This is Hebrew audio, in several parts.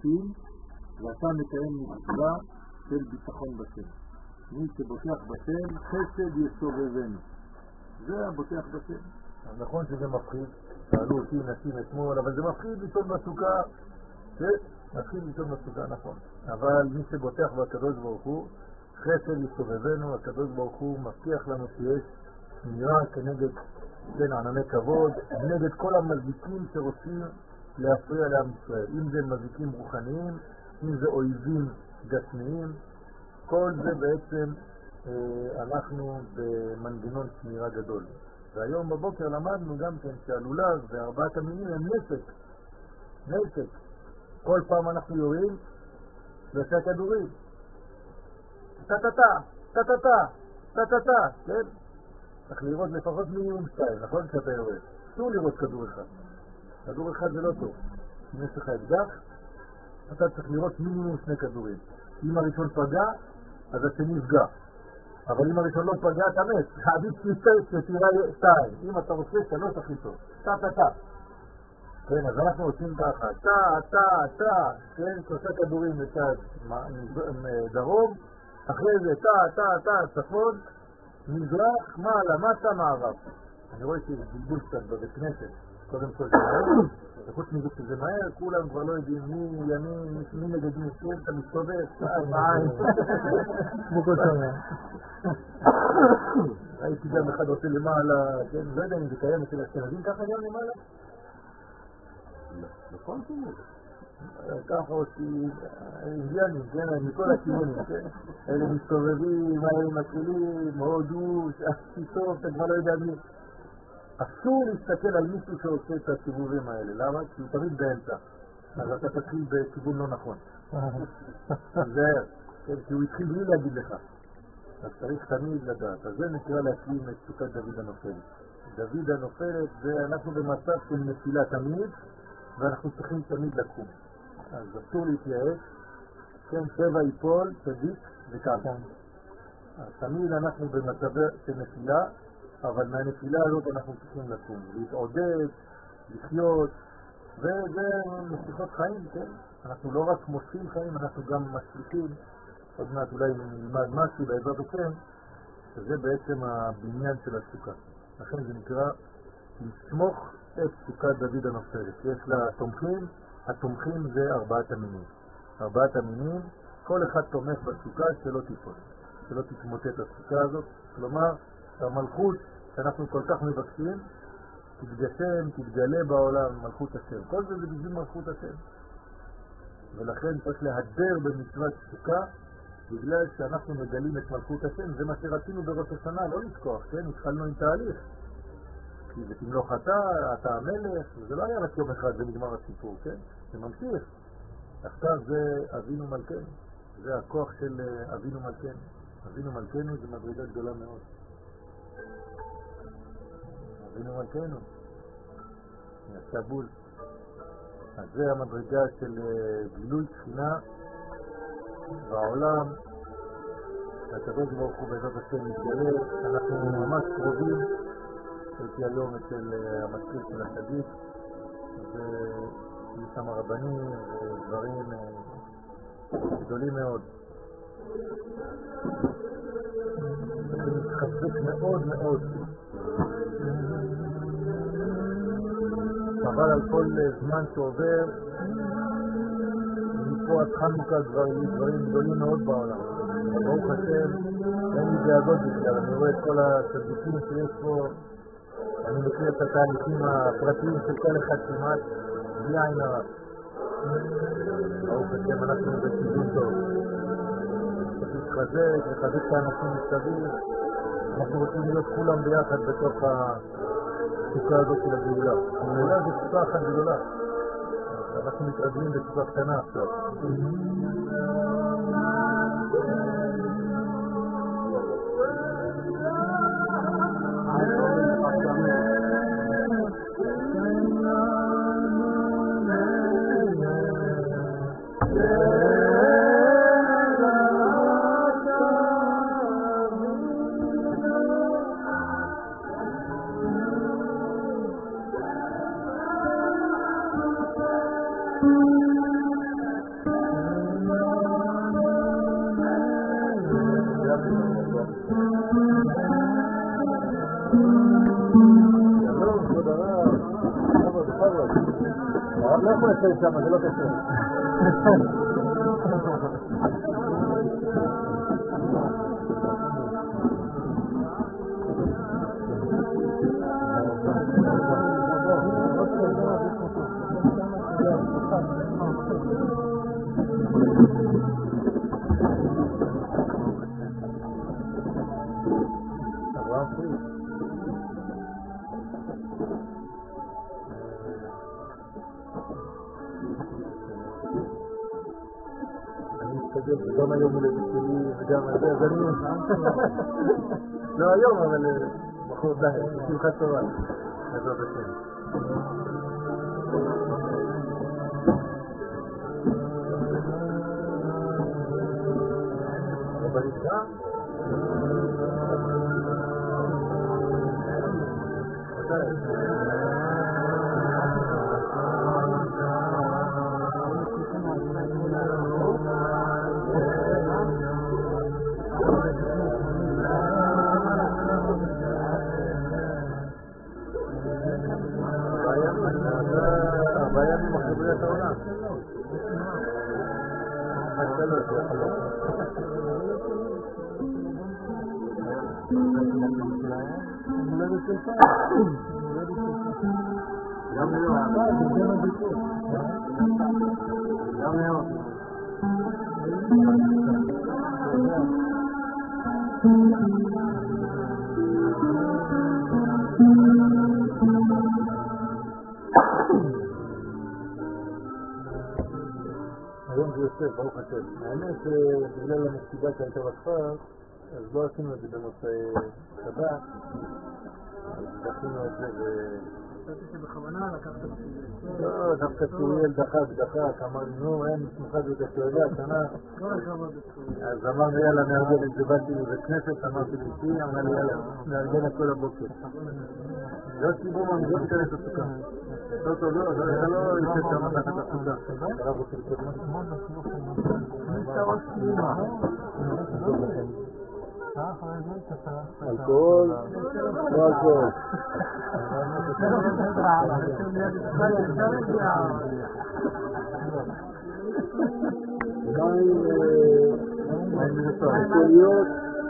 לחלוטין, ואתה מקיים מצווה של ביטחון בשם. מי שבוטח בשם, חסד יסובבנו. זה הבוטח בשם. נכון שזה מפחיד, שאלו אותי נשים אתמול, אבל זה מפחיד לישון בסוכה. מפחיד לישון בסוכה, נכון. אבל מי שבוטח בקדוש ברוך הוא, חסד יסובבנו, הקדוש ברוך הוא מבטיח לנו שיש שמירה כנגד ענני כבוד, נגד כל המזיקים שרוצים להפריע לעם ישראל. אם זה מזיקים רוחניים, אם זה אויבים גשמיים, כל זה בעצם אנחנו במנגנון שמירה גדול. והיום בבוקר למדנו גם כן שהלולב וארבעת המינים הם נשק. כל פעם אנחנו יורים ועושה כדורים. טה-טה-טה, כן? צריך לראות לפחות מינימום 2, נכון? כשאתה יורד. אסור לראות כדור אחד. כדור אחד זה לא טוב. אם יש לך אקדח, אתה צריך לראות מינימום 2 כדורים. אם הראשון פגע, אז השני יפגע. אבל אם הראשון לא פגע, אתה מת. עדיף שתירה 2. אם אתה רוצה, 3 הכי טוב. טה-טה-טה. כן, אז אנחנו עושים ככה. טה-טה-טה. כן, 3 כדורים לצד דרום. אחרי זה טה-טה-טה, צפון. מזרח, מעלה, מטה, מערב. אני רואה שיש בלבול קצת בבית כנסת. קודם כל זה מהר, וחוץ מזה שזה מהר, כולם כבר לא יודעים מי ימין, מי נגד מי, אתה מסתובב, בעין. בוקר טוב. הייתי גם אחד עושה למעלה, לא יודע אם זה קיים אצל אשכנזים ככה גם למעלה? נכון כמובן. ככה עושים אינדיאנים, כן, מכל הכיוונים, כן? אלה מסתובבים, אלה מתחילים, הודו, סוף, אתה כבר לא יודע מי. אסור להסתכל על מישהו שעושה את הסיבובים האלה, למה? כי הוא תמיד באמצע, אז אתה תתחיל בכיוון לא נכון. זהר, כי הוא התחיל בלי להגיד לך, אז צריך תמיד לדעת. אז זה נקרא להקים את סוכת דוד הנופלת. דוד הנופלת זה אנחנו במצב של נפילה תמיד, ואנחנו צריכים תמיד לקום. אז אסור להתייאש, כן, טבע ייפול, צדיק וככה. אז תמיד אנחנו במצב של נפילה, אבל מהנפילה הזאת אנחנו צריכים לקום, להתעודד, לחיות, וזה משיכות חיים, כן? אנחנו לא רק מושכים חיים, אנחנו גם משליכים, עוד מעט אולי נלמד משהו בעזרת השם, שזה בעצם הבניין של הסוכה. לכן זה נקרא לסמוך את סוכת דוד הנופלת. יש לה תומכים, התומכים זה 4 המינים. 4 המינים, כל אחד תומך בסוכה שלא תיפול, שלא תתמוטט הסוכה הזאת, כלומר, המלכות שאנחנו כל כך מבקשים, תתגשם, תתגלה בעולם, מלכות השם. כל זה בשביל מלכות השם. ולכן צריך להדר במצוות סוכה, בגלל שאנחנו מגלים את מלכות השם. זה מה שרצינו בראש השנה, לא לשכוח, כן? התחלנו עם תהליך. כי זה תמלוך אתה המלך, וזה לא היה רק יום אחד, זה נגמר הסיפור, כן? זה ממשיך. עכשיו זה אבינו מלכנו. זה הכוח של אבינו מלכנו. אבינו מלכנו זה מדרגה גדולה מאוד. אבינו מלכנו, נעשה בול. אז זה המדרגה של גילוי תחינה בעולם. הקדוש ברוך הוא בעזרת השם מתגלה. אנחנו ממש קרובים. הייתי היום אצל המזכיר של השגית, ויש שם רבנים ודברים גדולים מאוד. זה מתחזק מאוד מאוד. אבל על כל זמן שעובר, מפה עד חנוכה דברים גדולים מאוד בעולם. ברוך השם, אין לי דאגות בכלל, אני רואה את כל הצדיקים שיש פה, אני מכיר את התהליכים הפרטיים של כל אחד כמעט, בלי עין הרע. ברוך השם, אנחנו בכיוון טוב. צריך להתחזק, לחזק את האנשים מסביב. אנחנו רוצים להיות כולם ביחד בתוך הסוכה הזאת של הגאולה. הגאולה זה סוכה אחת גדולה. אנחנו מתרגלים בסוכה קטנה עכשיו. שלום, כבוד הרב. בכבוד. הרב לא יכול לצאת שם, זה לא קשור. גם היום הולדת שלי וגם הזה, אז אני לא היום, אבל בחור די, שמחת תורה, בעזרת השם. ברישה? הבעיה ממחברי את העולם. מולדת של פעם. גם היום. גם היום. היום זה יוסף, ברוך השם. האמת שבגלל המסיבה שהייתה בכפר, אז לא עשינו את זה במוצאי שבת, אז דחינו את זה חשבתי שבכוונה לקחת את זה. לא, דווקא צוריאל דחק, אמרנו, נו, אין שמחת את הצוריאל, השנה. אז אמרנו, יאללה, נארגן את זה, באתי לבית כנסת, אמרתי לאשתי, אמר לי, יאללה, נארגן את כל הבוקר. יוסי בומן, לא תיכנס לסוכה. לא, לא יצא שם תחת הסוכה. הרב רוצה לקרוא מה? אלכוהול, לא אלכוהול. מים אלכוהוליות.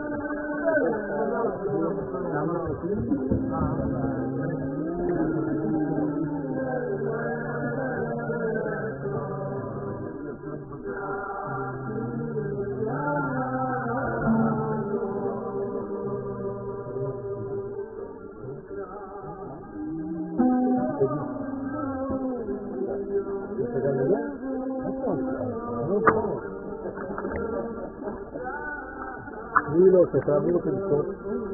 מי לא עושה? תעביר אותי לסוף.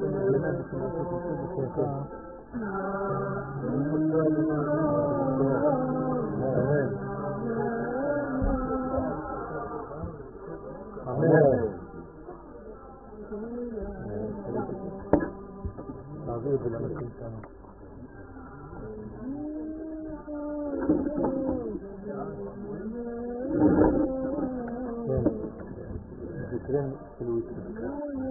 תעביר את זה לאנשים שלנו. זקרן של ויצמן.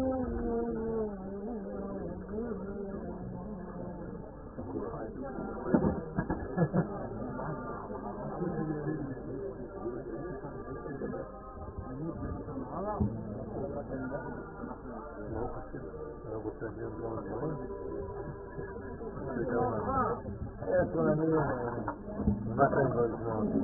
לא רוצה להיות גם הדברים. איפה אני מה כאן לא לשמוע אותי?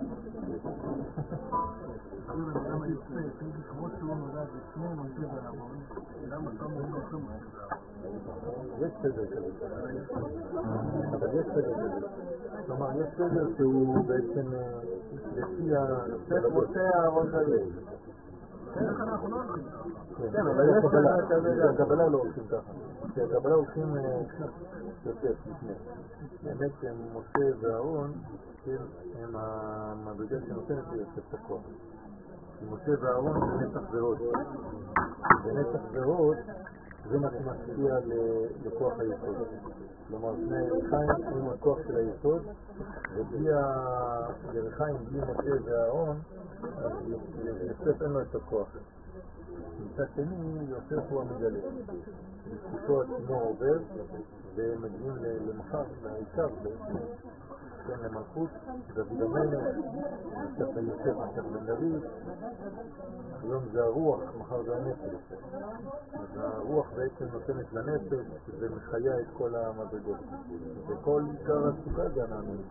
למה יוצא, כמו שהוא נולד לפני משה ואהרון, למה אתה מבין אותו משה ואהרון? יש סדר כזה. אבל יש סדר כזה. כלומר, יש סדר שהוא בעצם לפי הספר משה אהרון דוד. איך אנחנו לא הולכים? כן, אבל יש קבלה. הקבלה לא הולכים ככה. כי הקבלה הולכים יוסף לפני. באמת משה ואהרון הם המדרגה שנותנת ליוסף את הכוח. משה ואהרון זה נצח והוד. ונצח והוד זה מה שמשפיע לכוח היסוד. כלומר, שני ירחיים הם הכוח של היסוד, ובלי הירחיים, בלי משה ואהרון, אז יוסף אין לו את הכוח. מצד שני, יוסף הוא המגלה. בזכותו הצינור עובר, ומגיעים למחר, לעיקר בעצם, כן, למלכות, דוד המלך, נצטרך בן יוסף, נצטרך בן דוד. היום זה הרוח, מחר זה הנפש. אז הרוח בעצם נותנת לנפש ומחיה את כל המדרגות. וכל עיקר הסוכה זה הנעמים.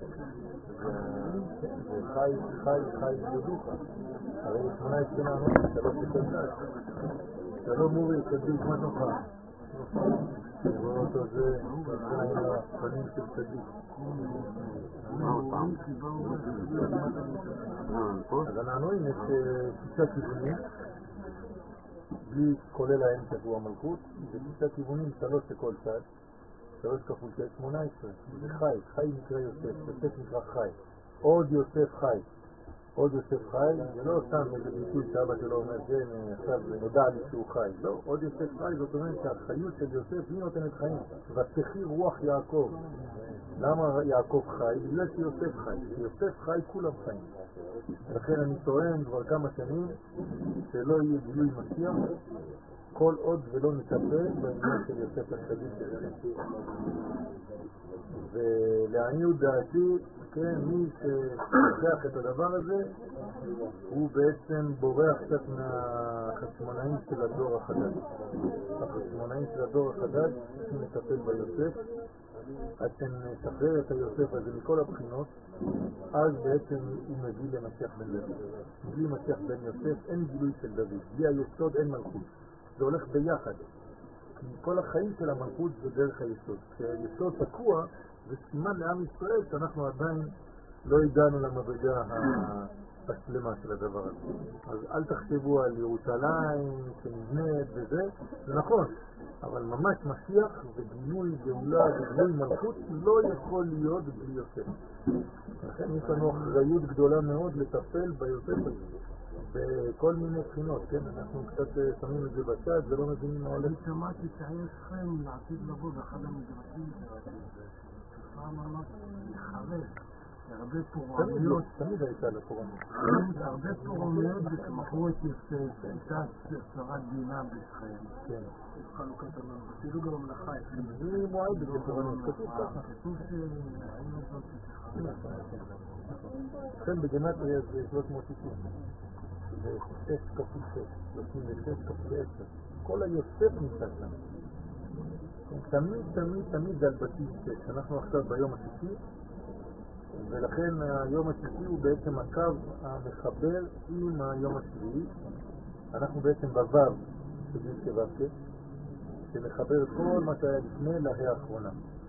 זה חי יודוך. הרי 18 נעמים, אתה לא תקלט. אתה לא מורי, תדיק מה נוחה. רואה אותו זה, עם הפנים של תדיק. אז הנענועים יש 6 כיוונים, בלי כולל האמצע שהוא המלכות, זה 6 כיוונים, 3 לכל צד, 3 כפול 6, 18, זה חי נקרא יוסף, יוסף נקרא חי, עוד יוסף חי, עוד יוסף חי, זה לא סתם איזה ביטוי שאבא שלו אומר, כן, עכשיו נודע לי שהוא חי, לא, עוד יוסף חי, זאת אומרת שהחיות של יוסף היא נותנת חיים, ותחי רוח יעקב. למה יעקב חי? בגלל שיוסף חי, כשיוסף חי כולם חיים. לכן אני טוען כבר כמה שנים שלא יהיה גילוי משיח כל עוד ולא נטפל בעניין של יוסף הצדיק שלנו. ולעניות דעתי, כן, מי שפתח את הדבר הזה הוא בעצם בורח קצת מהחשמונאים של הדור החדש. החשמונאים של הדור החדש צריכים לטפל ביוסף, עד שנשחרר את היוסף הזה מכל הבחינות, אז בעצם הוא מביא למשיח בן דוד. בלי משיח בן יוסף אין גילוי של דוד, בלי היסוד אין מלכות. זה הולך ביחד, כי כל החיים של המלכות זה דרך היסוד. כשהיסוד תקוע זה סימן לעם ישראל שאנחנו עדיין לא הגענו למדרגה השלמה של הדבר הזה. אז אל תחשבו על ירושלים שנבנית וזה, זה נכון, אבל ממש משיח וגילוי גאולה וגילוי מלכות לא יכול להיות בלי יוסף. לכן יש לנו אחריות גדולה מאוד לטפל ביוסף הזה בכל מיני בחינות, כן? אנחנו קצת שמים את זה בצד ולא מבינים מה עולה. אני שמעתי שהיה לכם לעתיד לבוא באחד המדרשים פעם ממש לחרב הרבה פורעניות. תמיד הייתה לפורעניות. הרבה פורעניות שמכרו את יוסף, הייתה שרת דינה בישראל. כן. חלוקת המלך, אפילו גם המלאכה. היא מועדת לפורעניות, כתוב ככה. כתוב שהיינו זאת שחרב. לכן בגמטריה זה 360. זה 6 כפול 6, 36 כפול 10. כל היוסף נמצא שם. תמיד זה על בסיס 6. אנחנו עכשיו ביום השישי, ולכן היום השישי הוא בעצם הקו המחבר עם היום השביעי. אנחנו בעצם בוו שביל שבבקה, שמחבר את כל מה שהיה לפני להי האחרונה.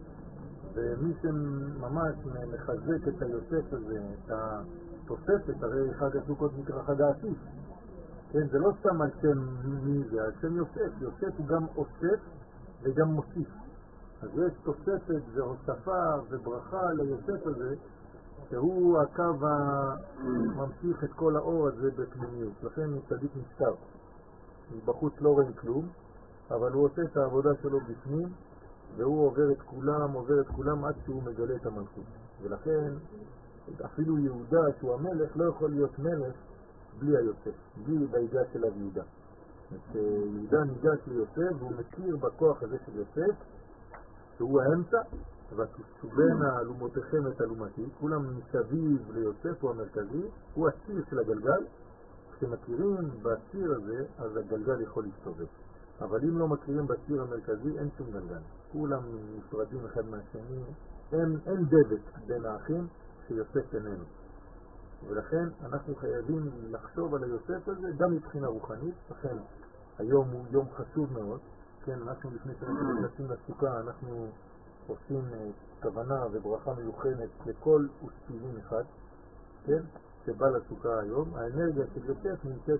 ומי שממש מחזק את היוסף הזה, את התוספת, הרי חג הסוכות נקרא חג העתיד. כן, זה לא סתם על שם מי זה, על שם יוסף. יוסף הוא גם אוסף וגם מוסיף. אז יש תוספת והוספה וברכה ליוסף הזה, שהוא הקו הממשיך את כל האור הזה בפנימיות. לכן הוא צדיק נשכב. בחוץ לא רואים כלום, אבל הוא עושה את העבודה שלו בפנים, והוא עובר את כולם עד שהוא מגלה את המלכות. ולכן אפילו יהודה שהוא המלך לא יכול להיות מלך בלי היוסף, בלי בהיגה של יהודה. יהודה ניגש ליוסף והוא מכיר בכוח הזה של יוסף, שהוא האמצע, ותסובנה אלומותיכם את אלומתי, כולם מסביב ליוסף הוא המרכזי, הוא הציר של הגלגל. כשמכירים בציר הזה, אז הגלגל יכול להסתובב. אבל אם לא מכירים בציר המרכזי, אין שום גלגל. כולם נפרדים אחד מהשני, אין דבק בין האחים שיוסף איננו. ולכן אנחנו חייבים לחשוב על היוסף הזה גם מבחינה רוחנית. לכן היום הוא יום חשוב מאוד. כן, אנחנו לפני שאנחנו נכנסים לסוכה, אנחנו עושים כוונה וברכה מיוחדת לכל וספירים אחד, כן, שבא לסוכה היום. האנרגיה של יוסף נמצאת,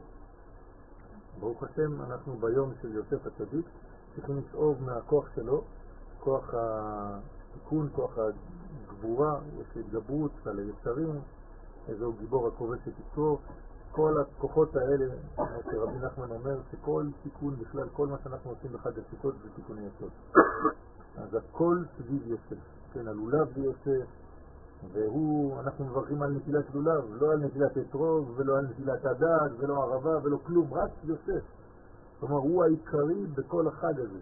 ברוך השם, אנחנו ביום של יוסף הצדיק, צריכים לשאוב מהכוח שלו, כוח התיקון, כוח הגבורה, יש התגברות על היצרים, איזהו גיבור הכובש שתזכור. כל הכוחות האלה, שרבי נחמן אומר, שכל תיקון בכלל, כל מה שאנחנו עושים בחג הסוכות זה תיקוני יסוד. אז הכל סביב יוסף, כן, הלולב ביוסף, אנחנו מברכים על נטילת לולב, לא על נטילת אתרוג ולא על נטילת הדג ולא ערבה ולא כלום, רק יוסף. כלומר, הוא העיקרי בכל החג הזה.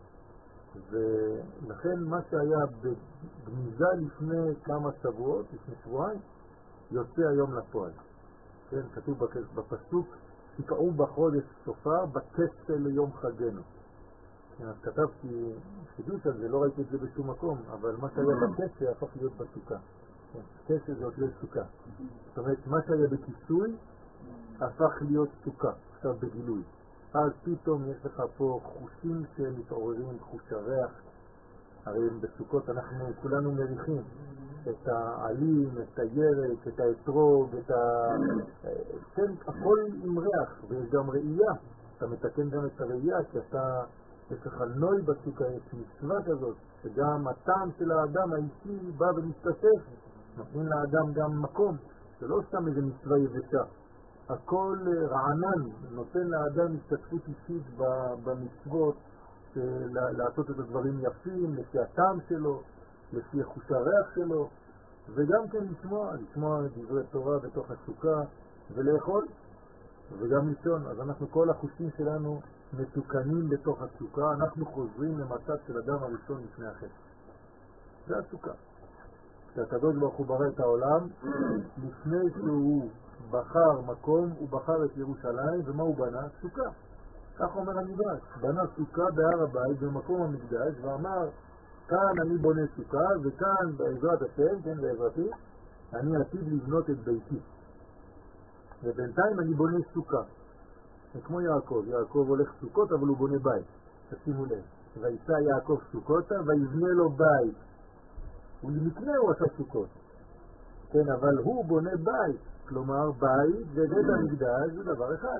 ולכן מה שהיה בגניזה לפני כמה שבועות, לפני שבועיים, יוצא היום לפועל. כן, כתוב בפסוק, תקעו בחודש סופר בכסל ליום חגנו. כן, אז כתבתי חידוש על זה, לא ראיתי את זה בשום מקום, אבל מה שהיה בכסל הפך להיות בסוכה. כן, כסל זה עוד להיות סוכה. זאת אומרת, מה שהיה בכיסוי הפך להיות סוכה, עכשיו בגילוי. אז פתאום יש לך פה חושים שמתעוררים, חוש הריח. הרי בסוכות אנחנו כולנו מריחים את העלים, את הירק, את האתרוג, כן, הכל עם ריח, ויש גם ראייה. אתה מתקן גם את הראייה, כי יש לך נוי בסוכה, יש מצווה כזאת, שגם הטעם של האדם האישי בא ומשתתף, נותנים לאדם גם מקום, זה לא סתם איזה מצווה יבשה. הכל רענן, נותן לאדם השתתפות אישית במצוות, לעשות את הדברים יפים, לפי הטעם שלו, לפי חוש הריח שלו, וגם כן לשמוע דברי תורה בתוך הסוכה, ולאכול, וגם לישון. אז אנחנו, כל החושים שלנו מתוקנים בתוך הסוכה, אנחנו חוזרים למצב של אדם הראשון לפני החטא. זה הסוכה. כשהקדוש ברוך הוא ברא את העולם, לפני שהוא בחר מקום, הוא בחר את ירושלים, ומה הוא בנה? סוכה. כך אומר המדרש, בנה סוכה בהר הבית במקום המקדש, ואמר, כאן אני בונה סוכה, וכאן בעזרת השם, כן, בעזרתי, אני עתיד לבנות את ביתי. ובינתיים אני בונה סוכה. זה כמו יעקב הולך סוכות, אבל הוא בונה בית. תשימו לב, ויצא יעקב סוכותה, ויבנה לו בית. ולמקנה הוא עשה סוכות. כן, אבל הוא בונה בית. כלומר, בית ובית המקדש זה דבר אחד.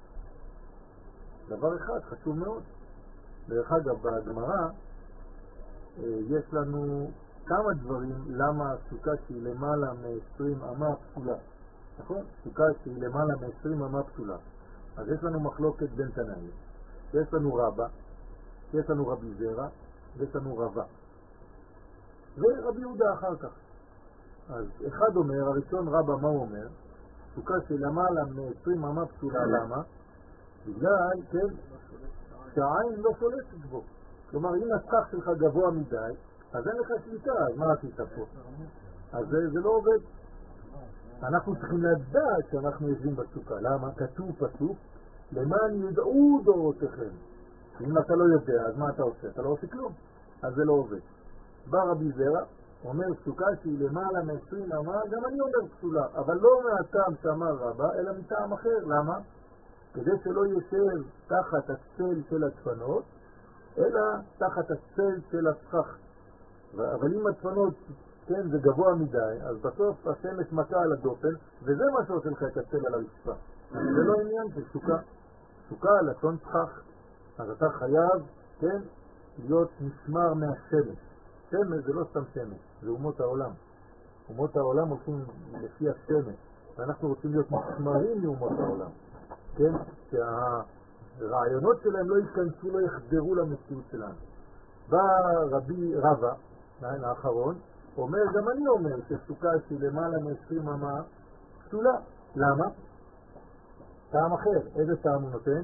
דבר אחד, חשוב מאוד. דרך אגב, בגמרא יש לנו כמה דברים למה הסוכה שהיא למעלה מ-20 אמה פסולה. נכון? סוכה שהיא למעלה מ-20 אמה פסולה. אז יש לנו מחלוקת בין תנאים. יש לנו רבא, יש לנו רבי זרע, ויש לנו רבא. ורבי יהודה אחר כך. אז אחד אומר, הראשון רבא, מה הוא אומר? סוכה שלמעלה מ-20 אמה פסולה, למה? בגלל, כן, שהעין לא שולטת בו. כלומר, אם הסך שלך גבוה מדי, אז אין לך שליטה, אז מה עשית פה? אז זה לא עובד. אנחנו צריכים לדעת שאנחנו יושבים בסוכה. למה? כתוב פסוק, למען ידעו דורותיכם. אם אתה לא יודע, אז מה אתה עושה? אתה לא עושה כלום. אז זה לא עובד. בא רבי זרע, אומר סוכה שהיא למעלה מ-20 אמה, גם אני אומר פסולה, אבל לא מהטעם שאמר רבא, אלא מטעם אחר. למה? כדי שלא יושב תחת הצל של הצפנות, אלא תחת הצל של הסכך. אבל אם הצפנות, כן, זה גבוה מדי, אז בסוף השמש מכה על הדופן, וזה מה שעושה לך את הצל על הרצפה. זה לא עניין של סוכה. סוכה לשון סכך. אז אתה חייב, כן, להיות נשמר מהשמש. שמש זה לא סתם שמש, זה אומות העולם. אומות העולם הולכים לפי השמש, ואנחנו רוצים להיות נשמרים מאומות העולם. כן, שהרעיונות שלהם לא ייכנסו, לא יחדרו למציאות שלנו. בא רבי רבא, האחרון, אומר, גם אני אומר שסוכה שהיא למעלה מ-20 אמה פסולה. למה? טעם אחר. איזה טעם הוא נותן?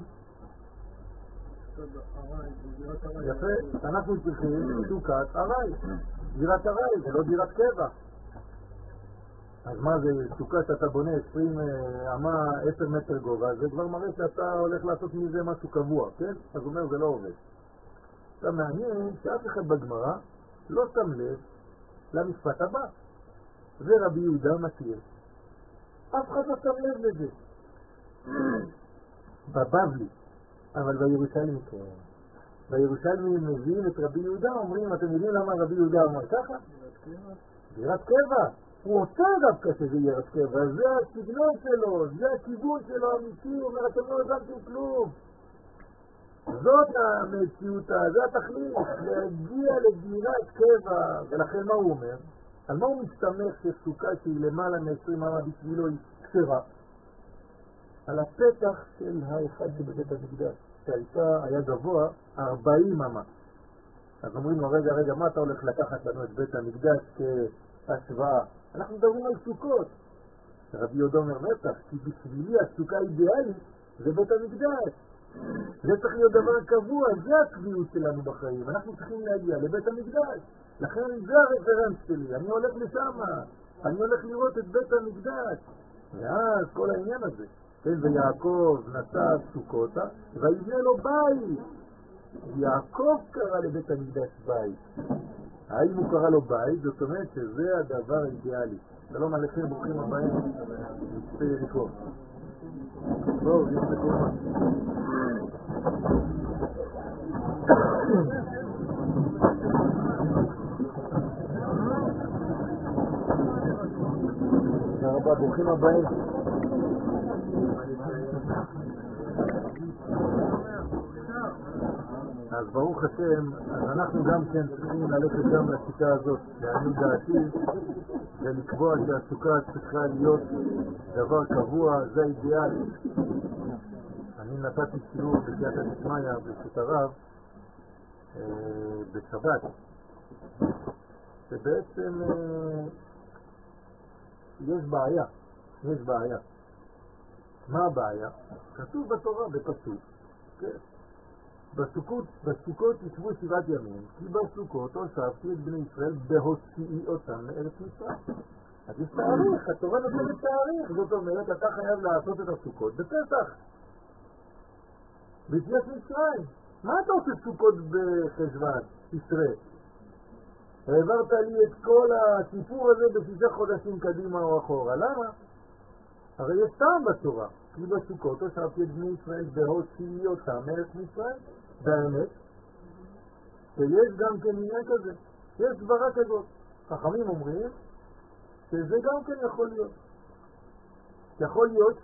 יפה, אנחנו צריכים סוכת ארעי. דירת ארעי, זה לא דירת קבע. אז מה זה, סוכה שאתה בונה 20 אמה 10 מטר גובה, זה כבר מראה שאתה הולך לעשות מזה משהו קבוע, כן? אז הוא אומר, זה לא עובד. אתה מעניין שאף אחד בגמרא לא שם לב למשפט הבא. זה רבי יהודה מכיר. אף אחד לא שם לב לזה. בבבלי. אבל בירושלים כן. בירושלים מביאים את רבי יהודה, אומרים, אתם יודעים למה רבי יהודה אומר ככה? דירת קבע. הוא רוצה דווקא שזה יהיה דירת קבע, זה הסגנון שלו, זה הכיוון שלו האמיתי, הוא אומר, אתם לא הבנתם כלום. זאת המציאות, זה התכלית, להגיע לדירת קבע, ולכן מה הוא אומר? על מה הוא מסתמך שסוכה שהיא למעלה מ-20 אמה בשבילו היא קצרה? על הפתח של האחד שבבית המקדש, היה גבוה 40 אמה. אז אומרים לו, רגע, מה אתה הולך לקחת לנו את בית המקדש כהשוואה? אנחנו מדברים על סוכות. רבי יהודה אומר, בטח, כי בשבילי הסוכה האידיאלית זה בית המקדש, זה צריך להיות דבר קבוע, זה הצביעות שלנו בחיים. אנחנו צריכים להגיע לבית המקדש. לכן זה הרפרנס שלי, אני הולך לשם, אני הולך לראות את בית המקדש. ואז כל העניין הזה, כן, ויעקב נשא סוכותה, ויבנה לו בית. יעקב קרא לבית המקדש בית. האם הוא קרא לו בית? זאת אומרת שזה הדבר האידיאלי. שלום עליכם, ברוכים הבאים, מצפה יריקו. בואו, יש מקומה. תודה רבה, ברוכים הבאים. אז ברוך השם, אז אנחנו גם כן צריכים ללכת גם לשיטה הזאת, לעניות דעתי, ולקבוע שהסוכה צריכה להיות דבר קבוע, זה האידיאל. אני נתתי שיעור בסייעתא דשמיא ברשות הרב בשבת, שבעצם יש בעיה. מה הבעיה? כתוב בתורה בפסוק, כן? בסוכות ישבו 7 ימים, כי בסוכות הוספתי את בני ישראל בהוציאי אותם מארץ מצרים. אז יש תאריך, התורה נותנת תאריך, זאת אומרת, אתה חייב לעשות את הסוכות בפסח, ביציאת מצרים. מה אתה עושה סוכות בחשוון, ישראל? העברת לי את כל הסיפור הזה ב6 חודשים קדימה או אחורה, למה? הרי יש טעם בתורה, כי בסוכות הוספתי את בני ישראל בהוציאי אותם מארץ מצרים. באמת, שיש גם כן עניין כזה, יש סברה כזאת. חכמים אומרים שזה גם כן יכול להיות. יכול להיות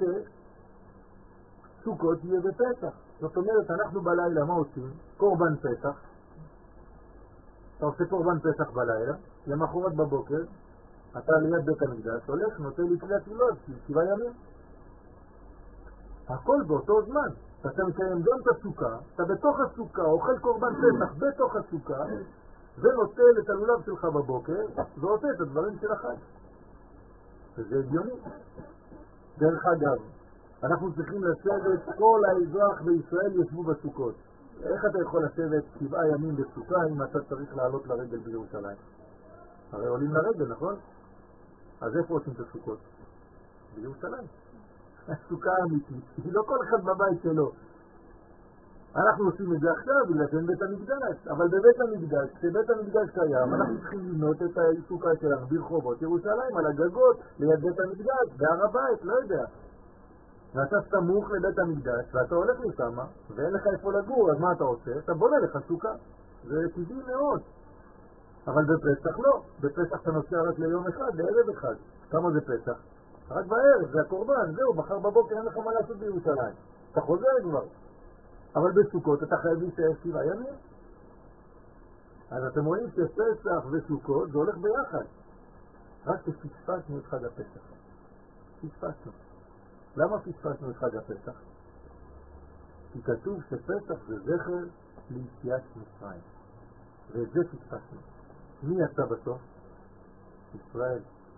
שסוכות יהיה בפסח. זאת אומרת, אנחנו בלילה מה עושים? קורבן פסח. אתה עושה קורבן פסח בלילה, למחרת בבוקר, אתה ליד בית המקדש, הולך, נותן לי תפילת תפילות, 7 ימים. הכל באותו זמן. אתה מקיים גם את הסוכה, אתה בתוך הסוכה, אוכל קורבן פסח בתוך הסוכה, ונוטל את הלולב שלך בבוקר, ועושה את הדברים של החג. וזה הגיוני. דרך אגב, אנחנו צריכים לשבת, כל האזרח בישראל ישבו בסוכות. איך אתה יכול לשבת 7 ימים בסוכה אם אתה צריך לעלות לרגל בירושלים? הרי עולים לרגל, נכון? אז איפה עושים את הסוכות? בירושלים. הסוכה האמיתית, היא לא כל אחד בבית שלו. אנחנו עושים את זה עכשיו בגלל שאין בית המקדש, אבל בבית המקדש, כשבית המקדש קיים, אנחנו צריכים לבנות את הסוכה שלנו ברחובות ירושלים, על הגגות, ליד בית המקדש, בהר הבית, לא יודע. ואתה סמוך לבית המקדש, ואתה הולך לשם, ואין לך איפה לגור, אז מה אתה עושה? אתה בונה לך סוכה. זה טבעי מאוד. אבל בפסח לא. בפסח אתה נוסע רק ליום אחד, לערב אחד. כמה זה פסח? רק בערב, זה הקורבן, זהו, מחר בבוקר אין לך מה לעשות בירושלים. אתה חוזר כבר. אבל בסוכות אתה חייב להישאר 7 ימים. אז אתם רואים שפסח וסוכות זה הולך ביחד. רק שפספסנו את חג הפסח. פספסנו. למה פספסנו את חג הפסח? כי כתוב שפסח זה זכר ליציאת מצרים. ואת זה פספסנו. מי יצא בסוף? ישראל.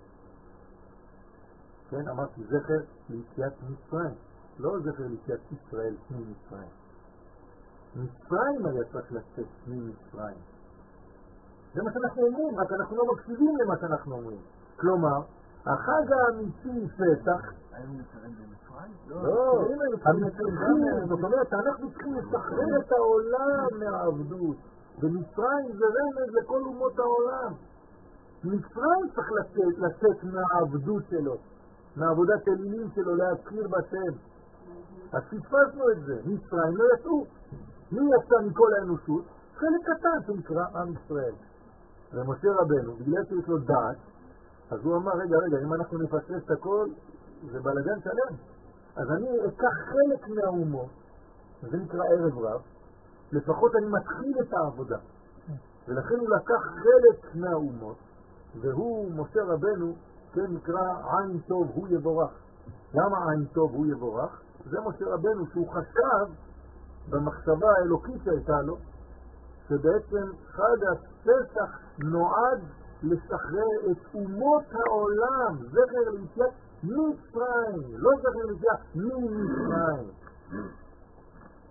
כן, אמרתי זכר ליציאת מצרים, לא זכר ליציאת ישראל ממצרים. מצרים היה צריך לצאת ממצרים. זה מה שאנחנו אומרים, רק אנחנו לא מקשיבים למה שאנחנו אומרים. כלומר, החג האמיתי פסח... היינו מצרים במצרים? לא, המצרים, זאת אומרת, אנחנו צריכים לשחרר את העולם מהעבדות. ומצרים זה רמז לכל אומות העולם. מצרים צריך לצאת מהעבדות שלו. מעבודת אלילים שלו, להזכיר בשם. אז פספסנו את זה. מצרים לא יצאו. מי יצא מכל האנושות? חלק קטן שנקרא עם ישראל. ומשה רבנו, בגלל שיש לו דעת, אז הוא אמר, רגע, אם אנחנו נפספס את הכל, זה בלגן שלם. אז אני אקח חלק מהאומות, זה נקרא ערב רב, לפחות אני מתחיל את העבודה. ולכן הוא לקח חלק מהאומות, והוא, משה רבנו, כן נקרא עין טוב הוא יבורך. למה עין טוב הוא יבורך? זה משה רבנו שהוא חשב במחשבה האלוקית שהייתה לו, שבעצם חג הפסח נועד לשחרר את אומות העולם, זכר ליציאת מצרים, לא זכר ליציאת ממצרים.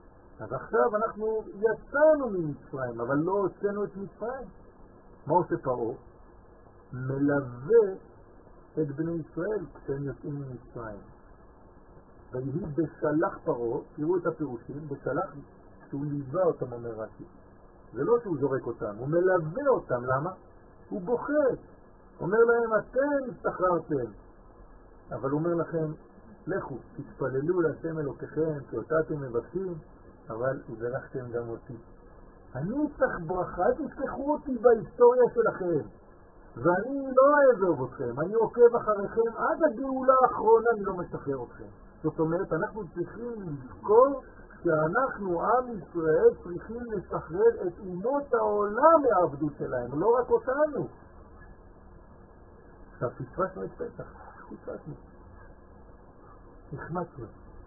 אז עכשיו אנחנו יצאנו ממצרים, אבל לא הוצאנו את מצרים. מה עושה פרעה? מלווה את בני ישראל כשהם יוצאים ממצרים. ויהי בשלח פרעה, תראו את הפירושים, בשלח שהוא ליווה אותם, אומר רש"י. זה לא שהוא זורק אותם, הוא מלווה אותם. למה? הוא בוחר. אומר להם, אתם השתחררתם. אבל הוא אומר לכם, לכו, תתפללו להשם אלוקיכם, כי אותה אתם מבקשים, אבל וברכתם גם אותי. אני צריך ברכה, תשכחו אותי בהיסטוריה שלכם. ואני לא אעזוב אתכם, אני עוקב אחריכם עד הגאולה האחרונה, אני לא משחרר אתכם. זאת אומרת, אנחנו צריכים לזכור שאנחנו, עם ישראל, צריכים לשחרר את אומות העולם מהעבדות שלהם, לא רק אותנו. עכשיו, פספסנו את פסח, פספסנו. נחמצנו.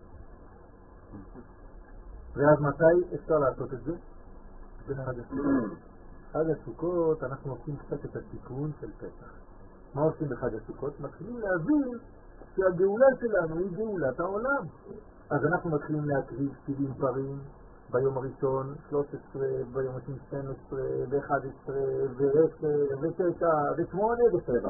ואז מתי אפשר לעשות את זה? בחג הסוכות. חג הסוכות אנחנו עושים קצת את התיקון של פסח. מה עושים בחג הסוכות? מתחילים להבין שהגאולה שלנו היא גאולת העולם. אז אנחנו מתחילים להקריב 70 פרים ביום הראשון, 13, ביום השני 12, ו-11, ו-10, ו-9, ו-8, ו-7.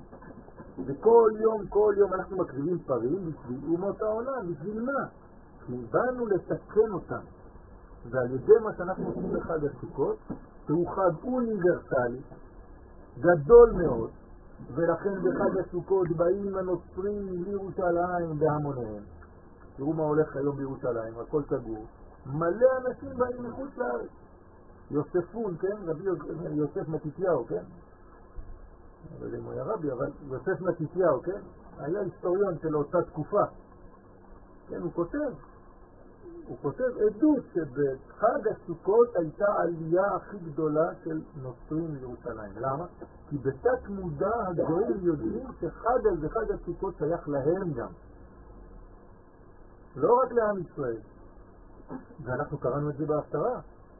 כל יום אנחנו מקריבים פרים בשביל אומות העולם. בשביל מה? כי באנו לתקן אותם. ועל ידי מה שאנחנו עושים בחג הסוכות, שהוא חג אוניברסלי, גדול מאוד, ולכן בחג הסוכות באים הנוצרים לירושלים בהמוניהם. תראו מה הולך היום בירושלים, הכל סגור. מלא אנשים באים מחוץ לארץ. יוספון, כן? רבי יוסף מתתיהו, כן? לא יודע אם הוא היה רבי, אבל יוסף מתתיהו, כן? היה היסטוריון של אותה תקופה. כן, הוא כותב עדות שבחג הסוכות הייתה עלייה הכי גדולה של נוצרים לירושלים. למה? כי בתת מודע הגויים יודעים שחג הזה, חג הסוכות, שייך להם גם. לא רק לעם ישראל. ואנחנו קראנו את זה בהפטרה.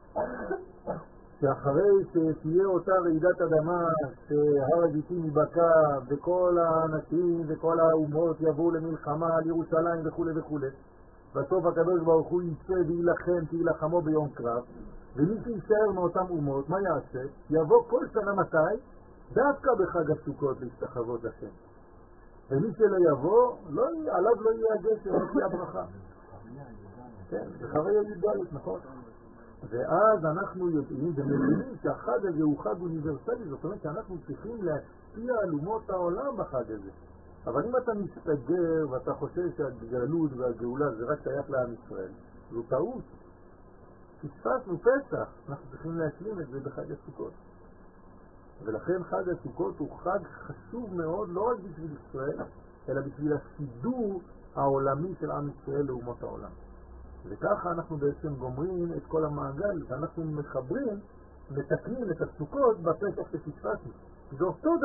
שאחרי שתהיה אותה רעידת אדמה, שהר הגיטים ייבקע, וכל האנשים וכל האומות יבואו למלחמה על ירושלים וכו' וכו'. בסוף הקדוש ברוך הוא יצא וילחם, תילחמו ביום קרב, ומי שישאר מאותם אומות, מה יעשה? יבוא כל שנה מתי? דווקא בחג הסוכות להשתחוות לשם. ומי שלא יבוא, עליו לא יהיה הגשם, לא תהיה הברכה. כן, בחרי הי"ד, נכון. ואז אנחנו יודעים ומבינים שהחג הזה הוא חג אוניברסלי, זאת אומרת שאנחנו צריכים להשפיע על אומות העולם בחג הזה. אבל אם אתה מסתגר ואתה חושב שהגלות והגאולה זה רק שייך לעם ישראל, זו טעות. פספסנו פסח, אנחנו צריכים להשלים את זה בחג הסוכות. ולכן חג הסוכות הוא חג חשוב מאוד, לא רק בשביל ישראל, אלא בשביל הסידור העולמי של עם ישראל לאומות העולם. וככה אנחנו בעצם גומרים את כל המעגל, ואנחנו מחברים, מתקנים את הסוכות בפסח שפספסנו. זה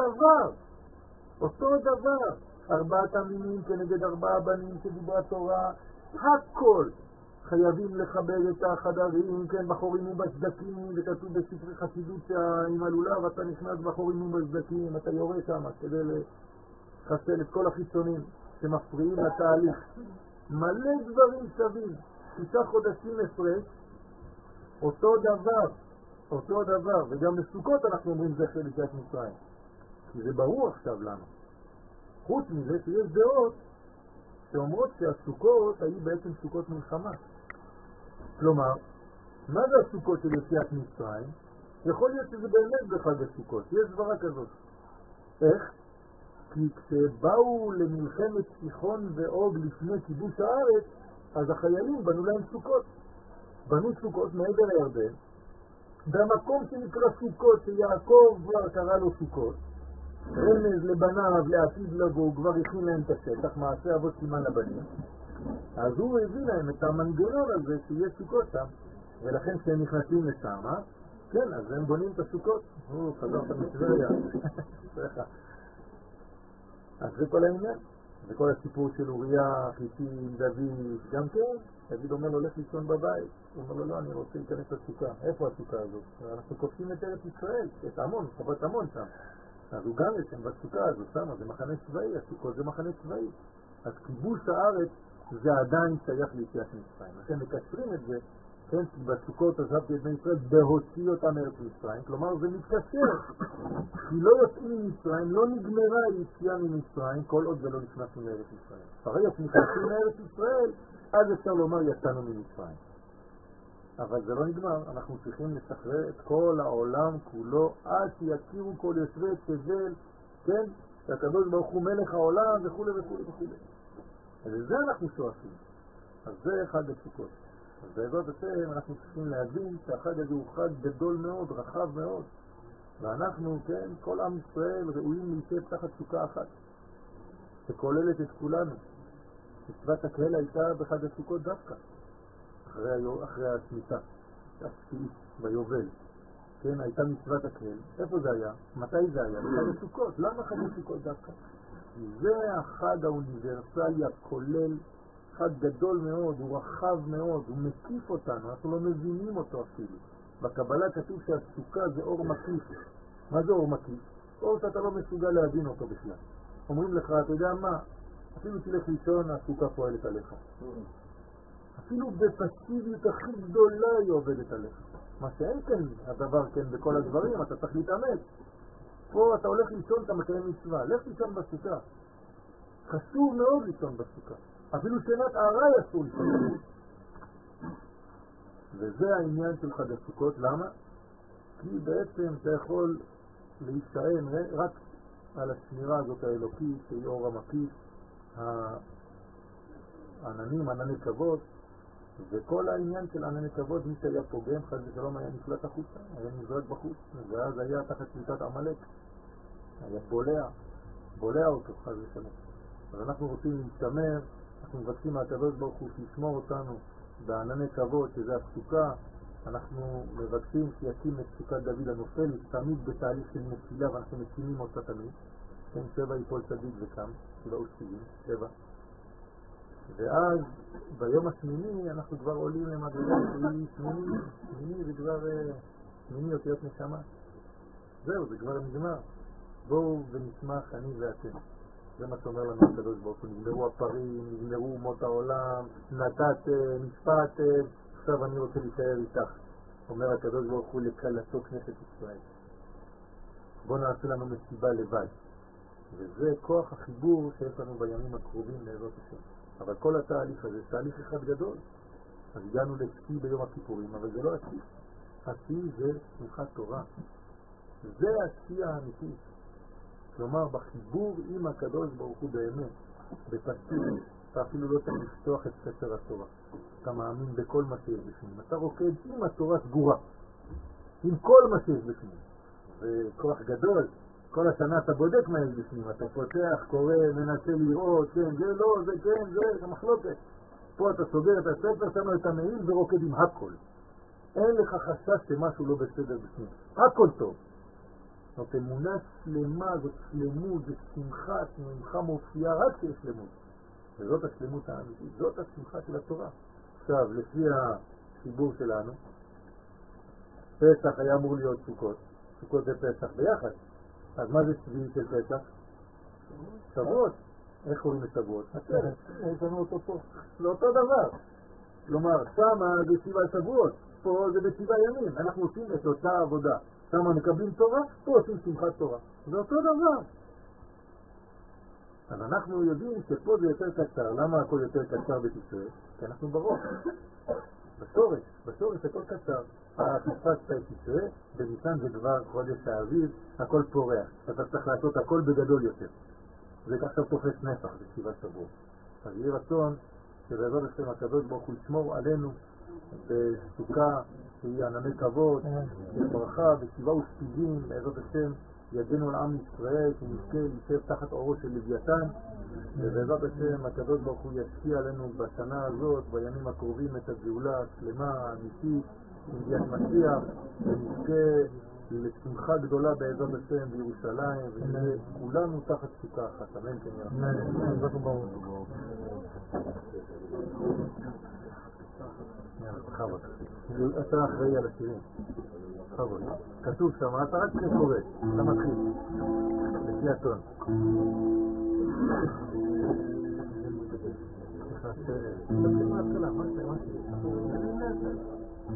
אותו דבר. 4 המינים כנגד 4 בנים שדיברה תורה, הכל חייבים לכבד את החדרים, כן, בחורים ובסדקים, וכתוב בספרי חסידות שעם הלולה ואתה נכנס בחורים ובסדקים, אתה יורה שם כדי לחסל את כל החיצונים שמפריעים לתהליך. מלא דברים שווים, 6 חודשים הפרש, אותו דבר, וגם בסוכות אנחנו אומרים זכר ליציאת מצרים, כי זה ברור עכשיו לנו. חוץ מזה שיש דעות שאומרות שהסוכות היו בעצם סוכות מלחמה. כלומר, מה זה הסוכות של יציאת מצרים? יכול להיות שזה באמת בחג הסוכות, יש סברה כזאת. איך? כי כשבאו למלחמת סיחון ואוג לפני כיבוש הארץ, אז החיילים בנו להם סוכות. בנו סוכות מעבר לירדן, במקום שנקרא סוכות, שיעקב כבר קרא לו סוכות, רמז לבניו לעתיד לבוא, הוא כבר הכין להם את השטח, מעשה אבות סימן לבנים. אז הוא הביא להם את המנגנון הזה שיש סוכות שם, ולכן כשהם נכנסים לשם, כן, אז הם בונים את הסוכות. חזרת מטבריה. אז זה כל העניין. זה כל הסיפור של אוריה, חיטים, דוד, גם כן. דוד אומר לו, לך לישון בבית. הוא אומר לו, לא, אני רוצה להיכנס לסוכה. איפה הסוכה הזאת? אנחנו כובשים את ארץ ישראל, את המון, חוות המון שם. אז הוא גם ישן בסוכה הזאת, שמה, זה מחנה צבאי, הסוכות זה מחנה צבאי. אז כיבוש הארץ זה עדיין שייך ליציאת מצרים. לכן מקשרים את זה כן, כי בסוכות עזבתי את בני ישראל בהוציא אותם מארץ מצרים, כלומר זה מתקשר, כי לא יוצאים ממצרים, לא נגמרה היציאה ממצרים כל עוד ולא נכנסנו לארץ ישראל. ברגע שנכנסים לארץ ישראל, אז אפשר לומר יצאנו ממצרים. אבל זה לא נגמר, אנחנו צריכים לשחרר את כל העולם כולו עד שיכירו כל יושבי תבל, כן, שהקדוש ברוך הוא מלך העולם וכו' וכו' וכו'. ולזה אנחנו שואפים. אז זה חג הסוכות. אז בעזרת השם אנחנו צריכים להבין שהחג הזה הוא חג גדול מאוד, רחב מאוד. ואנחנו, כן, כל עם ישראל ראויים להישב תחת סוכה אחת, שכוללת את כולנו. מצוות הקהל הייתה בחג הסוכות דווקא, אחרי השמיטה, השביעית ביובל. כן, הייתה מצוות הקהל. איפה זה היה? מתי זה היה? בחג הסוכות. למה חג הסוכות דווקא? זה החג האוניברסלי הכולל, חג גדול מאוד, הוא רחב מאוד, הוא מקיף אותנו, אנחנו לא מבינים אותו אפילו. בקבלה כתוב שהסוכה זה אור מקיף. מה זה אור מקיף? אור שאתה לא מסוגל להבין אותו בכלל. אומרים לך, אתה יודע מה? אפילו תלך לישון, הסוכה פועלת עליך. אפילו בפסיביות הכי גדולה היא עובדת עליך. מה שאין כן הדבר כן בכל הדברים, אתה צריך להתאמץ. פה אתה הולך לישון, אתה מקיים מצווה. לך לישון בסוכה. חשוב מאוד לישון בסוכה. אפילו שנת ארעי אסור לישון. וזה העניין של חג הסוכות. למה? כי בעצם אתה יכול להישען רק על השמירה הזאת האלוקית, שהיא אור המקיף, העננים, ענני כבוד, וכל העניין של ענני כבוד, מי שהיה פוגם, חד ושלום היה נפלט החוצה, היה נזרק בחוץ, ואז היה תחת שליטת עמלק, היה בולע אותו, חד ושלום. אז אנחנו רוצים להשתמר, אנחנו מבקשים מהקדוש ברוך הוא שישמור אותנו בענני כבוד, שזה הסוכה. אנחנו מבקשים שיקים את סוכת דוד הנופל, תמיד בתהליך של נפילה, ואנחנו מקימים אותה תמיד. כן, 7 יפול צדיק וקם, 7 ושבעים, 7. ואז ביום השמיני אנחנו כבר עולים למדרגה שהיא שמיני זה כבר שמיני אותיות נשמה. זהו, זה כבר נגמר. בואו ונשמח אני ואתם. זה מה שאומר לנו הקדוש ברוך הוא. נגמרו הפרים, נגמרו אומות העולם, נתתם, נשפטתם, עכשיו אני רוצה להישאר איתך. אומר הקדוש ברוך הוא לכלתו כנסת ישראל. בואו נעשה לנו מסיבה לבד. וזה כוח החיבור שיש לנו בימים הקרובים לעזרת השם. אבל כל התהליך הזה, תהליך אחד גדול. אז הגענו לשיא ביום הכיפורים, אבל זה לא השיא. השיא זה שמחת תורה. זה השיא האמיתי. כלומר, בחיבור עם הקדוש ברוך הוא באמת, בפסיביות, אתה אפילו לא צריך לפתוח את ספר התורה. אתה מאמין בכל מה שיש בפנים. אתה רוקד עם התורה סגורה. עם כל מה שיש בפנים. זה כוח גדול. כל השנה אתה בודק מה יש בפנים. אתה פותח, קורא, מנסה לראות, כן, זה לא, זה כן, זה מחלוקת. פה אתה סוגר את הספר, שם את המעיל ורוקד עם הכל. אין לך חשש שמשהו לא בסדר בפנים. הכל טוב. זאת אמונה שלמה, זאת שלמות, זאת שמחה, שמחה מופיעה רק שיש שלמות. וזאת השלמות האמיתית, זאת השמחה של התורה. עכשיו, לפי החיבור שלנו, פסח היה אמור להיות סוכות. סוכות זה פסח ביחד. אז מה זה שביעי של פסח? שבועות. איך קוראים לשבועות? עצרת. יש לנו אותו פה. זה אותו דבר. כלומר, שמה זה 7 שבועות. פה זה ב7 ימים. אנחנו עושים את אותה עבודה. שמה מקבלים תורה, פה עושים שמחת תורה. זה אותו דבר. אז אנחנו יודעים שפה זה יותר קצר. למה הכל יותר קצר בתשרי? כי אנחנו בראש. בשורש הכל קצר. תפסת את תשרי, בניסן זה כבר חודש האביב, הכל פורח. אתה צריך לעשות הכל בגדול יותר. זה עכשיו תופס נפח, זה 7 שבועות. אז יהיה רצון שבעזרת השם הקדוש ברוך הוא ישמור עלינו בסוכה שהיא ענני כבוד, בברכה, ב7 ושבעים, בעזרת השם ידנו על עם ישראל, שנזכה להישב תחת אורו של לוויתן, ובעזרת השם הקדוש ברוך הוא ישקיע עלינו בשנה הזאת, בימים הקרובים, את הגאולה השלמה, האמיתית, עם ביאת משיח, ונזכה לשמחה גדולה בעזרת השם בירושלים, ונראה כולנו תחת סוכה אחת. אמן כן יראה. בכבוד. אתה אחראי על השירים. בכבוד. כתוב שם, אתה רק קורא, אתה מתחיל. לפי הטון. תתחיל מההתחלה, מה זה?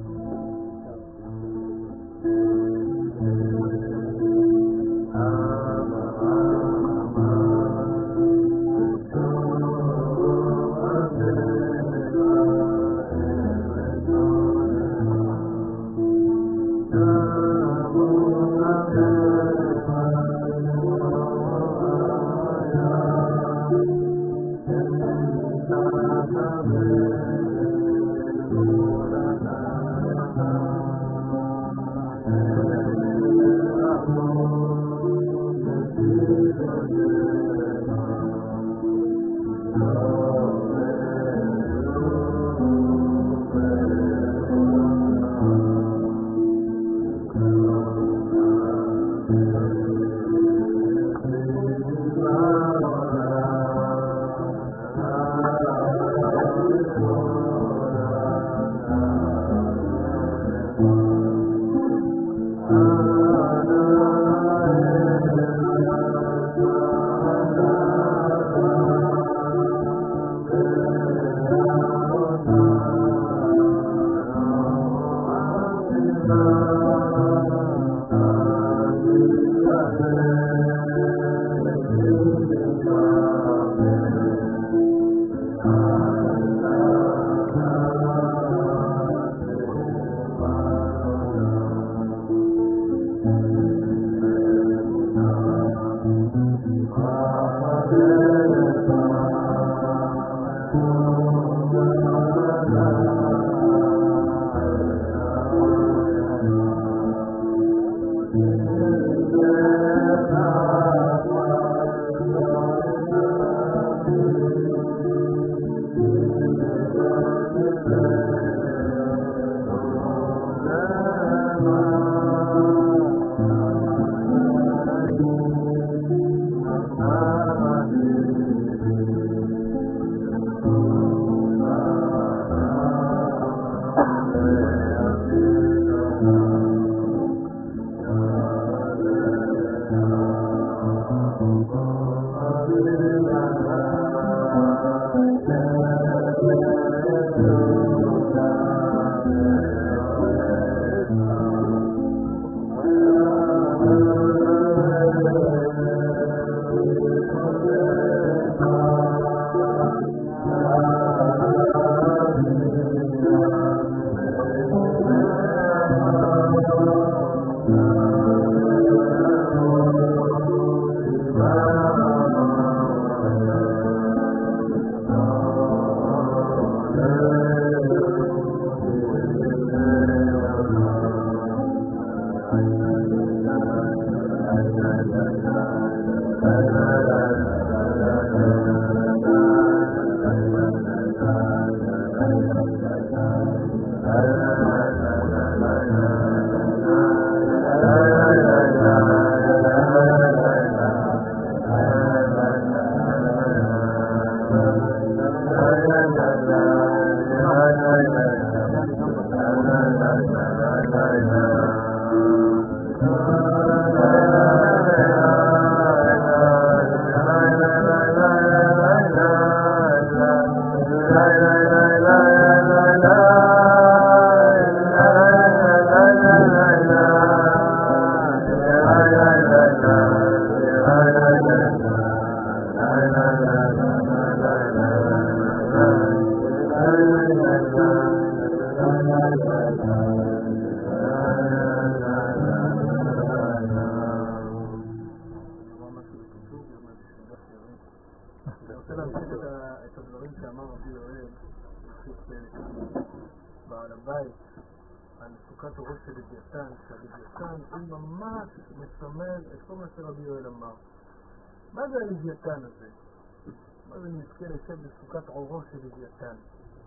בעל הבית על סוכת הראש של לוויתן, שהלוויתן הוא ממש מסמל את כל מה שרבי יואל אמר. מה זה הלוויתן הזה? מה זה נזכה לשב בסוכת עורו של לוויתן?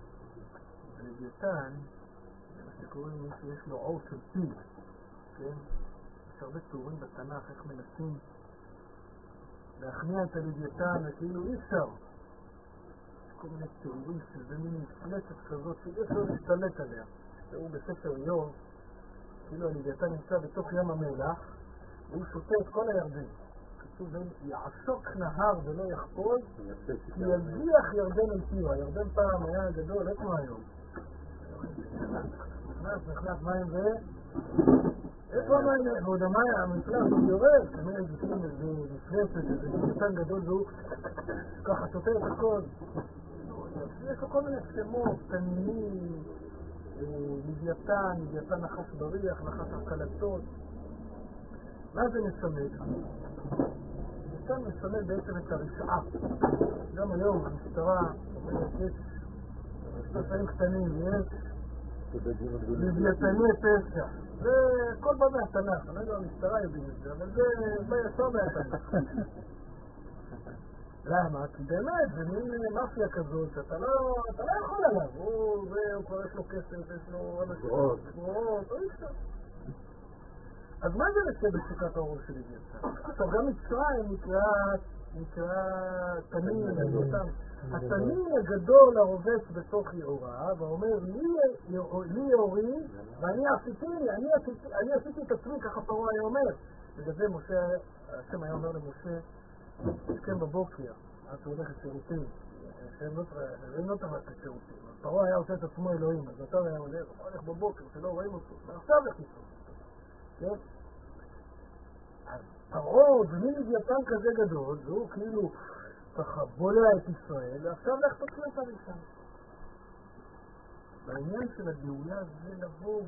הלוויתן זה מה שקוראים מי שיש לו עור של פיל, כן? יש הרבה תיאורים בתנ"ך איך מנסים להכניע את הלוויתן וכאילו אי אפשר. כל מיני תיאורים שזה מין מפלצת כזאת שאי אפשר להשתלט עליה. תראו בספר איוב, כאילו הלוויתן נמצא בתוך ים המלח והוא שותה את כל הירדן. כתוב יעשוק נהר ולא יחפוז כי יגיח ירדן אל פיו. הירדן פעם היה גדול, איפה היום? נכנס מים ו... איפה המים? ועוד המים המפלס הוא יורד, כנראה בפנים איזה מפלצת, איזה לוויתן גדול והוא ככה שותה את הכל. יש לו כל מיני שמות, תנינים, לוויתן נחש בריח, נחש הקלטות. מה זה מסמל? לוויתן מסמל בעצם את הרשעה. גם היום המשטרה אומרת יש ספרים קטנים, יש לוויתני פשע. זה כל בא מהתנ"ך, אני לא יודע המשטרה יודעים את זה, אבל זה יצא מהתנ"ך. למה? כי באמת זה מין מאפיה כזאת שאתה לא יכול עליו, הוא כבר יש לו כסף, יש לו אנשים, גבוהות, או אפשר. אז מה זה לשב בסוכת האור של לוויתן? עכשיו גם מצרים נקרא תנין, התנין הגדול הרובץ בתוך יאורה, ואומר לי יאורי ואני עשיתי את עצמי, ככה פרעה היה אומר. בגלל זה משה, השם היה אומר למשה, הסכם בבוקר, אז הוא הולך לשירותים, הם לא תראה את השירותים. פרעה היה עושה את עצמו אלוהים, אז אתה היה הולך בבוקר, שלא רואים אותו, ועכשיו לכניסו. כן? אז פרעה, ומי לוויתן כזה גדול, והוא כאילו ככה בולע את ישראל, ועכשיו לך תוציא אותה לשם. בעניין של הגאולה זה לבוא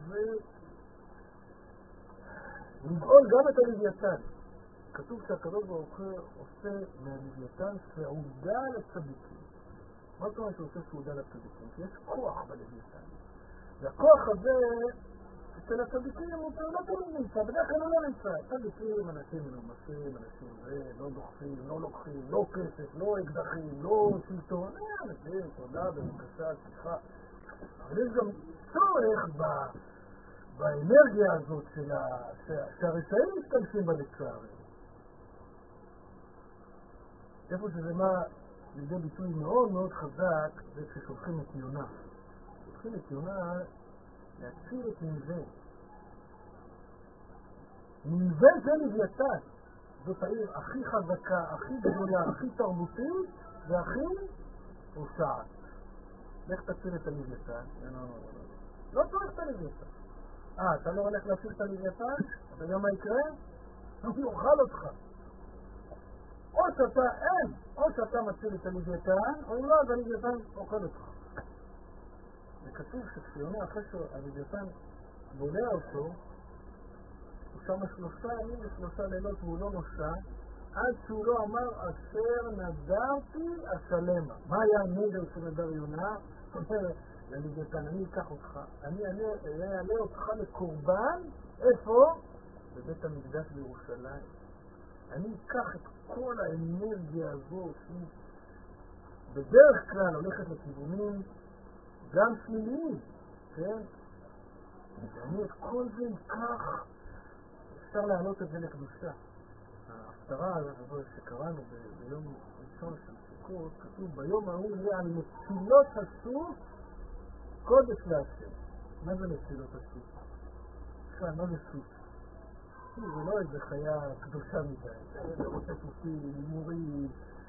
ולגאול גם את הלוויתן. כתוב שהקדוש ברוך הוא עושה מהלוויתן סעודה לצדיקים. מה זאת אומרת שהוא עושה סעודה לצדיקים? כי יש כוח בלוויתן. והכוח הזה, אצל הצדיקים הוא לא תמיד נמצא, בדרך כלל הוא לא נמצא. צדיקים, אנשים מנומסים, אנשים לא דוחפים, לא לוקחים, לא כסף, לא אקדחים, לא שלטון. אנשים, תודה, בבקשה, סליחה. אבל יש גם צורך באנרגיה הזאת שהרשעים משתמשים בה לצערי. איפה שזה מה לידי ביטוי מאוד מאוד חזק זה כששולחים את יונה. שולחים את יונה להציל את נינווה. נינווה זה לוויתן. זאת העיר הכי חזקה, הכי גדולה, הכי תרבותית והכי פושעת. לך תציל את הלוויתן. לא צריך את הלוויתן. אתה לא הולך להציל את הלוויתן? אתה יודע מה יקרה? הוא יאכל אותך. או שאתה מציל את הלוויתן, או אם לא, אז הלוויתן אוכל אותך. וכתוב שכשיונה אחרי שהלוויתן בולע אותו, הוא שם 3 ימים ו3 לילות והוא לא נושע, עד שהוא לא אמר אשר נדרתי אשלמה. מה היה הנדר שנדר יונה? זאת אומרת, ללוויתן, אני אקח אותך, אני אעלה אותך לקורבן, איפה? בבית המקדש בירושלים. אני אקח את כל האנרגיה הזאת שהיא בדרך כלל הולכת לכיוונים גם שליליים, כן? אני את כל זה אקח, אפשר להעלות את זה לקדושה. ההפטרה הזאת שקראנו ביום ראשון של סוכות, כתוב ביום ההוא יהיה על מצילות הסוף קודש להשם. מה זה מצילות הסוף? בכלל, מה זה סוף? זה לא איזה חיה קדושה מדי, זה רוצה סופים, הימורים,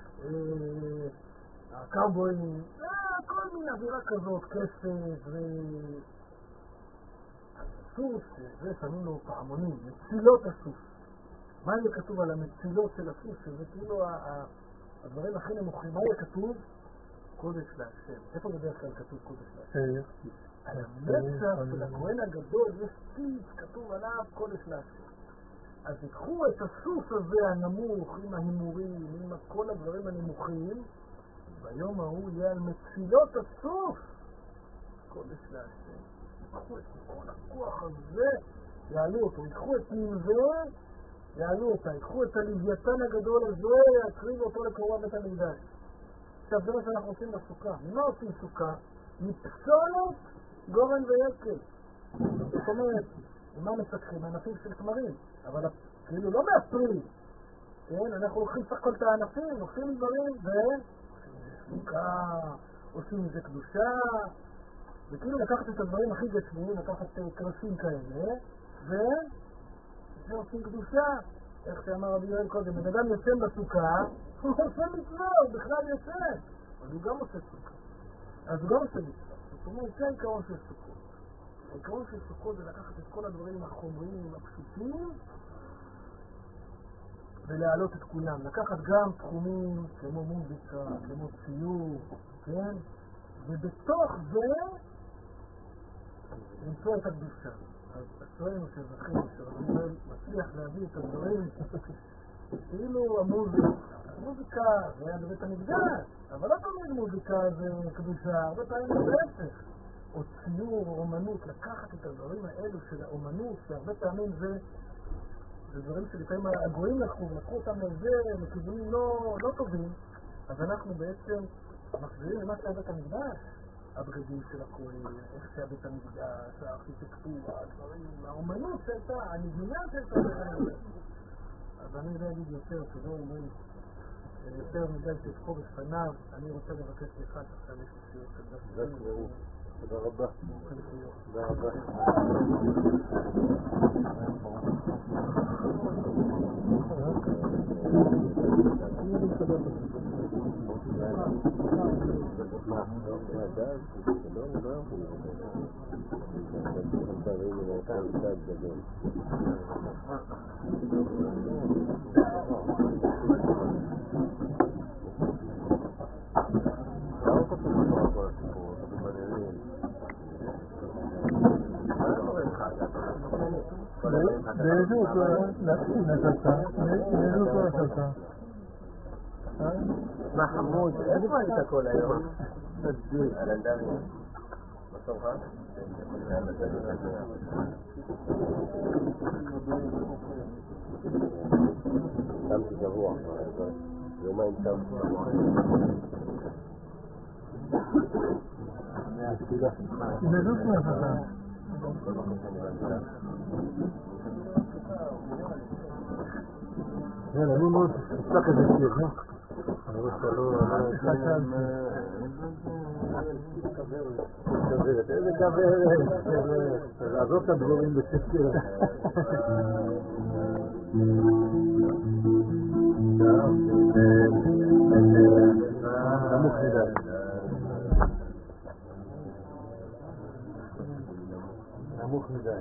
הקאובויים, כל מיני אווירה כזאת, כסף סוף, זה שמים לו פעמונים, מצילות הסוף. מה יהיה כתוב על המצילות של הסוף? שזה כאילו הדברים הכי נמוכים. מה יהיה כתוב? קודש להשם. איפה בדרך כלל כתוב קודש להשם? על המצח של הכהן הגדול יש טיפ כתוב עליו קודש להשם. אז יקחו את הסוף הזה הנמוך עם ההימורים, עם כל הדברים הנמוכים, ביום ההוא יהיה על מצילות הסוף קודש להשם. יקחו את כל הכוח הזה, יעלו אותו, יקחו את נמזה, יעלו אותה, יקחו את הלוויתן הגדול הזה, יקריבו אותו לקרוב בית המקדש. עכשיו זה מה שאנחנו עושים בסוכה. ממה עושים סוכה? מפסולת גורן ויקל. זאת אומרת, מה מסככים? ענפים של תמרים. אבל כאילו לא מאפרים. כן? אנחנו לוקחים סך כל את הענפים, לוקחים דברים עושים מזה סוכה, עושים מזה קדושה. וכאילו לקחת את הדברים הכי גשמיים, לקחת קרסים כאלה, ועושים קדושה. איך שאמר רבי יואל קודם, בן אדם ישן בסוכה, הוא עושה מצווה, הוא בכלל ישן. אבל הוא גם עושה סוכה. אז הוא גם עושה מצווה. זאת אומרת, זה העיקרון של סוכות. העיקרון של סוכות זה לקחת את כל הדברים החומריים, הפשוטים, ולהעלות את כולם. לקחת גם תחומים כמו מוזיקה, כמו ציור, כן? ובתוך זה למצוא את הקדושה. אז אצלנו שזכינו שרבי מצליח להביא את הדברים כאילו המוזיקה זה היה בבית המקדש, אבל לא תמיד מוזיקה זה קדושה, הרבה פעמים זה להפך. או ציור או אומנות, לקחת את הדברים האלו של האומנות, שהרבה פעמים זה דברים שלפעמים הגויים לקחו אותם לכיוונים לא טובים, אז אנחנו בעצם מחזירים למה שהיה בית המקדש. הבגדים של הכהן, איך שהיה בית המקדש, הארכיטקטורה, הדברים, האומנות שהייתה, הנגינה שהייתה בית המקדש. אז אני לא אגיד יותר, שלא אומרים יותר מדי שתחור בפניו, אני רוצה לבקש סליחה שעכשיו יש לי שיעור כזה. תודה רבה. תודה רבה. באיזה אותו נתת? מה חמוד, איפה היית כל היום? תסביר. על הנדרים. בסוף שמתי שבוע, יומיים שמתי. בזוץ מהפכה. יאללה, אני מאוד תפתח איזה שיר, אני רואה שאתה כברת, איזה כברת, לעזוב את הדברים בשקר. נמוך מדי. נמוך מדי.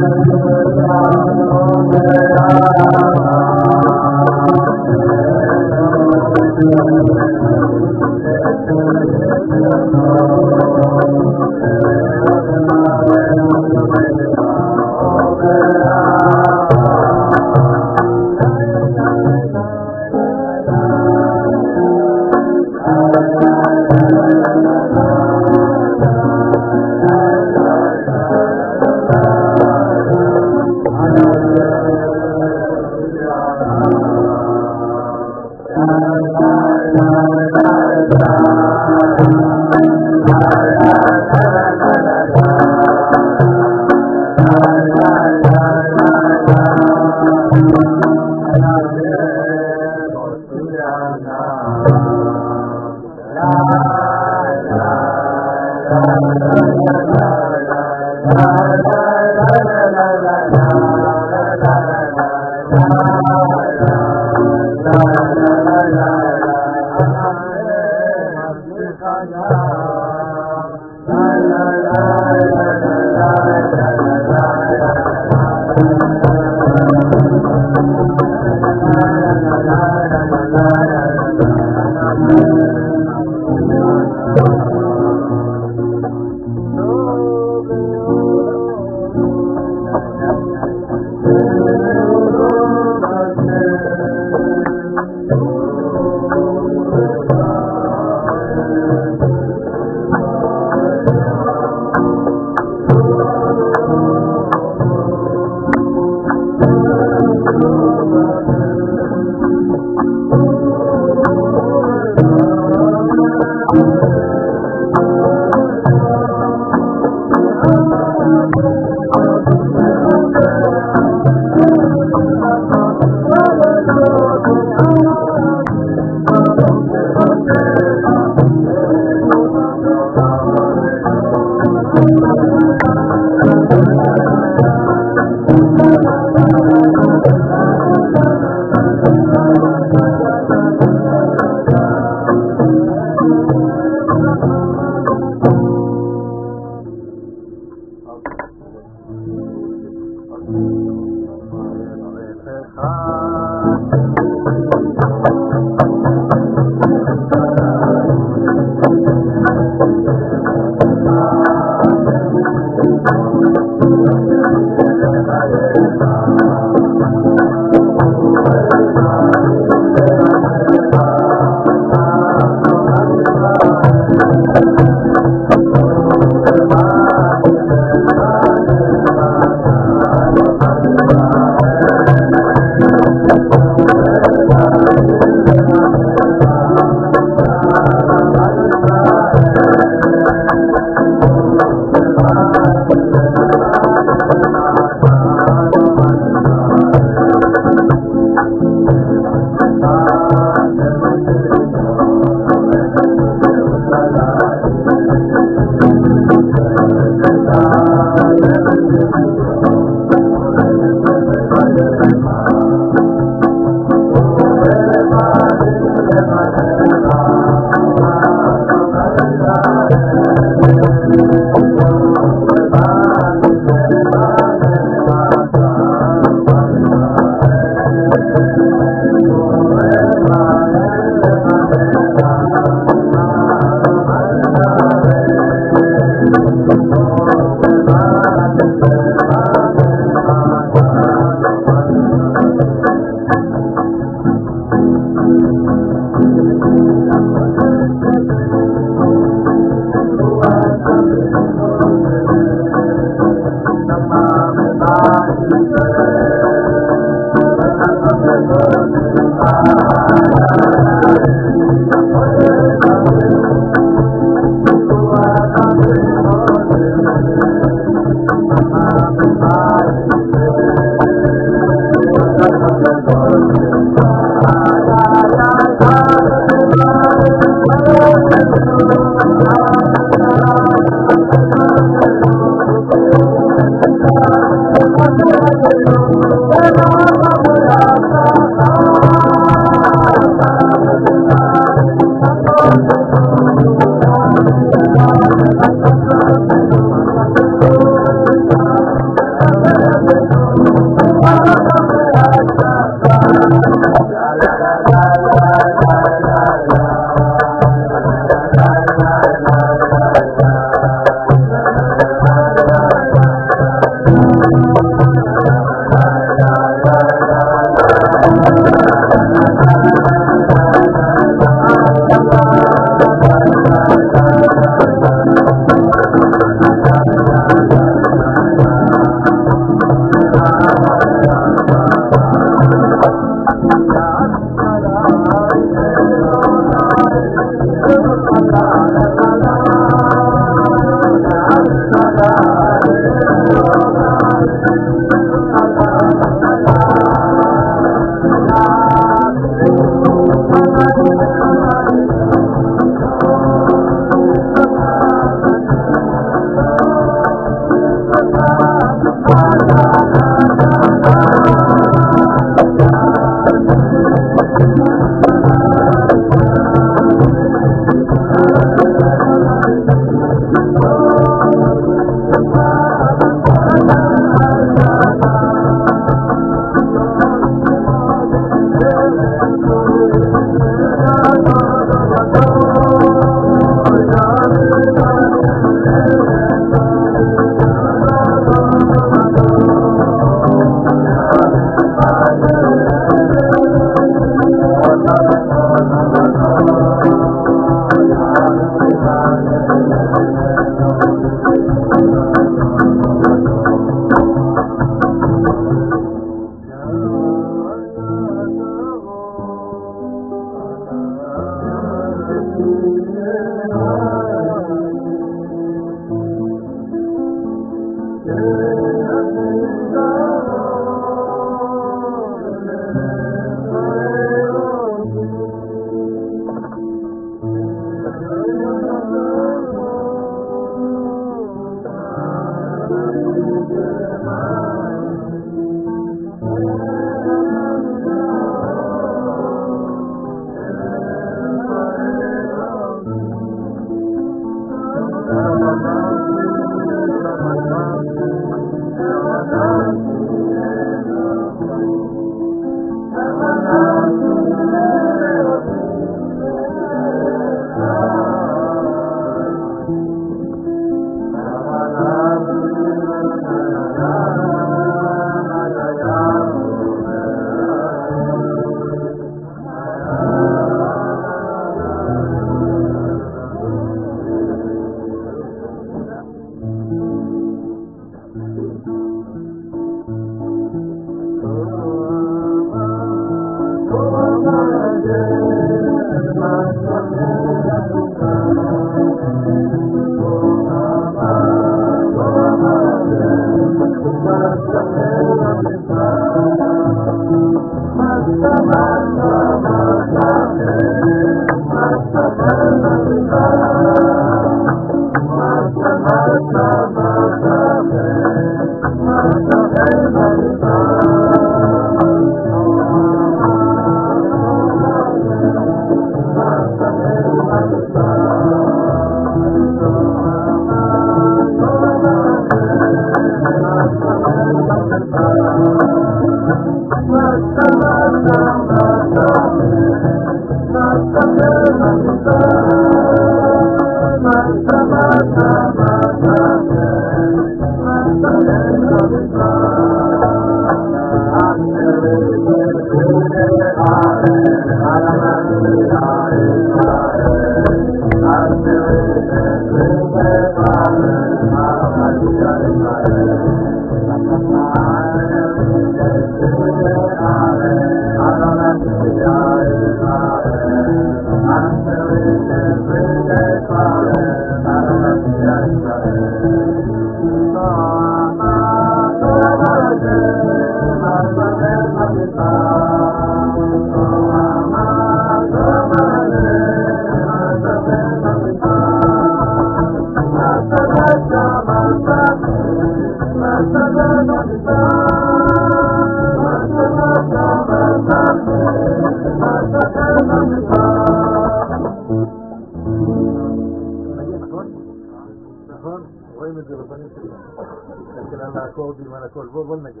בוא נגן.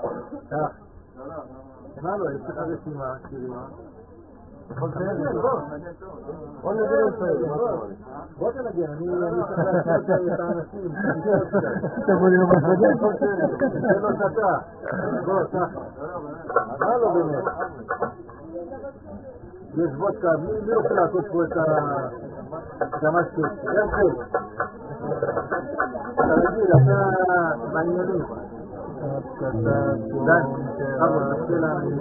מה לא, יש לך רשימה, שירימה. בוא נגן את בוא תנגן, אני צריך להשאיר את האנשים. תבוא לי ממש נגן. זה לא שאתה. בוא, ככה. מה לא באמת? יש וודקה, מי רוצה לעשות פה את המשקה? גם חלק. אתה רגיל, אתה בעניינים. די, אבו, נתחיל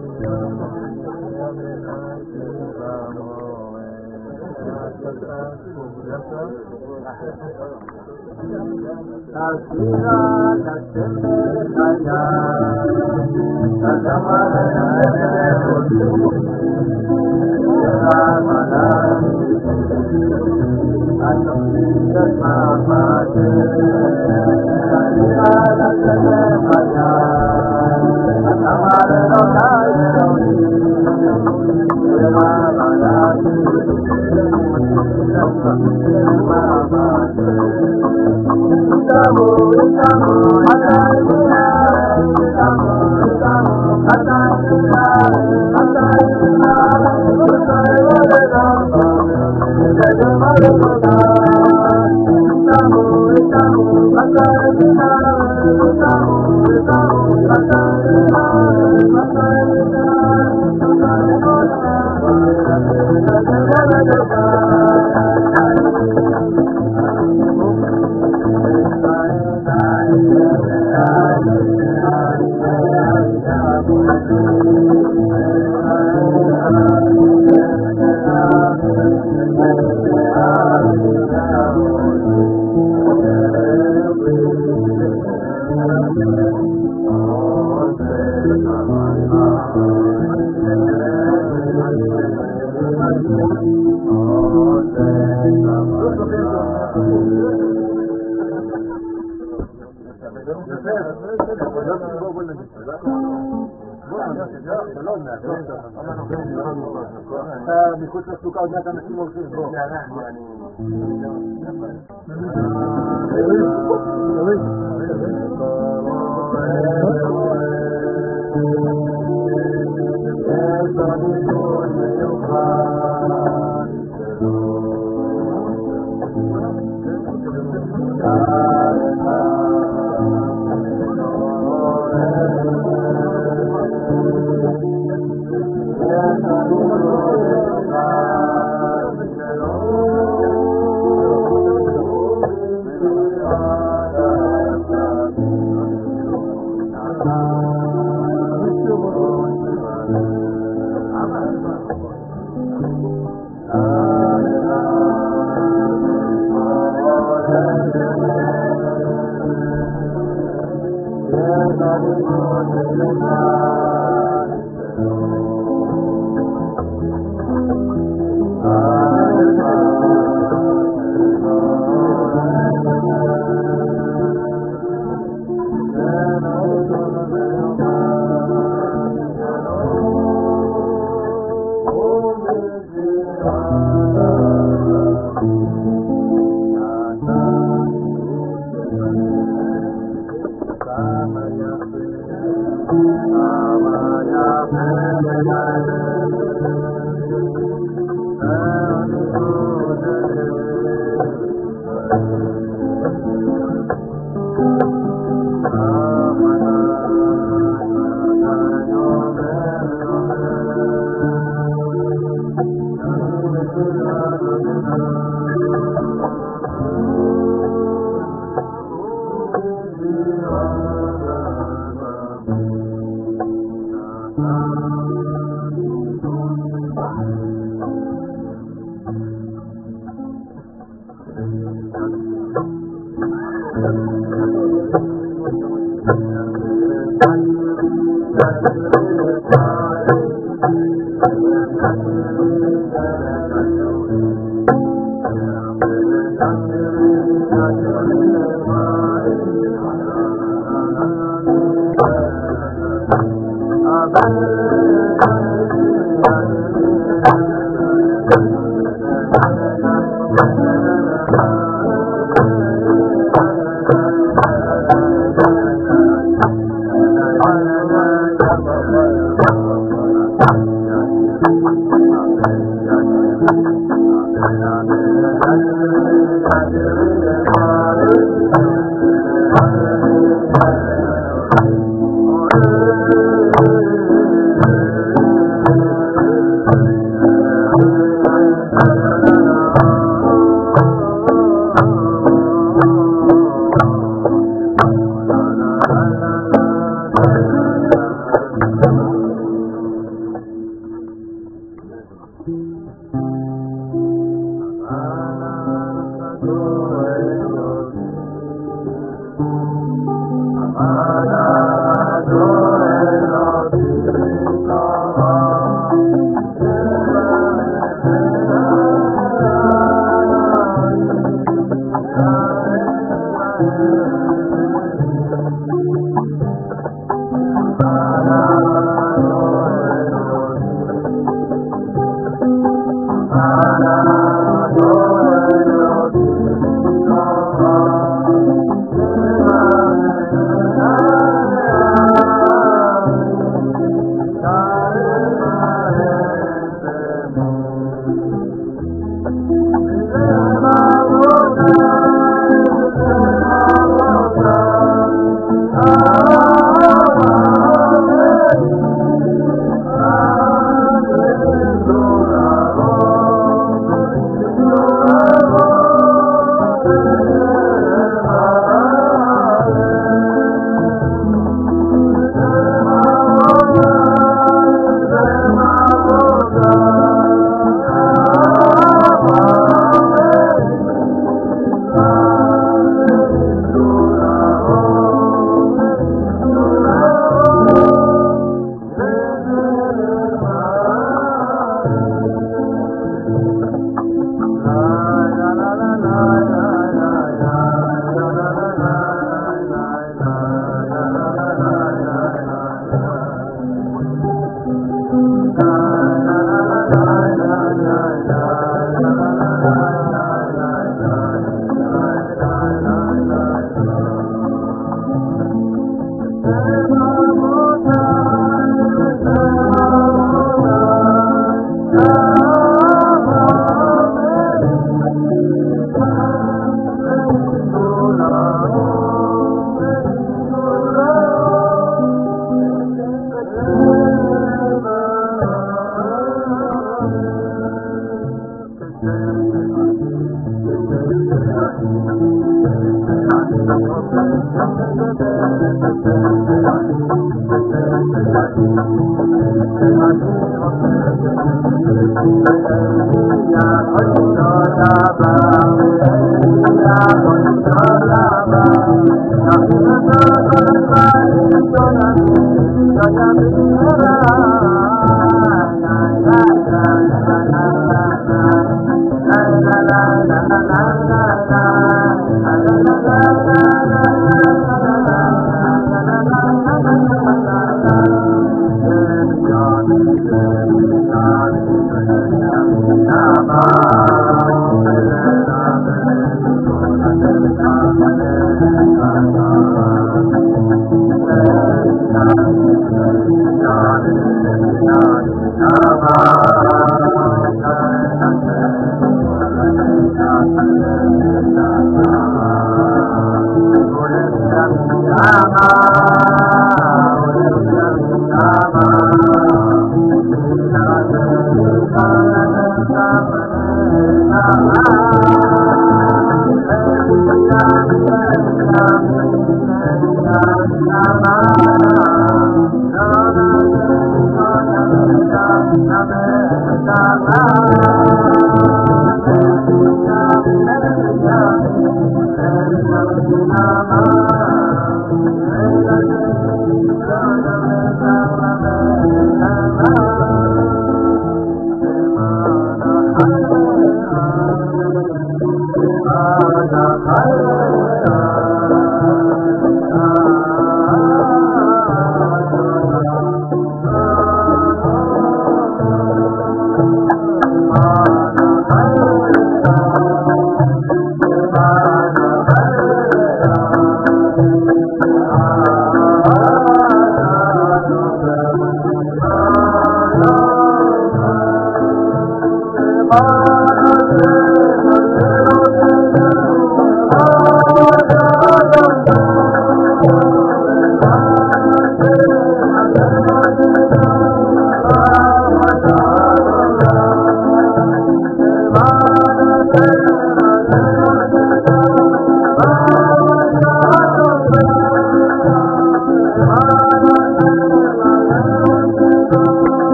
מחוץ לסוכה עוד מעט אנשים הולכים. בוא.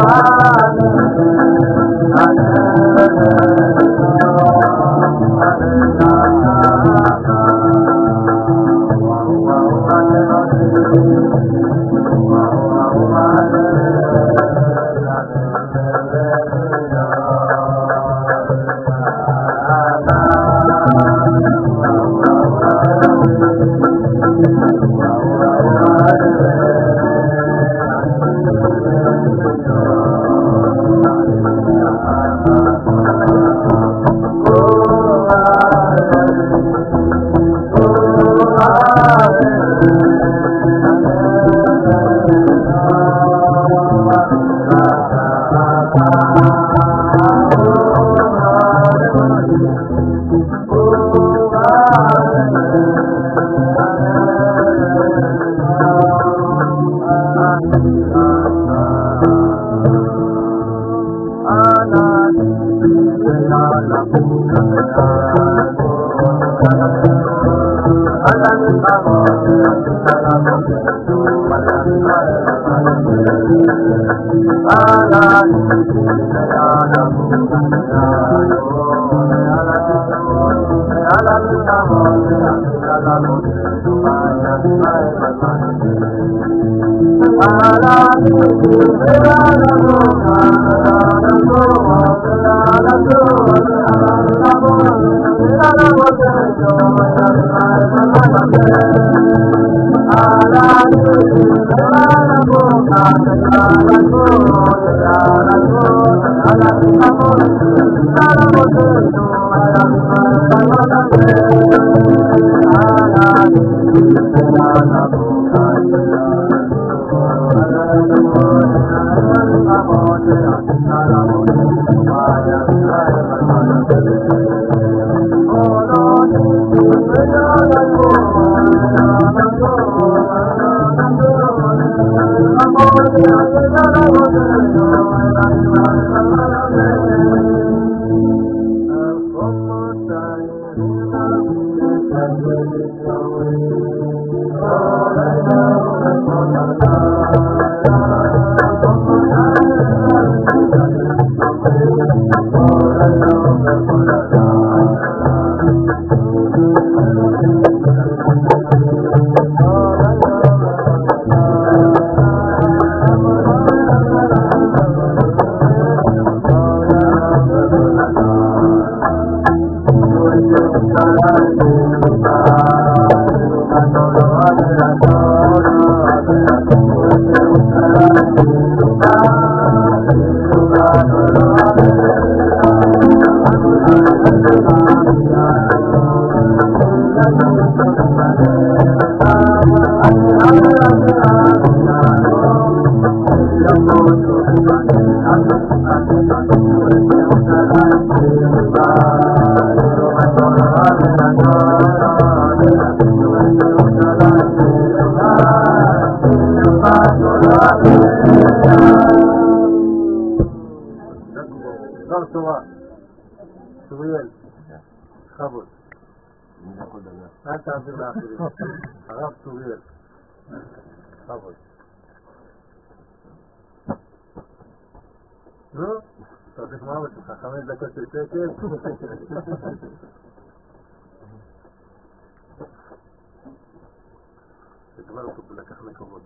דבר תורה, צוריאל, חבוד. אל תעביר לאחרים. הרב צוריאל, חבוד. נו, אתה רוצה שמוע אותך, 5 דקות של שקט. תקבל אותו ולקח מקומות.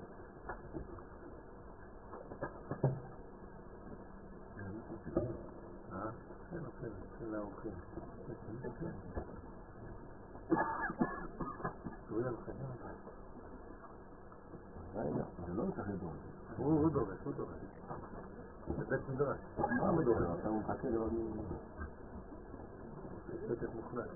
הוא דורש. זה בית מדרש. מה הוא דורש? אתה מחכה לראות שקט מוחלט.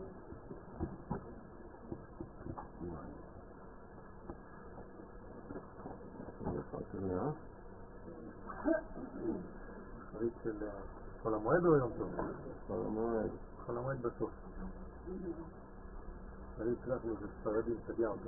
חריץ של חול המועד או יום טוב? חול המועד בסוף. חריץ לך לזה ספרדים תגיע אותו.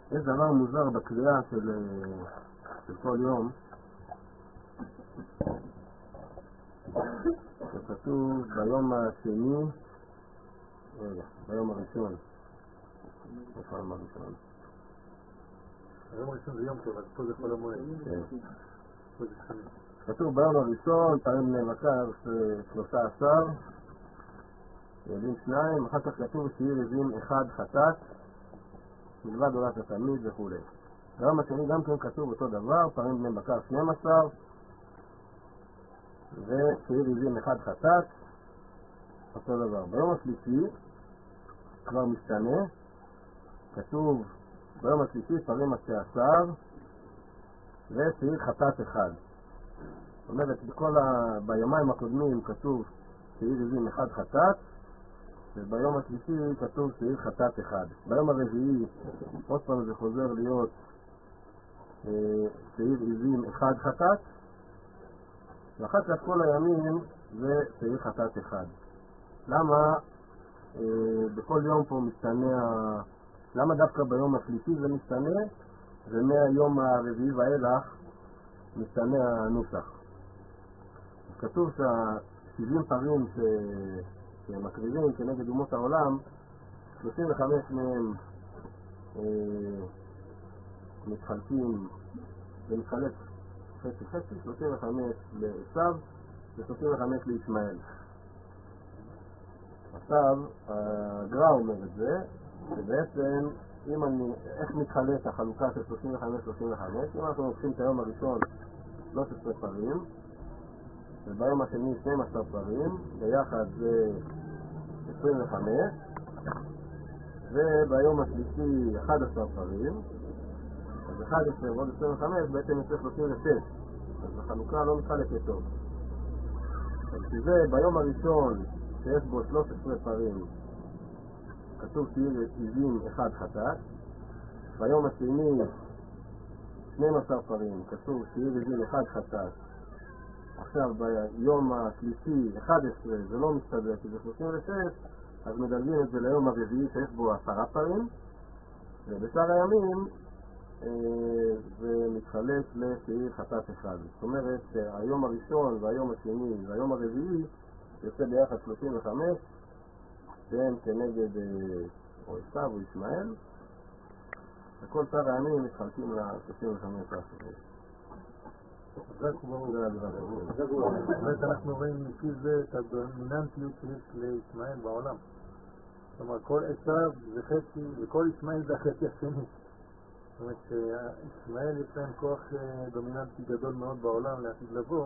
יש דבר מוזר בקריאה של כל יום, שכתוב ביום השני, ביום הראשון. איפה היום הראשון? היום הראשון זה יום טוב, אז פה זה חול המועד. כן. פה זה חמש. כתוב ביום הראשון, פעמים בני בקר 13, ילדים 2, אחר כך כתוב שיהיה ילדים 1 חטאת, מלבד עולת התלמיד וכו'. ביום השני גם כן כתוב אותו דבר, פעמים בני בקר 12, ושיהיה ילדים 1 חטאת, אותו דבר. ביום השלישי כבר משתנה, כתוב ביום השלישי פרים 13, ושיהיה חטאת 1. זאת אומרת, ביומיים הקודמים כתוב שיהיה ילדים 1 חטאת, וביום השלישי כתוב שיהיה חטאת 1. ביום הרביעי עוד פעם זה חוזר להיות שיהיה ילדים 1 חטאת, ואחר כך כל הימים זה שיהיה חטאת 1. למה בכל יום פה משתנה, למה דווקא ביום השלישי זה משתנה, ומהיום הרביעי ואילך משתנה הנוסח? כתוב שה-70 פרים שמקריבים כנגד אומות העולם, 35 מהם מתחלקים, זה מתחלק חצי, 35 לעשיו ו-35 לישמעאל. עכשיו, הגר"א אומר את זה, שבעצם איך מתחלק החלוקה של 35-35? אם אנחנו לוקחים את היום הראשון 13 פרים, וביום השני 12 פרים, ביחד זה 25, וביום השלישי 11 פרים, אז 11 ועוד 25 בעצם יוצא 36, אז החלוקה לא מתחלקת טוב. אז שזה ביום הראשון שיש בו 13 פרים, כתוב שיהיה ילדים 1 חטאת, ביום השני 12 פרים, כתוב שיהיה ילדים 1 חטאת, עכשיו ביום השלישי 11 זה לא מסתדר כי זה 36, אז מדלגים את זה ליום הרביעי שיש בו 10 פרים, ובשאר הימים זה מתחלק לשיהיה חטאת 1. זאת אומרת שהיום הראשון והיום השני והיום הרביעי יוצא ביחד 35, שהם כנגד או עשיו או ישמעאל, וכל שאר הימים מתחלקים ל-35 האחרים. באמת אנחנו רואים לפי זה את הדומיננטיות שיש לישמעאל בעולם. זאת אומרת, כל עשיו זה חצי, וכל ישמעאל זה החצי השני. זאת אומרת שישמעאל יש להם כוח דומיננטי גדול מאוד בעולם לעתיד לבוא.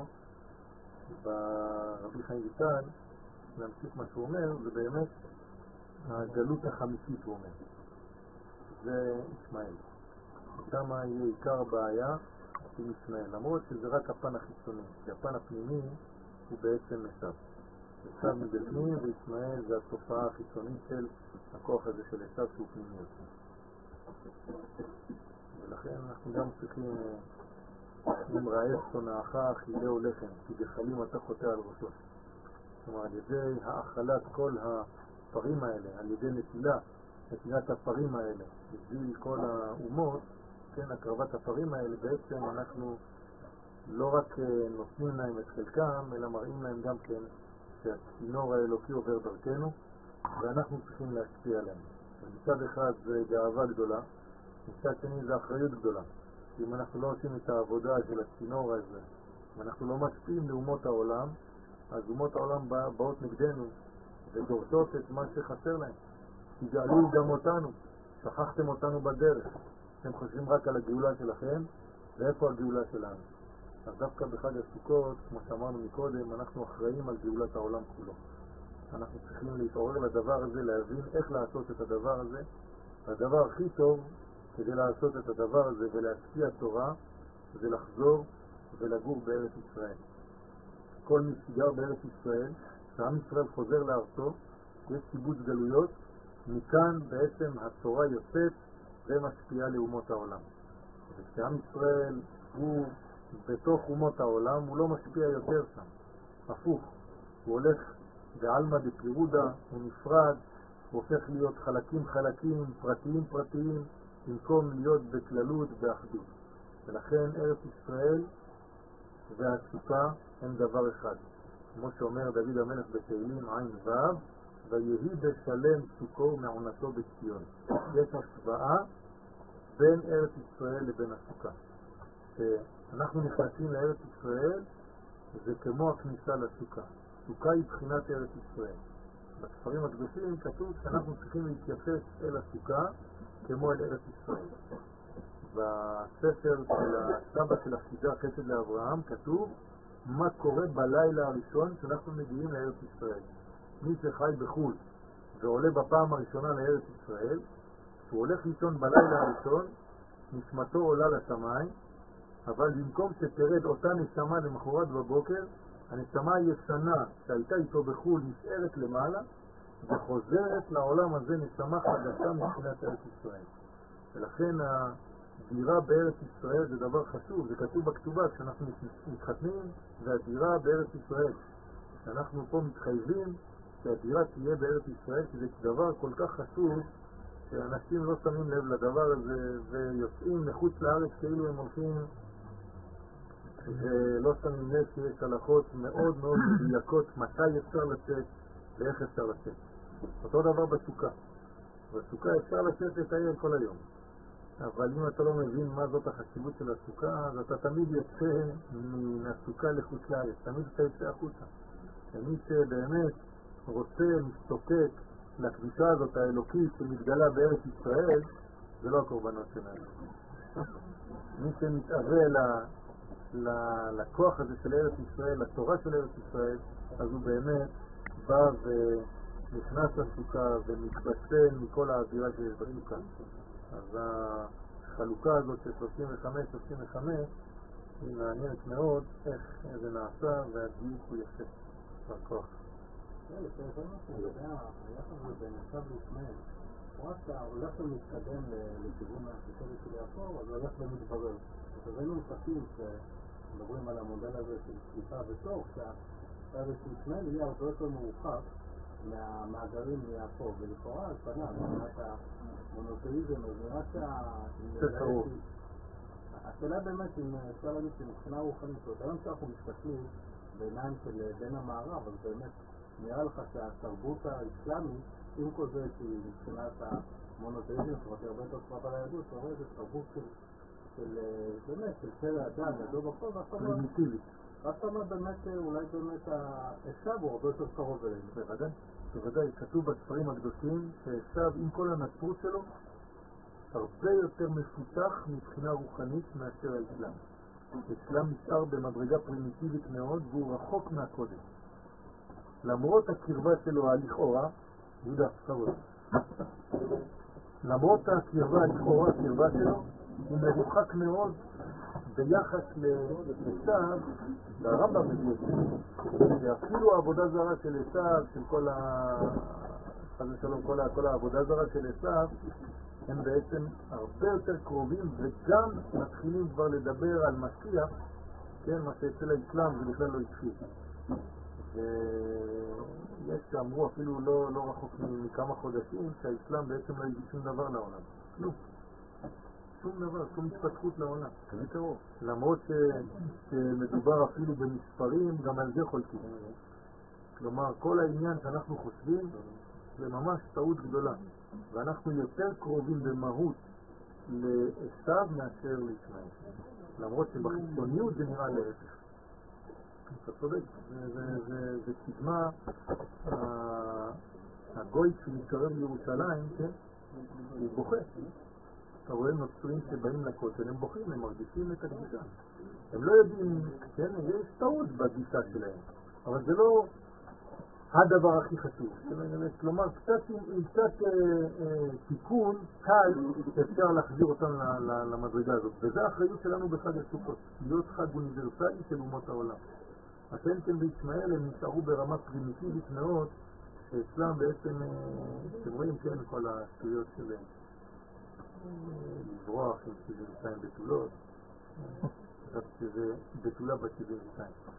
ברבי חיים ויטל, להמשיך מה שהוא אומר, זה באמת הגלות החמישית, הוא אומר. זה ישמעאל. שם יהיה עיקר הבעיה עם ישמעאל, למרות שזה רק הפן החיצוני, כי הפן הפנימי הוא בעצם עשיו. עשיו מבפנים, וישמעאל זה התופעה החיצונית של הכוח הזה של עשיו שהוא פנימי יותר. ולכן אנחנו גם צריכים, אם רעב שונאך אכילהו לחם, כי גחלים אתה חוטא על ראשו. זאת אומרת, על ידי האכלת כל הפרים האלה, על ידי נטילת הפרים האלה, בשביל כל האומות, כן, הקרבת הפרים האלה, בעצם אנחנו לא רק נותנים להם את חלקם, אלא מראים להם גם כן שהצינור האלוקי עובר דרכנו, ואנחנו צריכים להשפיע עליהם. מצד אחד זה גאווה גדולה, מצד שני זה אחריות גדולה. אם אנחנו לא עושים את העבודה של הצינור הזה, אם אנחנו לא משפיעים לאומות העולם, אז אומות העולם באות נגדנו ודורשות את מה שחסר להם. תגאלו גם אותנו, שכחתם אותנו בדרך. אתם חושבים רק על הגאולה שלכם, ואיפה הגאולה שלנו? אז דווקא בחג הסוכות, כמו שאמרנו מקודם, אנחנו אחראים על גאולת העולם כולו. אנחנו צריכים להתעורר לדבר הזה, להבין איך לעשות את הדבר הזה. הדבר הכי טוב כדי לעשות את הדבר הזה ולהשפיע תורה, זה לחזור ולגור בארץ ישראל. כל מי שגר בארץ ישראל, כשעם ישראל חוזר לארצו, יש קיבוץ גלויות, מכאן בעצם התורה יוצאת ומשפיעה לאומות העולם. וכשעם ישראל הוא בתוך אומות העולם, הוא לא משפיע יותר שם. הפוך, הוא הולך בעלמא דפירודה, הוא נפרד, הוא הופך להיות חלקים, פרטיים, במקום להיות בכללות באחדות. ולכן ארץ ישראל והסוכה הם דבר אחד. כמו שאומר דוד המלך בתהילים עין ו', ויהי בשלם סוכו מעונתו בציון. יש השוואה בין ארץ ישראל לבין הסוכה. אנחנו נכנסים לארץ ישראל, זה כמו הכניסה לסוכה. סוכה היא בחינת ארץ ישראל. בספרים הקדושים כתוב שאנחנו צריכים להתייחס אל הסוכה כמו אל ארץ ישראל. בספר של הסבא של החידה חסד לאברהם כתוב מה קורה בלילה הראשון שאנחנו מגיעים לארץ ישראל. מי שחי בחו"ל ועולה בפעם הראשונה לארץ ישראל, שהוא הולך לישון בלילה הראשון, נשמתו עולה לשמיים, אבל במקום שתרד אותה נשמה למחרת בבוקר, הנשמה הישנה שהייתה איתו בחו"ל נשארת למעלה וחוזרת לעולם הזה נשמה חדשה מבחינת ארץ ישראל. ולכן הדירה בארץ ישראל זה דבר חשוב, זה כתוב בכתובה כשאנחנו מתחתנים, והדירה בארץ ישראל. אנחנו פה מתחייבים שהדירה תהיה בארץ ישראל, כי זה דבר כל כך חשוב שאנשים לא שמים לב לדבר הזה ויוצאים מחוץ לארץ כאילו הם הולכים ולא שמים לב שיש הלכות מאוד מאוד מדויקות מתי אפשר לצאת ואיך אפשר לצאת. אותו דבר בסוכה. בסוכה אפשר לצאת לטייל כל היום. אבל אם אתה לא מבין מה זאת החשיבות של הסוכה, אז אתה תמיד יוצא מן הסוכה לחוץ לארץ, תמיד אתה יוצא החוצה. ומי שבאמת רוצה להסתופק לקדושה הזאת האלוקית שמתגלה בארץ ישראל, זה לא הקורבנות שלנו. מי שמתאווה לכוח הזה של ארץ ישראל, לתורה של ארץ ישראל, אז הוא באמת בא ונכנס לסוכה ומתבשם מכל האווירה שיש בסוכה. אז החלוקה הזאת של 35-35 היא מעניינת מאוד איך זה נעשה והדיוק הוא יפה בכוח. לפני היחד הזה בין עשיו לישמעאל, הוא רק הולך ומתקדם לכיוון השושלת של יעקב, אז הוא הולך ומתברר. אז היינו מפתים שמדברים על המודל הזה של שליטה ותור, שהשושלת של ישמעאל יהיה הרבה יותר מרוחק מהמאגרים מיעקב, ולכאורה על פניו, מבחינת המונותאיזם, אז נראה השאלה באמת אם אפשר להגיד שמבחינה רוחנית, זאת היום שאנחנו מסתכלים בעיניים של בין המערב, אז באמת נראה לך שהתרבות האסלאמית, עם כל זה שהיא מבחינת המונותאיזם, זאת אומרת, הרבה יותר קרבה ליהדות, זאת אומרת, זה תרבות של באמת, של פרא אדם, ידו בכל, פרימיטיבית. רק אתה אומר באמת, אולי באמת העשיו הוא הרבה יותר קרוב אלינו. בוודאי, בוודאי, כתוב בספרים הקדושים שעשיו עם כל הנצרות שלו הרבה יותר מפותח מבחינה רוחנית מאשר האסלאם. האסלאם נשאר במדרגה פרימיטיבית מאוד והוא רחוק מהקודש. למרות הקרבה שלו הלכאורה, יהודה, סבוד, למרות הקרבה הלכאורה, הקרבה שלו, הוא מרוחק מאוד ביחס לעשיו, לרמב"ם מביא שאפילו העבודה זרה של עשיו, של כל כל העבודה זרה של עשיו, הם בעצם הרבה יותר קרובים וגם מתחילים כבר לדבר על משיח, כן, מה שאצל האסלאם זה בכלל לא התחיל. ויש שאמרו אפילו לא רחוק מכמה חודשים שהאסלאם בעצם לא הביא שום דבר לעולם. כלום. שום דבר, שום התפתחות לעולם. כזה קרוב. למרות שמדובר אפילו במספרים, גם על זה חולקים. כלומר, כל העניין שאנחנו חושבים זה ממש טעות גדולה. ואנחנו יותר קרובים במהות לעשיו מאשר לישמעאל. למרות שבחיצוניות זה נראה להפך. אתה צודק, זה קדמה, הגוי שמתקרב לירושלים, כן? הוא בוכה. אתה רואה נוצרים שבאים לכותל, הם בוכים, הם מרגישים את הקדושה. הם לא יודעים, כן, יש טעות בגישה שלהם, אבל זה לא הדבר הכי חשוב. כלומר, עם קצת תיקון קל אפשר להחזיר אותם למדרגה הזאת. וזה האחריות שלנו בחג הסוכות, להיות חג אוניברסלי של אומות העולם. אתם בישמעאל הם נשארו ברמה פרימיטיבית מאוד, שאצלם בעצם, אתם רואים, כן, כל השטויות שלהם. לברוח עם 72 בתולות, רק שזה בתולה ב-72.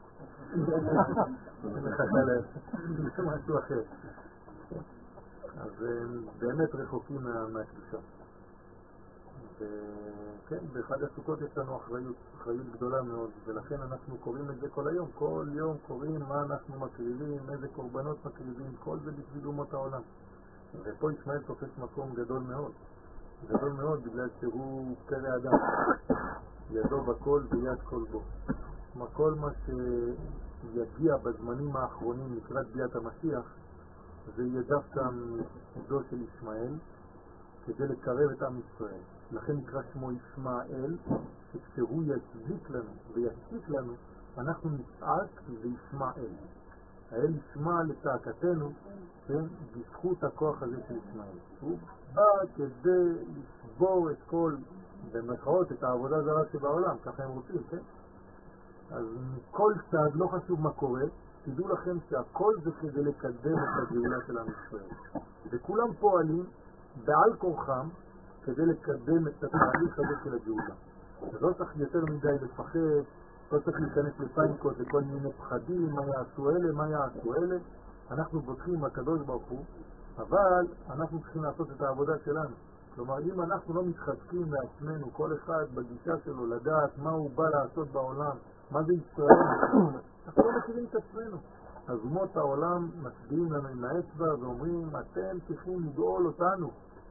זה מחכה למשהו אחר. אז הם באמת רחוקים מהקדושה. כן, באחד הסוכות יש לנו אחריות גדולה מאוד, ולכן אנחנו קוראים את זה כל היום. כל יום קוראים מה אנחנו מקריבים, איזה קורבנות מקריבים, כל זה בשביל אומות העולם. ופה ישמעאל תופס מקום גדול מאוד. גדול מאוד בגלל שהוא פרא אדם. ידו בכל ויד כל בו. כל מה שיגיע בזמנים האחרונים לקראת ביאת המשיח, זה יהיה דווקא מידו של ישמעאל, כדי לקרב את עם ישראל. לכן נקרא שמו ישמעאל, שכשהוא יצדיק לנו ויצדיק לנו, אנחנו נצעק וישמעאל. האל ישמע לצעקתנו, כן, בזכות הכוח הזה של ישמעאל. הוא בא כדי לשבור את כל, במרכאות, את העבודה זרה שבעולם, ככה הם רוצים, כן? אז מכל צד, לא חשוב מה קורה, תדעו לכם שהכל זה כדי לקדם את הגאולה של עם ישראל. וכולם פועלים בעל כורחם כדי לקדם את התהליך הזה של הגאולה. לא צריך יותר מדי לפחד, לא צריך להיכנס לפניקות וכל מיני פחדים, מה יעשו אלה, מה יעשו אלה. אנחנו בוטחים הקדוש ברוך הוא, אבל אנחנו צריכים לעשות את העבודה שלנו. כלומר, אם אנחנו לא מתחזקים לעצמנו, כל אחד בגישה שלו, לדעת מה הוא בא לעשות בעולם, מה זה ישראל, אנחנו לא מכירים את עצמנו. אז אומות העולם מצביעים לנו עם האצבע ואומרים, אתם צריכים לגאול אותנו.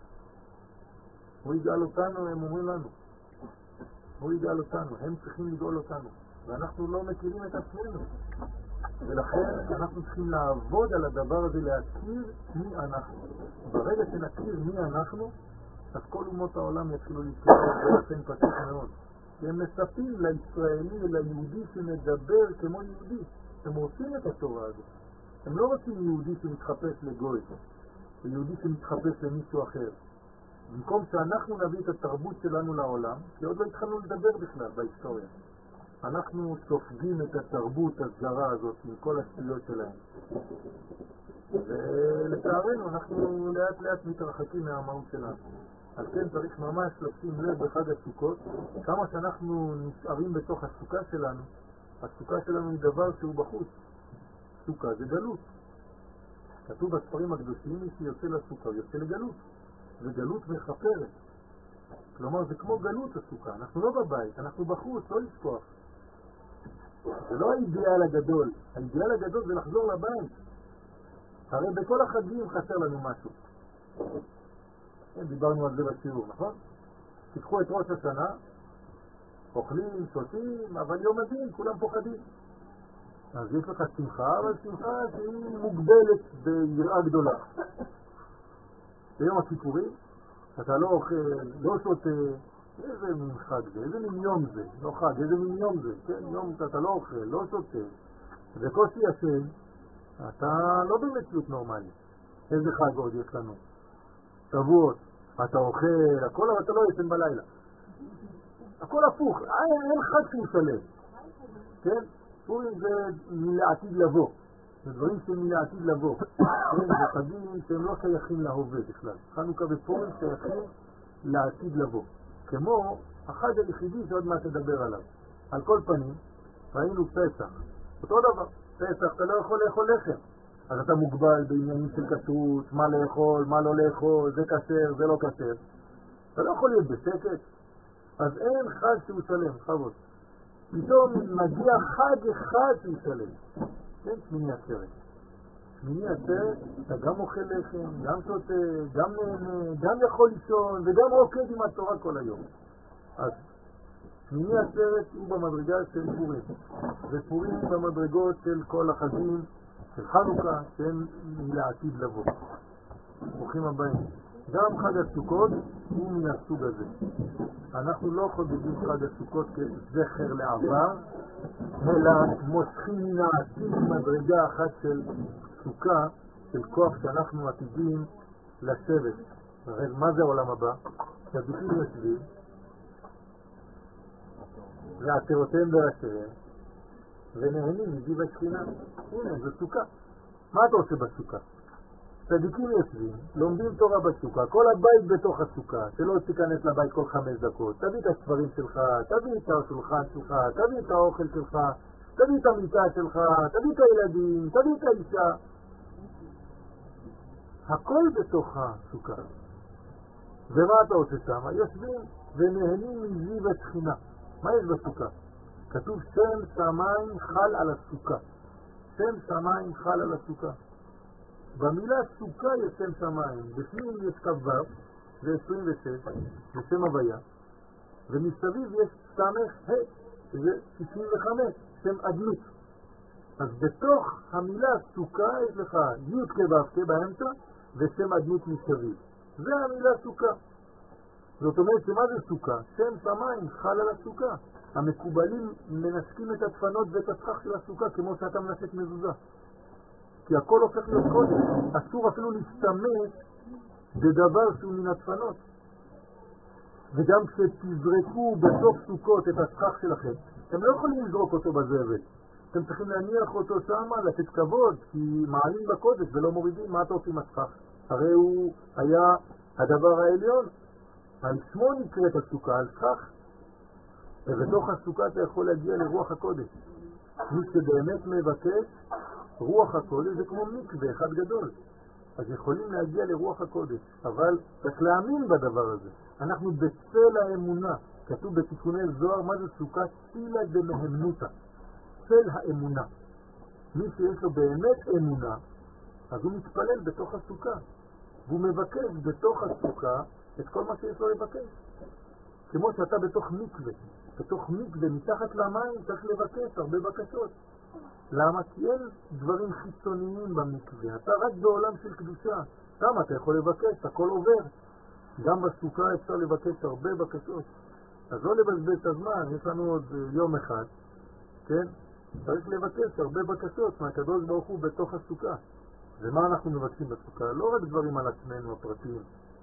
הוא יגאל אותנו, הם אומרים לנו. הוא יגאל אותנו, הם צריכים לגאול אותנו. ואנחנו לא מכירים את עצמנו. ולכן אנחנו צריכים לעבוד על הדבר הזה, להכיר מי אנחנו. ברגע שנכיר מי אנחנו, אז כל אומות העולם יתחילו להתקרב באופן פשוט מאוד. כי הם מצפים לישראלי, ליהודי שמדבר כמו יהודי. הם רוצים את התורה הזאת. הם לא רוצים יהודי שמתחפש לגוי, יהודי שמתחפש למישהו אחר. במקום שאנחנו נביא את התרבות שלנו לעולם, כי עוד לא התחלנו לדבר בכלל בהיסטוריה. אנחנו סופגים את התרבות הזרה הזאת עם כל השטויות שלהם. ולצערנו אנחנו לאט לאט מתרחקים מהמהות שלנו. על כן צריך ממש לשים לב בחג הסוכות, כמה שאנחנו נשארים בתוך הסוכה שלנו, הסוכה שלנו היא דבר שהוא בחוץ. סוכה זה גלות. כתוב בספרים הקדושים, מי שיוצא לסוכה יוצא לגלות. וגלות מחפרת. כלומר זה כמו גלות הסוכה, אנחנו לא בבית, אנחנו בחוץ, לא לשכוח. זה לא האידיאל הגדול, האידיאל הגדול זה לחזור לבית. הרי בכל החגים חסר לנו משהו. דיברנו על זה בשיעור, נכון? תיקחו את ראש השנה, אוכלים, שותים, אבל יום הדין, כולם פוחדים. אז יש לך שמחה, אבל שמחה שהיא מוגבלת ביראה גדולה. ביום הכיפורים, אתה לא אוכל, לא שותה, איזה מין חג זה, איזה מין יום זה, לא חג, איזה מין יום זה, כן, יום אתה לא אוכל, לא שותה, וקושי השם, אתה לא במציאות נורמלית. איזה חג עוד יש לנו? שבועות, אתה אוכל, הכל, אבל אתה לא ישן בלילה. הכל הפוך, אין חג שהוא שלם. כן? פורים זה לעתיד לבוא. זה דברים שהם לעתיד לבוא. כן? זה חגים שהם לא שייכים להווה בכלל. חנוכה ופורים שייכים לעתיד לבוא. כמו החג היחידי שעוד מעט תדבר עליו. על כל פנים, ראינו פסח. אותו דבר. פסח אתה לא יכול לאכול לחם. אז אתה מוגבל בעניינים של כשרות, מה לאכול, מה לא לאכול, זה כשר, זה לא כשר. אתה לא יכול להיות בשקט. אז אין חג שהוא שלם, חבות. פתאום מגיע חג אחד שהוא שלם. כן, שמיני עצרת. שמיני עצרת, אתה גם אוכל לחם, גם שותה, גם נהנה, גם יכול לישון, וגם רוקד עם התורה כל היום. אז שמיני עצרת הוא במדרגה של פורים. ופורים במדרגות של כל החגים, של חנוכה, שהם לעתיד לבוא. ברוכים הבאים. גם חג הסוכות הוא מן הסוג הזה. אנחנו לא חוגגים חג הסוכות כזכר לעבר, אלא מושכים מן העתיד מדרגה אחת של סוכה, של כוח שאנחנו עתידים לשבת. הרי מה זה העולם הבא? צדיקים יושבים, ועטרותיהם בראשיהם, ונהנים מזיו השכינה. הנה, זו סוכה. מה אתה עושה בסוכה? צדיקים יושבים, לומדים תורה בסוכה, כל הבית בתוך הסוכה, שלא תיכנס לבית כל 5 דקות. תביא את הספרים שלך, תביא את השולחן שלך, תביא את האוכל שלך, תביא את המיטה שלך, תביא את הילדים, תביא את האישה. הכל בתוך הסוכה. ומה אתה עושה שם? יושבים ונהנים מזיו השכינה. מה יש בסוכה? כתוב שם שמיים חל על הסוכה. שם שמיים חל על הסוכה. במילה סוכה יש שם שמיים. בפנים יש כ"ו, זה 26, זה שם הוויה. ומסביב יש סמך ה', שזה 65, שם אדנות. אז בתוך המילה סוכה יש לך י' כו' באמצע ושם אדנות מסביב. זה המילה סוכה. זאת אומרת שמה זה סוכה? שם שמיים חל על הסוכה. המקובלים מנשקים את הדפנות ואת הסכך של הסוכה כמו שאתה מנשק מזוזה. כי הכל הופך להיות קודש. אסור אפילו להשתמש בדבר שהוא מן הדפנות. וגם כשתזרקו בסוף סוכות את הסכך שלכם, אתם לא יכולים לזרוק אותו בזבל. אתם צריכים להניח אותו שם, לתת כבוד, כי מעלים בקודש ולא מורידים. מה אתה עושים עם הסכך? הרי הוא היה הדבר העליון. על שמו נקראת הסוכה, על סכך. ובתוך הסוכה אתה יכול להגיע לרוח הקודש. מי שבאמת מבקש, רוח הקודש זה כמו מקווה אחד גדול. אז יכולים להגיע לרוח הקודש, אבל צריך להאמין בדבר הזה. אנחנו בצל האמונה. כתוב בתיקוני זוהר, מה זה סוכה? צילה דמהמנותה. צל האמונה. מי שיש לו באמת אמונה, אז הוא מתפלל בתוך הסוכה. והוא מבקש בתוך הסוכה את כל מה שיש לו לבקש. כמו שאתה בתוך מקווה. בתוך מקווה, מתחת למים, צריך לבקש הרבה בקשות. למה? כי אין דברים חיצוניים במקווה. אתה רק בעולם של קדושה. כמה אתה יכול לבקש? הכל עובר. גם בסוכה אפשר לבקש הרבה בקשות. אז לא לבזבז את הזמן, יש לנו עוד יום אחד, כן? צריך לבקש הרבה בקשות מהקדוש ברוך הוא בתוך הסוכה. ומה אנחנו מבקשים בסוכה? לא רק דברים על עצמנו הפרטיים.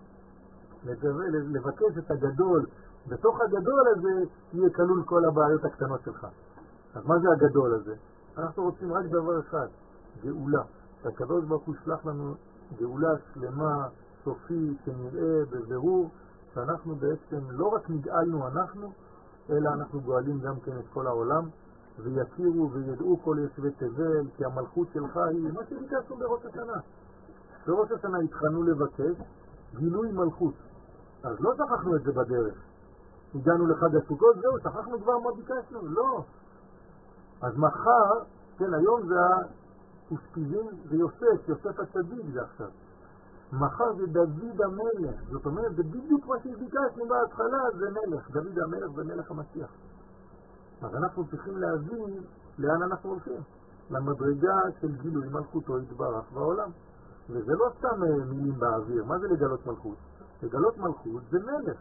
לבקש את הגדול. בתוך הגדול הזה יהיה כלול כל הבעיות הקטנות שלך. אז מה זה הגדול הזה? אנחנו רוצים רק דבר אחד, גאולה. שהקדוש ברוך הוא שלח לנו גאולה שלמה, סופית, שנראה בבירור, שאנחנו בעצם לא רק נגאלנו אנחנו, אלא אנחנו גואלים גם כן את כל העולם, ויכירו וידעו כל יושבי תבל, כי המלכות שלך היא מה שביקשנו בראש השנה. בראש השנה התחלנו לבקש גילוי מלכות. אז לא שכחנו את זה בדרך. הגענו לחג הסוכות, זהו, שכחנו כבר מה ביקשנו? לא. אז מחר, כן, היום זה האושפיזין ויוסף, יוסף הצדיק זה עכשיו. מחר זה דוד המלך, זאת אומרת, זה בדיוק מה שביקשנו בהתחלה, זה מלך, דוד המלך ומלך המשיח. אז אנחנו צריכים להבין לאן אנחנו הולכים. למדרגה של גילוי מלכותו יתברך בעולם. וזה לא סתם מילים באוויר. מה זה לגלות מלכות? לגלות מלכות זה מלך.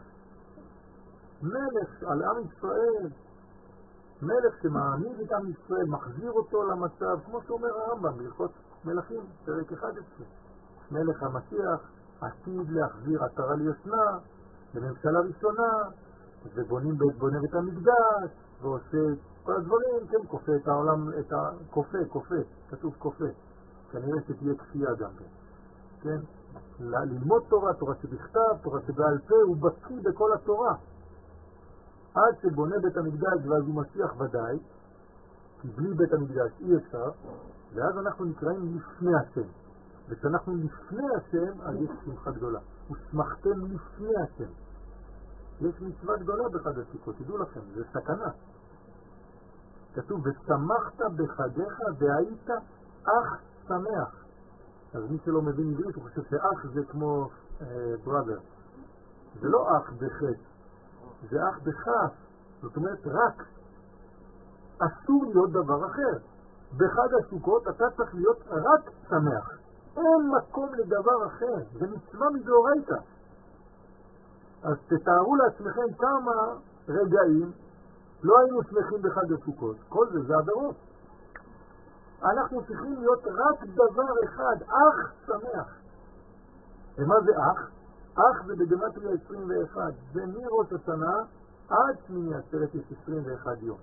מלך על עם ישראל. מלך שמעמיד את עם ישראל, מחזיר אותו למצב, כמו שאומר הרמב"ם, בהלכות מלכים, פרק 11. מלך המשיח עתיד להחזיר עטרה ליושנה, בממשלה ראשונה, ובונים בית המקדש, ועושה כל הדברים, כן, כופה את העולם, את כופה, כתוב כופה. כנראה שתהיה כפייה גם כן. כן? ללמוד תורה, תורה שבכתב, תורה שבעל פה, הוא בקיא בכל התורה. עד שבונה בית המקדש, ואז הוא משיח ודאי, כי בלי בית המקדש אי אפשר, ואז אנחנו נקראים לפני השם. וכשאנחנו לפני השם, אז יש שמחה גדולה. ושמחתם לפני השם. יש מצווה גדולה בחג הסוכות, תדעו לכם, זה סכנה. כתוב, ושמחת בחגיך והיית אח שמח. אז מי שלא מבין עברית, הוא חושב שאח זה כמו ברדר. זה לא אח בחץ, זה אח בכף. זאת אומרת, רק. אסור להיות דבר אחר. בחג הסוכות אתה צריך להיות רק שמח. אין מקום לדבר אחר. זה מצווה מדאורייתא. אז תתארו לעצמכם כמה רגעים לא היינו שמחים בחג הסוכות. כל זה עבירות. אנחנו צריכים להיות רק דבר אחד, אח שמח. ומה זה אח? אח זה בגמטריה 21. זה מראש השנה עד שמיני עצרת יש 21 יום.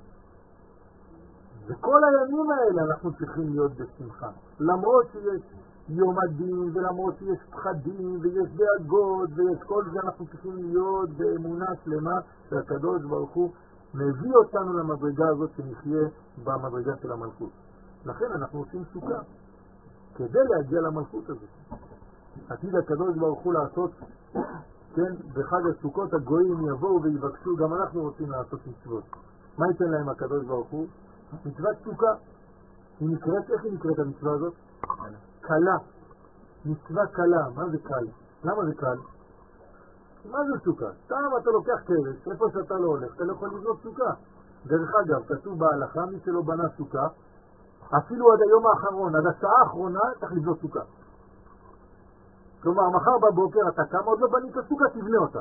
וכל הימים האלה אנחנו צריכים להיות בשמחה. למרות שיש יום הדין, ולמרות שיש פחדים, ויש דאגות, ויש כל זה, אנחנו צריכים להיות באמונה שלמה שהקדוש ברוך הוא מביא אותנו למדרגה הזאת שנחיה במדרגה של המלכות. לכן אנחנו עושים סוכה, כדי להגיע למלכות הזאת. עתיד הקדוש ברוך הוא לעשות כן, בחג הסוכות הגויים יבואו ויבקשו, גם אנחנו רוצים לעשות מצוות. מה ייתן להם הקדוש ברוך הוא? מצוות סוכה. היא נקראת, איך היא נקראת המצווה הזאת? קלה. מצווה קלה. מה זה קל? למה זה קל? מה זה סוכה? סתם אתה לוקח קרש, איפה שאתה לא הולך, אתה לא יכול לבנות סוכה. דרך אגב, כתוב בהלכה, מי שלא בנה סוכה, אפילו עד היום האחרון, עד השעה האחרונה, צריך לבנות סוכה. כלומר, מחר בבוקר אתה קם, עוד לא בנית סוכה, תבנה אותה.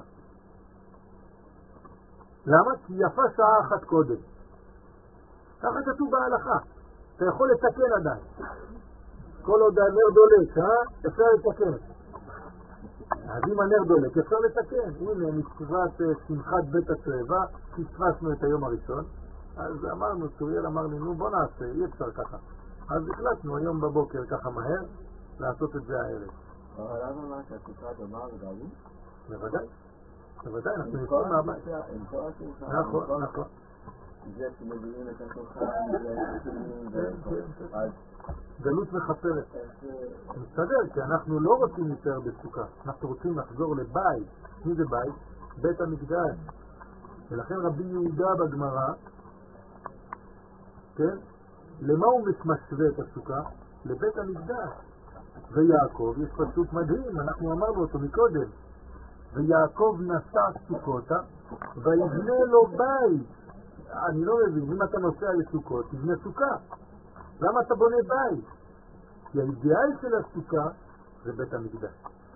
למה? כי יפה שעה אחת קודם. ככה כתוב בהלכה. אתה יכול לתקן עדיין. כל עוד הנר דולק, אפשר לתקן. אז אם הנר דולק, אפשר לתקן. הנה, מצוות שמחת בית הצבא, פספסנו את היום הראשון. אז אמרנו, צוריאל אמר לי, נו בוא נעשה, אי אפשר ככה. אז החלטנו היום בבוקר ככה מהר, לעשות את זה הערב. אבל למה מה שהסוכה דומה וגבי? בוודאי. בוודאי, אנחנו נשאר מהבית. נכון, נכון. זה שמביאים את הסוכה, גלות מחפרת. מסתדר, כי אנחנו לא רוצים להישאר בסוכה. אנחנו רוצים לחזור לבית. מי זה בית? בית המקדש. ולכן רבי יהודה בגמרא, כן? למה הוא משווה את הסוכה? לבית המקדש. ויעקב, יש פסוק מדהים, אנחנו אמרנו אותו מקודם. ויעקב נשא סוכותה, ויבנה לו בית. אני לא מבין, אם אתה נוסע לסוכות, תבנה סוכה. למה אתה בונה בית? כי האידיאל של הסוכה זה בית המקדש.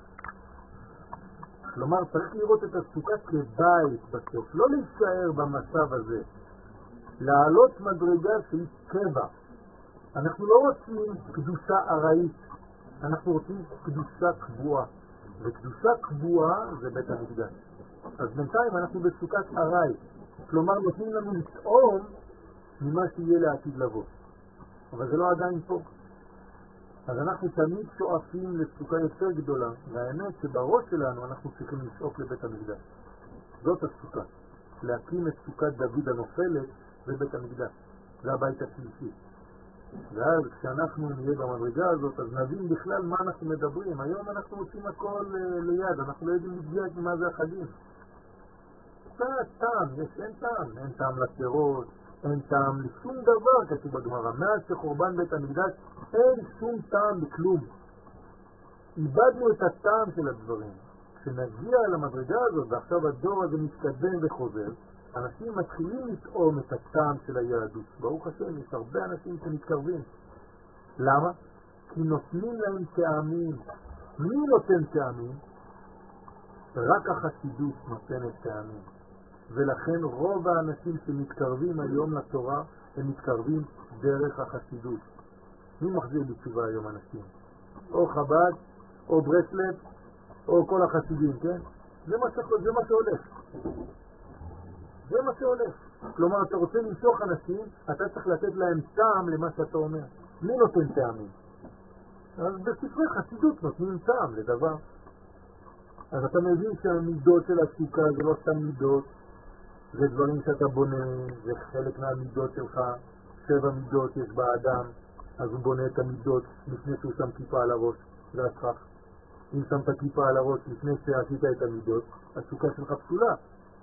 כלומר, צריך לראות את הסוכה כבית בסוף, לא להישאר במצב הזה. לעלות מדרגה שהיא קבע. אנחנו לא רוצים קדושה ארעית, אנחנו רוצים קדושה קבועה. וקדושה קבועה זה בית המקדש. אז בינתיים אנחנו בסוכת ארעי. כלומר, נותנים לנו לטעום ממה שיהיה לעתיד לבוא. אבל זה לא עדיין פה. אז אנחנו תמיד שואפים לסוכה יותר גדולה, והאמת שבראש שלנו אנחנו צריכים לשאוף לבית המקדש. זאת הסוכה. להקים את סוכת דוד הנופלת בבית המקדש. זה הבית השלישי. ואז כשאנחנו נהיה במדרגה הזאת, אז נבין בכלל מה אנחנו מדברים. היום אנחנו עושים הכל ליד, אנחנו לא יודעים לגביית מה זה החגים. טעם, אין טעם. אין טעם לפירות, אין טעם לשום דבר כתוב בגמרא. מאז שחורבן בית המקדש אין שום טעם בכלום. איבדנו את הטעם של הדברים. כשנגיע למדרגה הזאת, ועכשיו הדור הזה מתקדם וחוזר, אנשים מתחילים לטעום את הטעם של היהדות. ברוך השם, יש הרבה אנשים שמתקרבים. למה? כי נותנים להם טעמים. מי נותן טעמים? רק החסידות נותנת טעמים. ולכן רוב האנשים שמתקרבים היום לתורה, הם מתקרבים דרך החסידות. מי מחזיר בתשובה היום אנשים? או חב"ד, או ברסלב, או כל החסידים, כן? זה מה שהולך. זה מה שהולך. כלומר, אתה רוצה למשוך אנשים, אתה צריך לתת להם טעם למה שאתה אומר. מי נותן טעמים? אז בספרי חסידות נותנים טעם לדבר. אז אתה מבין שהמידות של הסוכה זה לא סתם מידות, זה דברים שאתה בונה, זה חלק מהמידות שלך. 7 מידות יש באדם, אז הוא בונה את המידות לפני שהוא שם כיפה על הראש, זה הסכך. אם שמת כיפה על הראש לפני שעשית את המידות, הסוכה שלך פסולה.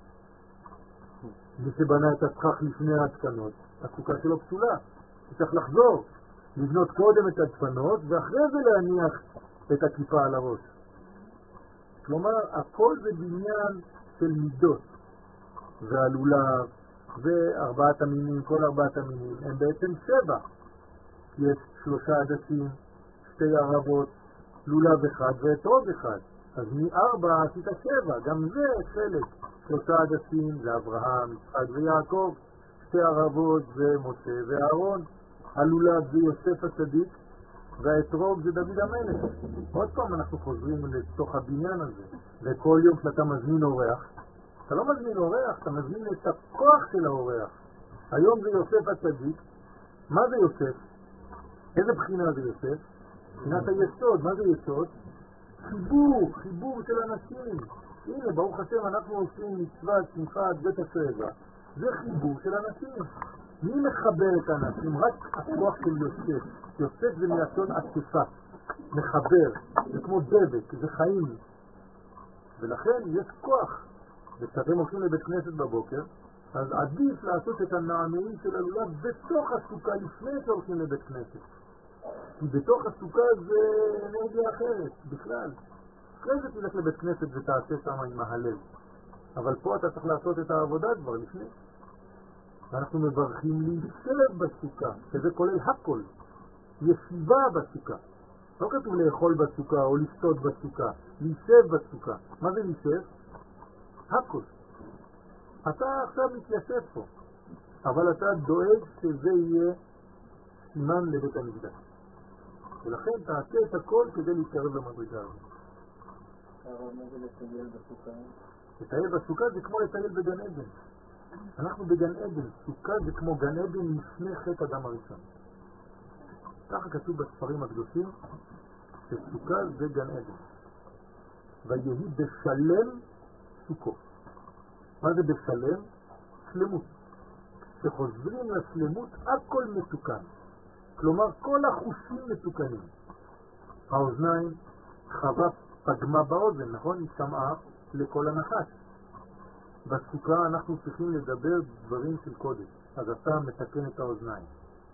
מי שבנה את הסכך לפני ההתקנות, הסוכה שלו פסולה. הוא צריך לחזור, לבנות קודם את הדפנות, ואחרי זה להניח את הכיפה על הראש. כלומר, הכל זה בניין של מידות. והלולב, וארבעת המינים, כל 4 המינים, הם בעצם 7. יש 3 עדשים, 2 ערבות, לולב 1 ואתרוג 1. אז מ4 עשית 7, גם זה חלק. 3 עדשים זה אברהם, יצחק ויעקב, 2 ערבות זה משה ואהרון, הלולב זה יוסף הצדיק, והאתרוג זה דוד המלך. עוד פעם אנחנו חוזרים לתוך הבניין הזה, וכל יום שאתה מזמין אורח, אתה לא מזמין אורח, אתה מזמין את הכוח של האורח. היום זה יוסף הצדיק. מה זה יוסף? איזה בחינה זה יוסף? בחינת היסוד. מה זה יסוד? חיבור של אנשים. הנה, ברוך השם, אנחנו עושים מצוות שמחת בית הצבא. זה חיבור של אנשים. מי מחבר את האנשים? רק הכוח של יוסף. יוסף זה מלשון עטופה. מחבר. זה כמו דבק, זה חיים. ולכן יש כוח. וכשאתם הולכים לבית כנסת בבוקר, אז עדיף לעשות את הנענעים של הלולב בתוך הסוכה לפני שהולכים לבית כנסת. כי בתוך הסוכה זה אנרגיה אחרת, בכלל. אחרי זה תלך לבית כנסת ותעשה שם עם ההלל. אבל פה אתה צריך לעשות את העבודה כבר לפני. ואנחנו מברכים להישב בסוכה, שזה כולל הכל. ישיבה בסוכה. לא כתוב לאכול בסוכה או לשתות בסוכה, להישב בסוכה. מה זה להישב? הכל. אתה עכשיו מתיישב פה, אבל אתה דואג שזה יהיה סימן לבית המקדש. ולכן תעשה את הכל כדי להתקרב למדרגה הזאת. מה זה לטייל בסוכה? לטייל בסוכה זה כמו לטייל בגן עדן. אנחנו בגן עדן. סוכה זה כמו גן עדן לפני חטא אדם הראשון. ככה כתוב בספרים הקדושים שסוכה זה גן עדן. ויהי בשלם סוכו. מה זה בשלם? שלמות. כשחוזרים לשלמות הכל מתוקן. כלומר כל החושים מתוקנים. האוזניים, חווה פגמה באוזן, נכון? היא שמעה לכל הנחש. בסוכה אנחנו צריכים לדבר דברים של קודש. אז אתה מתקן את האוזניים.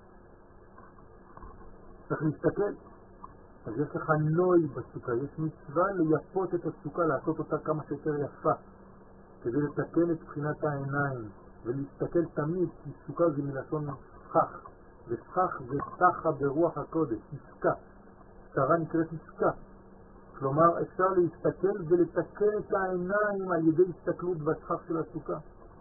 צריך להסתכל. אז יש לך נוי בסוכה. יש מצווה ליפות את הסוכה, לעשות אותה כמה שיותר יפה. כדי לתקן את בחינת העיניים. ולהסתכל תמיד, כי סוכה זה מלשון סכך. וסכך זה סכה ברוח הקודש. עסקה. שרה נקראת עסקה. כלומר, אפשר להסתכל ולתקן את העיניים על ידי הסתכלות בסכך של הסוכה.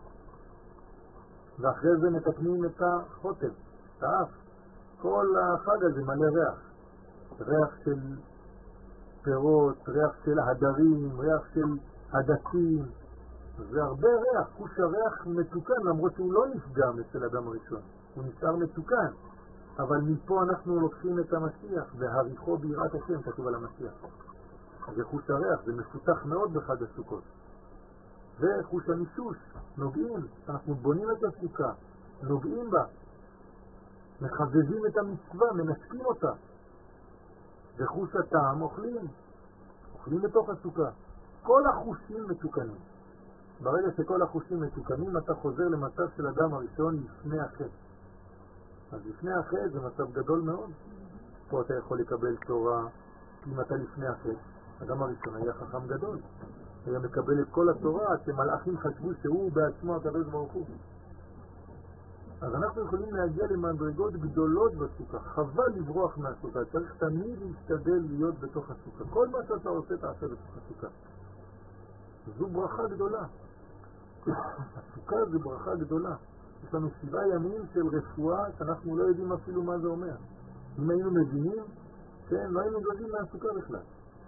ואחרי זה מתקנים את החוטב, את האף. כל החג הזה מלא ריח. ריח של פירות, ריח של הדרים, ריח של הדסים. זה הרבה ריח. חוש הריח מתוקן, למרות שהוא לא נפגע אצל אדם הראשון. הוא נשאר מתוקן. אבל מפה אנחנו לוקחים את המשיח, והריחו ביראת השם, כתוב על המשיח. זה חוש הריח, זה מפותח מאוד בחג הסוכות. וחוש המישוש, נוגעים, אנחנו בונים את הסוכה, נוגעים בה, מחבבים את המצווה, מנשקים אותה. וחוש הטעם, אוכלים בתוך הסוכה. כל החושים מתוקנים. ברגע שכל החושים מתוקנים, אתה חוזר למצב של אדם הראשון לפני החטא. אז לפני החטא זה מצב גדול מאוד. פה אתה יכול לקבל תורה, אם אתה לפני החטא. אדם הראשון היה חכם גדול. היה מקבל את כל התורה, שמלאכים חשבו שהוא בעצמו הקדוש ברוך הוא. אז אנחנו יכולים להגיע למדרגות גדולות בסוכה. חבל לברוח מהסוכה. צריך תמיד להשתדל להיות בתוך הסוכה. כל מה שאתה עושה תעשה בתוך הסוכה. זו ברכה גדולה. הסוכה זה ברכה גדולה. יש לנו 7 ימים של רפואה שאנחנו לא יודעים אפילו מה זה אומר. אם היינו מבינים, כן, לא היינו גדולים מהסוכה בכלל.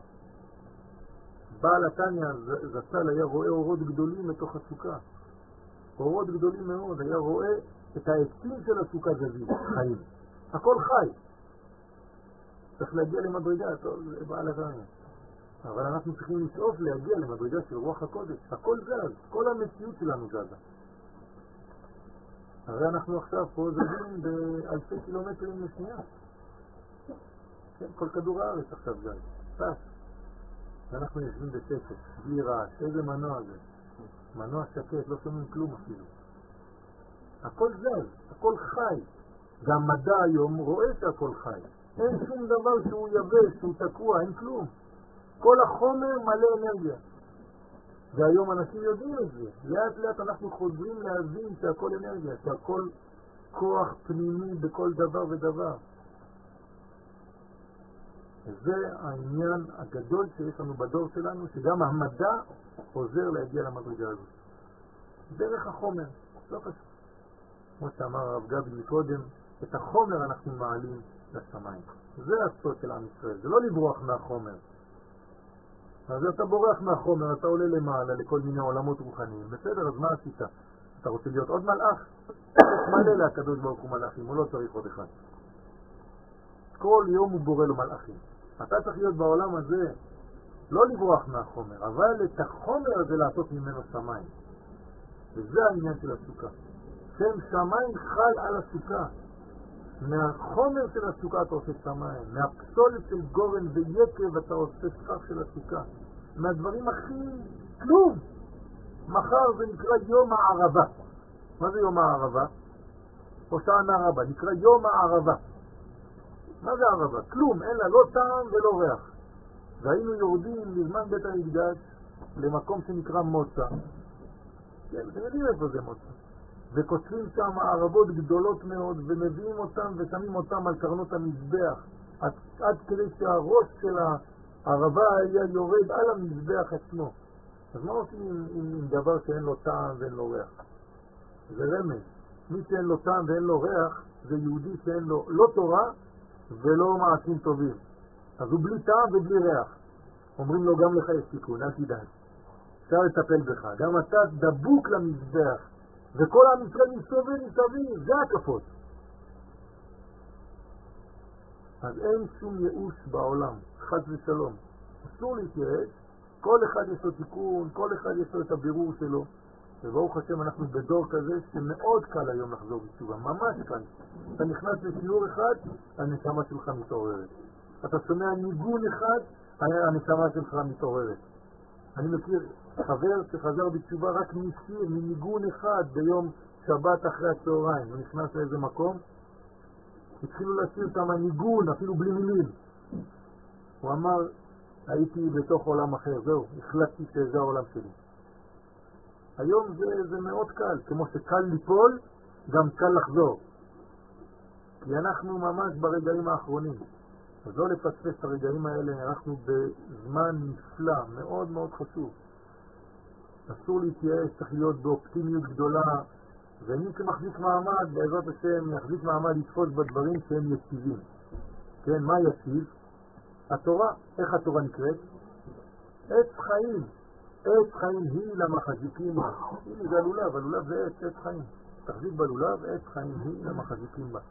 בעל התניא זצ"ל היה רואה אורות גדולים מתוך הסוכה. אורות גדולים מאוד. היה רואה את העצים של הסוכה זזים, חיים. הכל חי. צריך להגיע למדרגה, טוב, זה בעל התניא. אבל אנחנו צריכים לשאוף להגיע למדרגה של רוח הקודש. הכל זז, כל המציאות שלנו זזה. הרי אנחנו עכשיו פה זזים באלפי קילומטרים לשנייה. כן, כל כדור הארץ עכשיו זז. טס. ואנחנו יושבים בשקט, בלי רעש. איזה מנוע זה? מנוע שקט, לא שומעים כלום אפילו. הכל זז, הכל חי. והמדע היום רואה שהכל חי. אין שום דבר שהוא יבש, שהוא תקוע, אין כלום. כל החומר מלא אנרגיה. והיום אנשים יודעים את זה. לאט לאט אנחנו חוזרים להבין שהכל אנרגיה, שהכל כוח פנימי בכל דבר ודבר. וזה העניין הגדול שיש לנו בדור שלנו, שגם המדע עוזר להגיע למדרגה הזאת. דרך החומר, לא חשוב. כמו שאמר הרב גבי מקודם, את החומר אנחנו מעלים לשמיים. זה הסוד של עם ישראל, זה לא לברוח מהחומר. אז אתה בורח מהחומר, אתה עולה למעלה לכל מיני עולמות רוחניים. בסדר, אז מה עשית? אתה רוצה להיות עוד מלאך? מלא להקדוש ברוך הוא מלאכים, הוא לא צריך עוד אחד. כל יום הוא בורא לו מלאכים. אתה צריך להיות בעולם הזה, לא לברוח מהחומר, אבל את החומר הזה לעשות ממנו שמיים. וזה העניין של הסוכה. שם שמיים חל על הסוכה. מהחומר של הסוכה אתה עושה שמיים, מהפסולת של גורן ויקב אתה עושה סכך של הסוכה. מהדברים הכי כלום. מחר זה נקרא יום הערבה. מה זה יום הערבה? הושענא רבה, נקרא יום הערבה. מה זה ערבה? כלום, אין לה לא טעם ולא ריח. והיינו יורדים בזמן בית המקדש למקום שנקרא מוצא. כן, אתם יודעים איפה זה מוצא. וכותבים שם ערבות גדולות מאוד ומביאים אותם ושמים אותם על קרנות המזבח עד כדי שהראש של הערבה היה יורד על המזבח עצמו. אז מה עושים עם דבר שאין לו טעם ואין לו ריח? זה רמז. מי שאין לו טעם ואין לו ריח זה יהודי שאין לו לא תורה ולא מעשים טובים. אז הוא בלי טעם ובלי ריח. אומרים לו גם לך יש סיכון, אל תדאג. אפשר לטפל בך. גם אתה דבוק למזבח. וכל עם ישראל מסתובב מסביב, זה הקפות. אז אין שום ייאוש בעולם, חד ושלום. אסור להתייאש, כל אחד יש לו תיקון, כל אחד יש לו את הבירור שלו. וברוך השם אנחנו בדור כזה שמאוד קל היום לחזור בתשובה, ממש קל. אתה נכנס לשיעור אחד, הנשמה שלך מתעוררת. אתה שומע ניגון אחד, הנשמה שלך מתעוררת. אני מכיר חבר שחזר בתשובה רק משיר, מניגון אחד ביום שבת אחרי הצהריים. הוא נכנס לאיזה מקום, התחילו לשיר שם ניגון, אפילו בלי מילים. הוא אמר, הייתי בתוך עולם אחר, זהו, החלטתי שזה העולם שלי. היום זה מאוד קל, כמו שקל ליפול, גם קל לחזור. כי אנחנו ממש ברגעים האחרונים. אז לא לפספס את הרגעים האלה, אנחנו בזמן נפלא, מאוד מאוד חשוב. אסור להתייאש, צריך להיות באופטימיות גדולה, ומי שמחזיק מעמד, בעזרת השם, יחזיק מעמד לתפוס בדברים שהם יציבים. כן, מה יציב? התורה. איך התורה נקראת? עץ חיים. עץ חיים היא למחזיקים בה. הנה זה הלולב, הלולב זה עץ חיים. תחזיק בלולב, עץ חיים היא למחזיקים בה.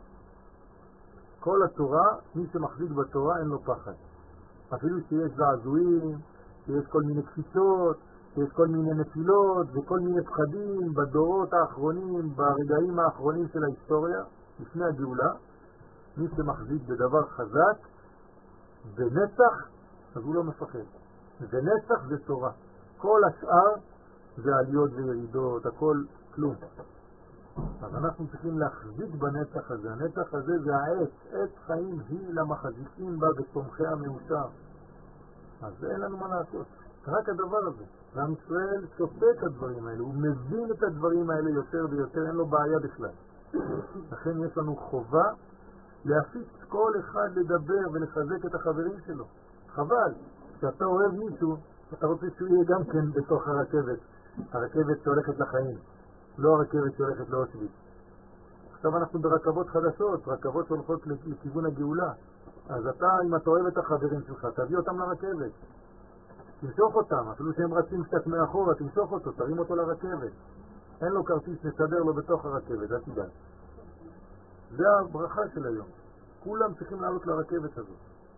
כל התורה, מי שמחזיק בתורה אין לו פחד. אפילו שיש זעזועים, שיש כל מיני קפיצות, שיש כל מיני נפילות וכל מיני פחדים בדורות האחרונים, ברגעים האחרונים של ההיסטוריה, לפני הגאולה, מי שמחזיק בדבר חזק, בנצח, אז הוא לא מפחד. בנצח זה תורה. כל השאר זה עליות וירידות, הכל כלום. אז אנחנו צריכים להחזיק בנצח הזה. הנצח הזה זה העץ, עץ חיים היא למחזיקים בה ותומכי המאושר. אז אין לנו מה לעשות. רק הדבר הזה. ועם ישראל שופה את הדברים האלה, הוא מבין את הדברים האלה יותר ויותר, אין לו בעיה בכלל. לכן יש לנו חובה להפיץ כל אחד לדבר ולחזק את החברים שלו. חבל, כשאתה אוהב מישהו, אתה רוצה שהוא יהיה גם כן בתוך הרכבת. הרכבת שהולכת לחיים, לא הרכבת שהולכת לאושוויץ. עכשיו אנחנו ברכבות חדשות, רכבות שהולכות לכיוון הגאולה. אז אתה, אם אתה אוהב את החברים שלך, תביא אותם לרכבת. תמשוך אותם, אפילו שהם רצים קצת מאחורה, תמשוך אותו, תרים אותו לרכבת. אין לו כרטיס, נסדר לו בתוך הרכבת, זה תדע. זה הברכה של היום. כולם צריכים לעלות לרכבת הזאת.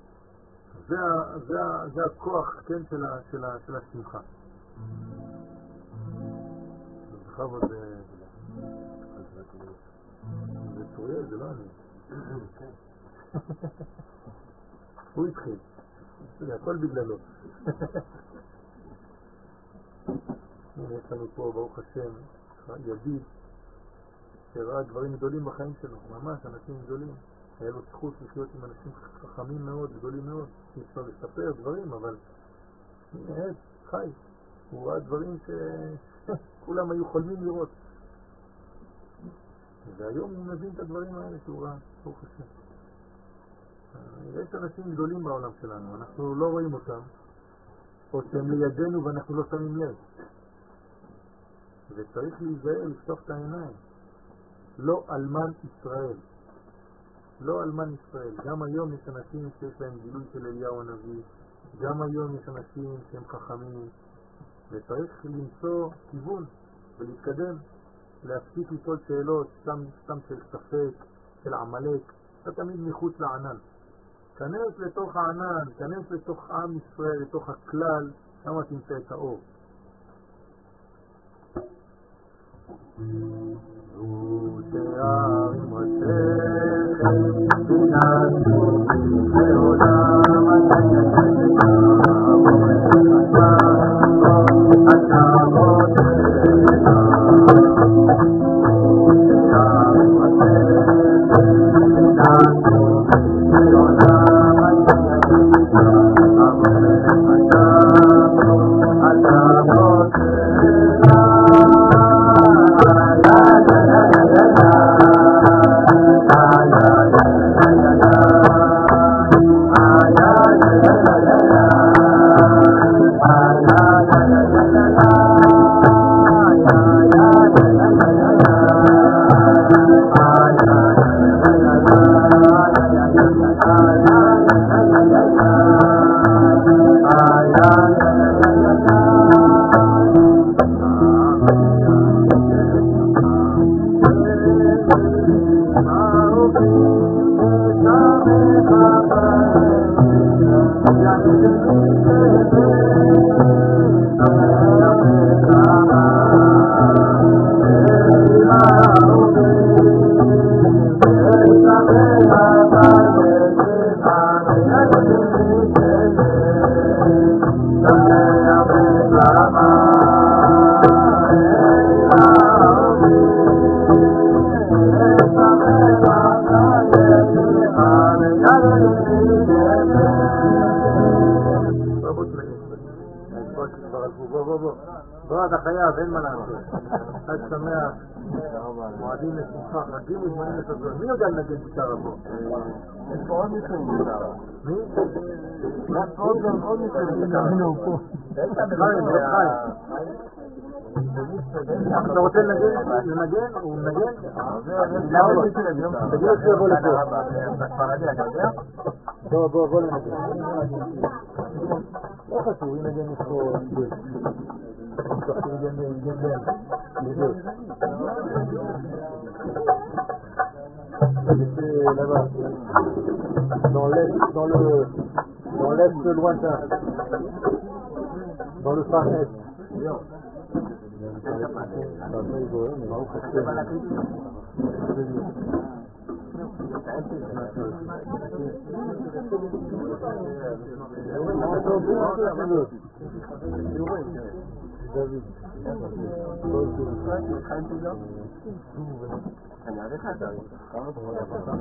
זה הכוח, כן, של השמחה. בכבוד זה צוריאל, זה לא אני. הוא התחיל. זה הכל בגללו. יש לנו פה, ברוך השם, ידיד שראה דברים גדולים בחיים שלו, ממש אנשים גדולים. היה לו זכות לחיות עם אנשים חכמים מאוד, גדולים מאוד. אי אפשר לספר דברים, אבל הנה, חי. הוא ראה דברים שכולם היו חולמים לראות. והיום הוא מבין את הדברים האלה שהוא ראה, ברוך השם. יש אנשים גדולים בעולם שלנו, אנחנו לא רואים אותם, או שהם לידינו ואנחנו לא שמים לב. וצריך להיזהר, לפתוח את העיניים. לא אלמן ישראל. לא אלמן ישראל. גם היום יש אנשים שיש להם גילוי של אליהו הנביא, גם היום יש אנשים שהם חכמים, וצריך למצוא כיוון ולהתקדם, להפסיק לשאול שאלות, סתם של ספק, של עמלק, אתה תמיד מחוץ לענן. כנס לתוך הענן, כנס לתוך עם ישראל, לתוך הכלל, שם תמצא את האור. ושערים רשכם בינתו בעולם לא, אתה חייב, אין מה לעשות. חג שמח, מועדים לשמחה, חגים וזמנים לסזון. מי יודע לנגן גיטרה פה? יש פה עוד מישהו עם גיטרה. מי? יש פה עוד מישהו עם גיטרה. אתה רוצה לנגן? הוא מנגן? תגיד לו שיבוא לפה. בוא לנגן. לא חשוב, היא נגן פה. Là-bas, dans l'est lointain, dans le phare est. אני אעריך את זה. כמה דברים אתה?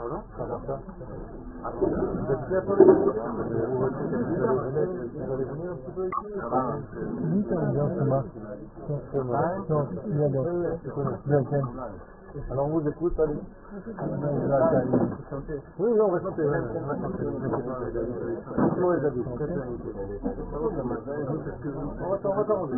Alors on vous écoute, allez. Oui, on va chanter. On va t'arranger.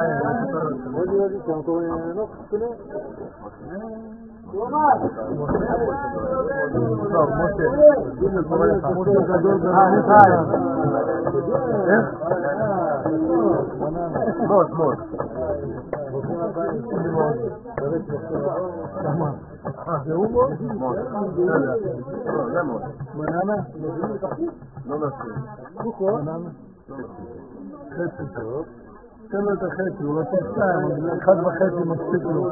Vedi, siamo come... no, בננה? לא נסכים. בננה? חצי טוב. תן לו את החצי, הוא רוצה 2, 1.5 מספיק לו.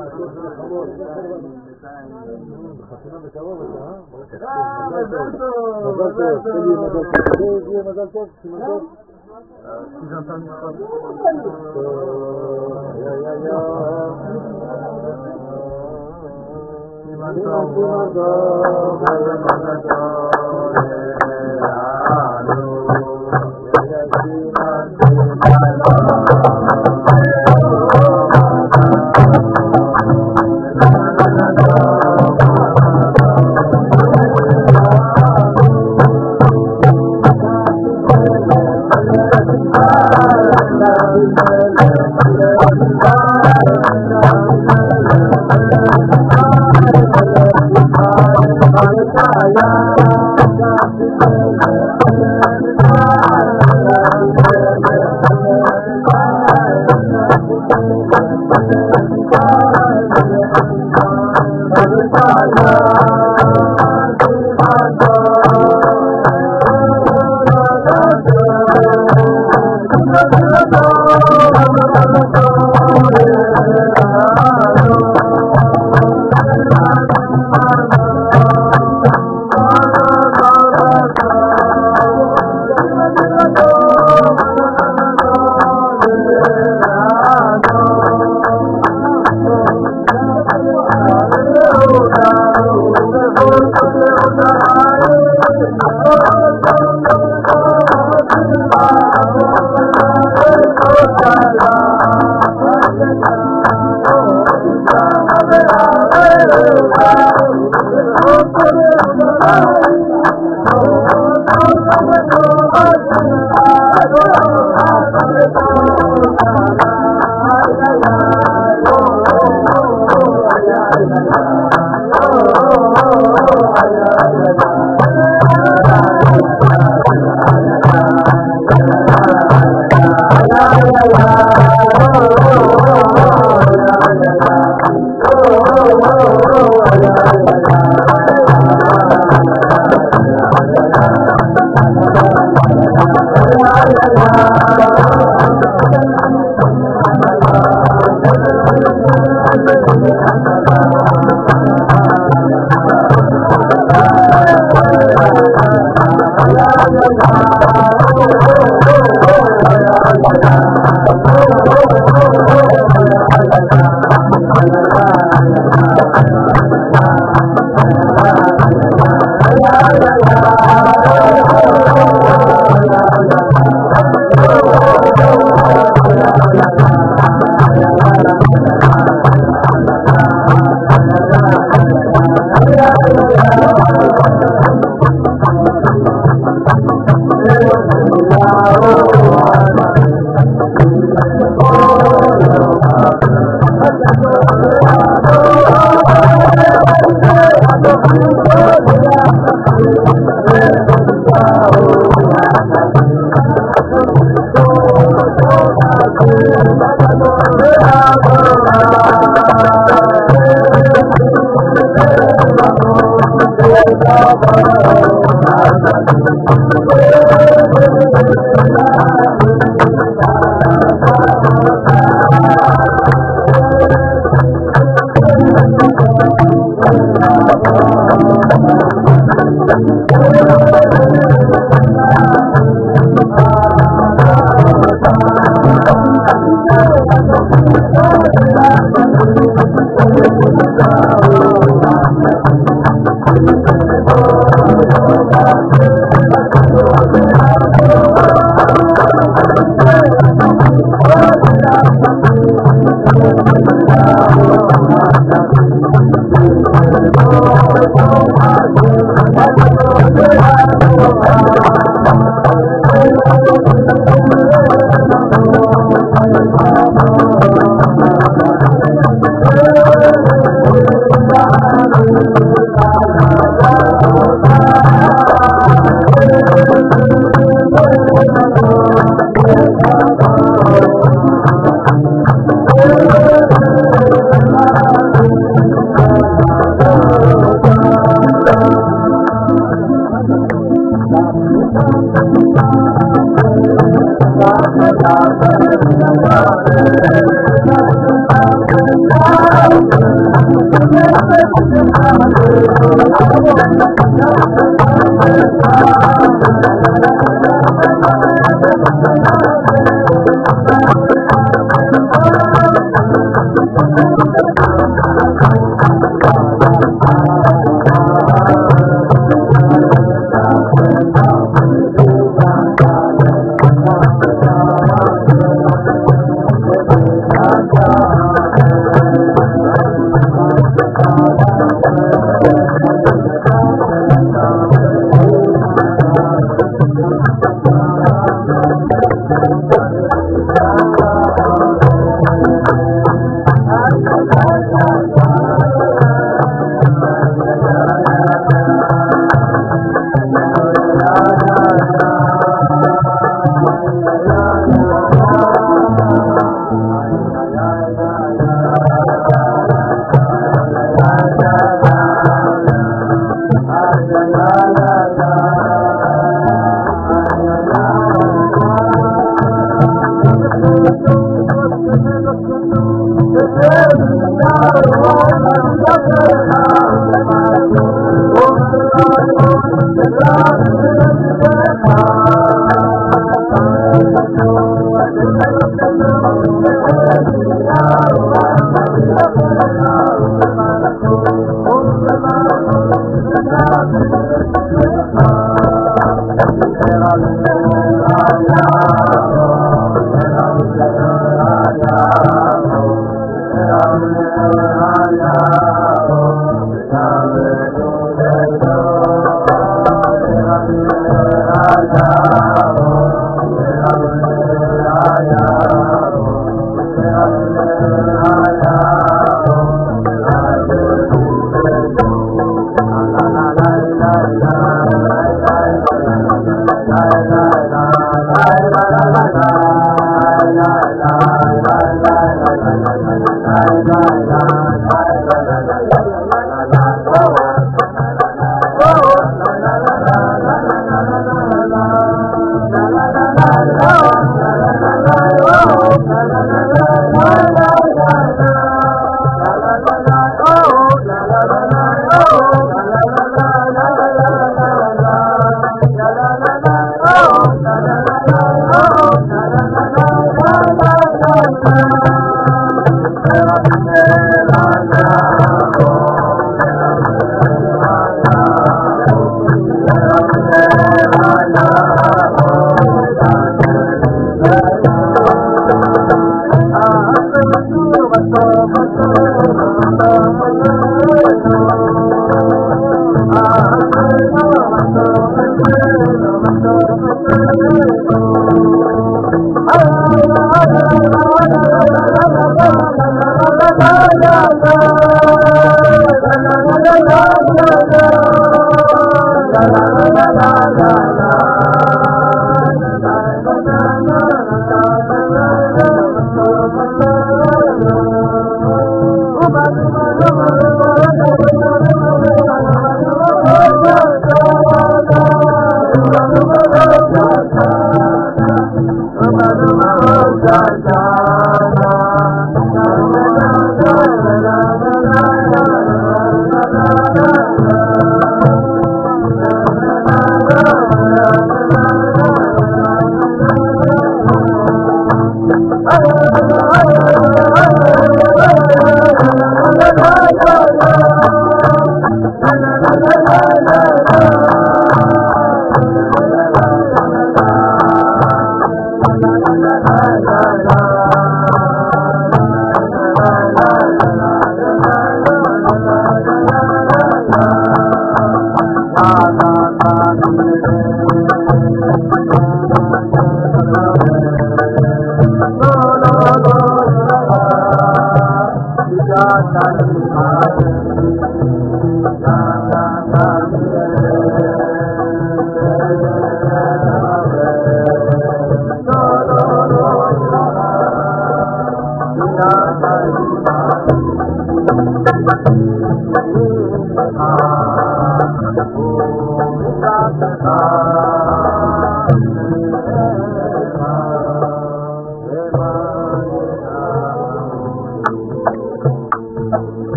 מזל טוב, סימן טוב. Thank you.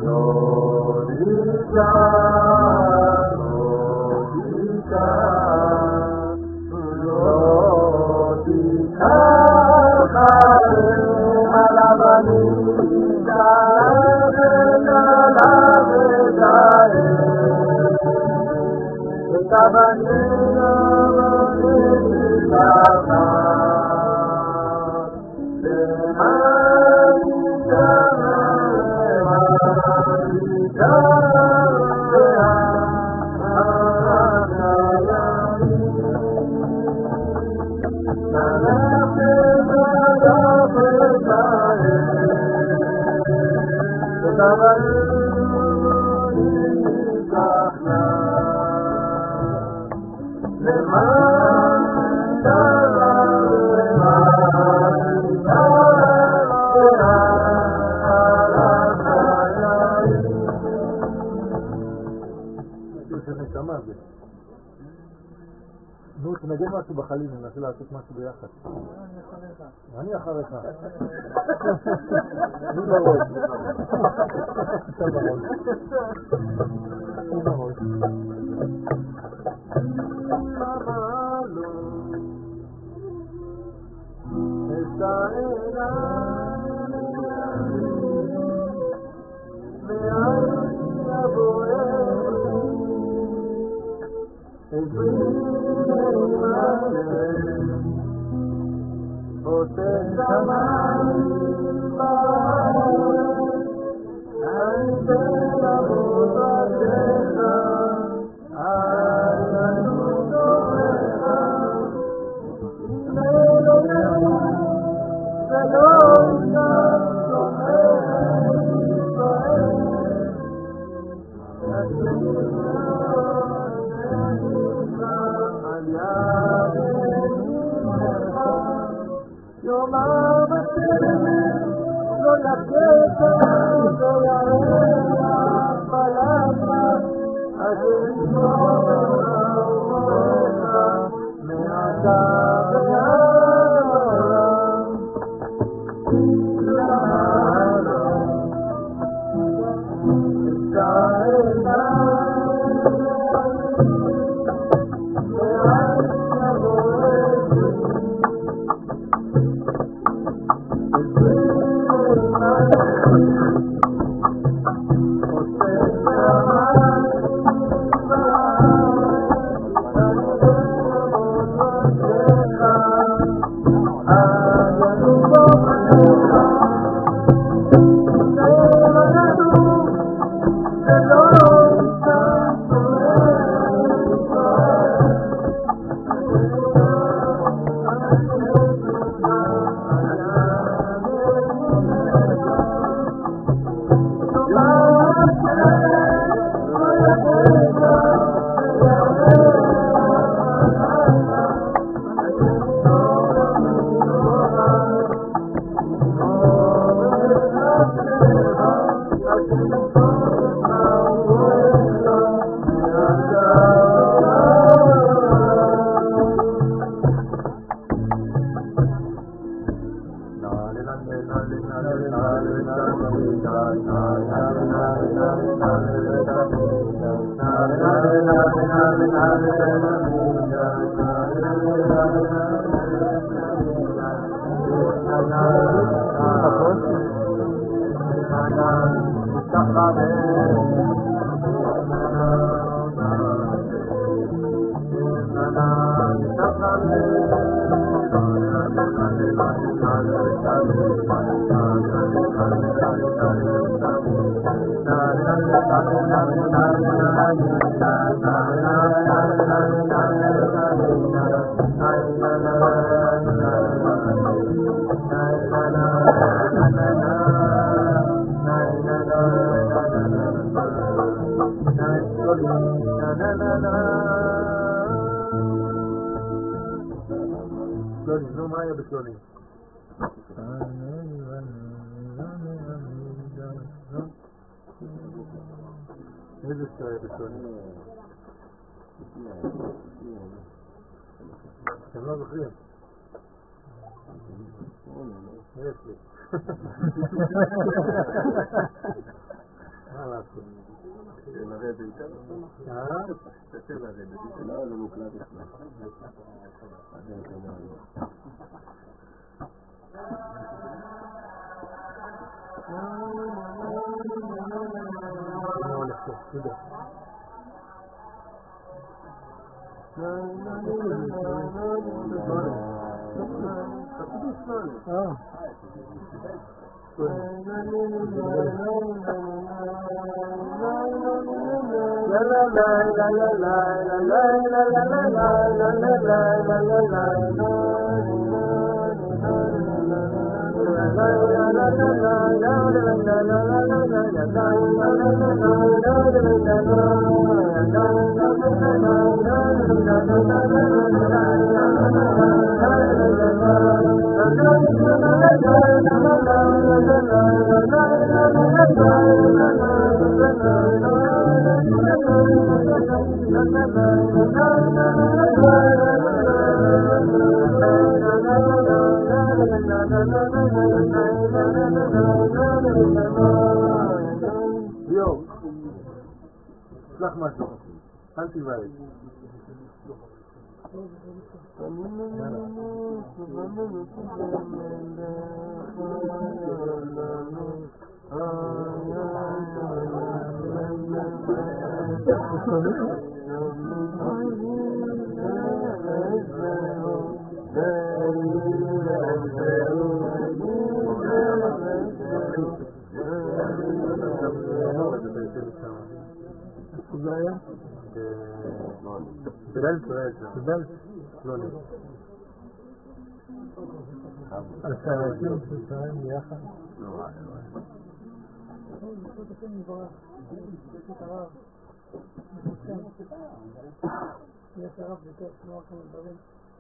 נו, תנגן משהו בחליל, ננסה לעשות משהו ביחד. אני אחריך. אני בראש. אתה בראש. אני בראש. נו, מה היה בשלונים? איזה שיר היה בשלונים? אתם לא זוכרים? יש לי. מה לעשות? לרדת איתנו? תצא לרדת איתנו. לא, זה מוקלט בכלל. מה הולך פה? תודה. ליאור, שלח משהו, אל תיבהל. זה היה? בלט? בלט? לא נראה. על שערים ששערים ביחד? לא רע, לא רע. בזכות השם נברא, בזכות הרב, יש הרב ביקש לומר כמה דברים.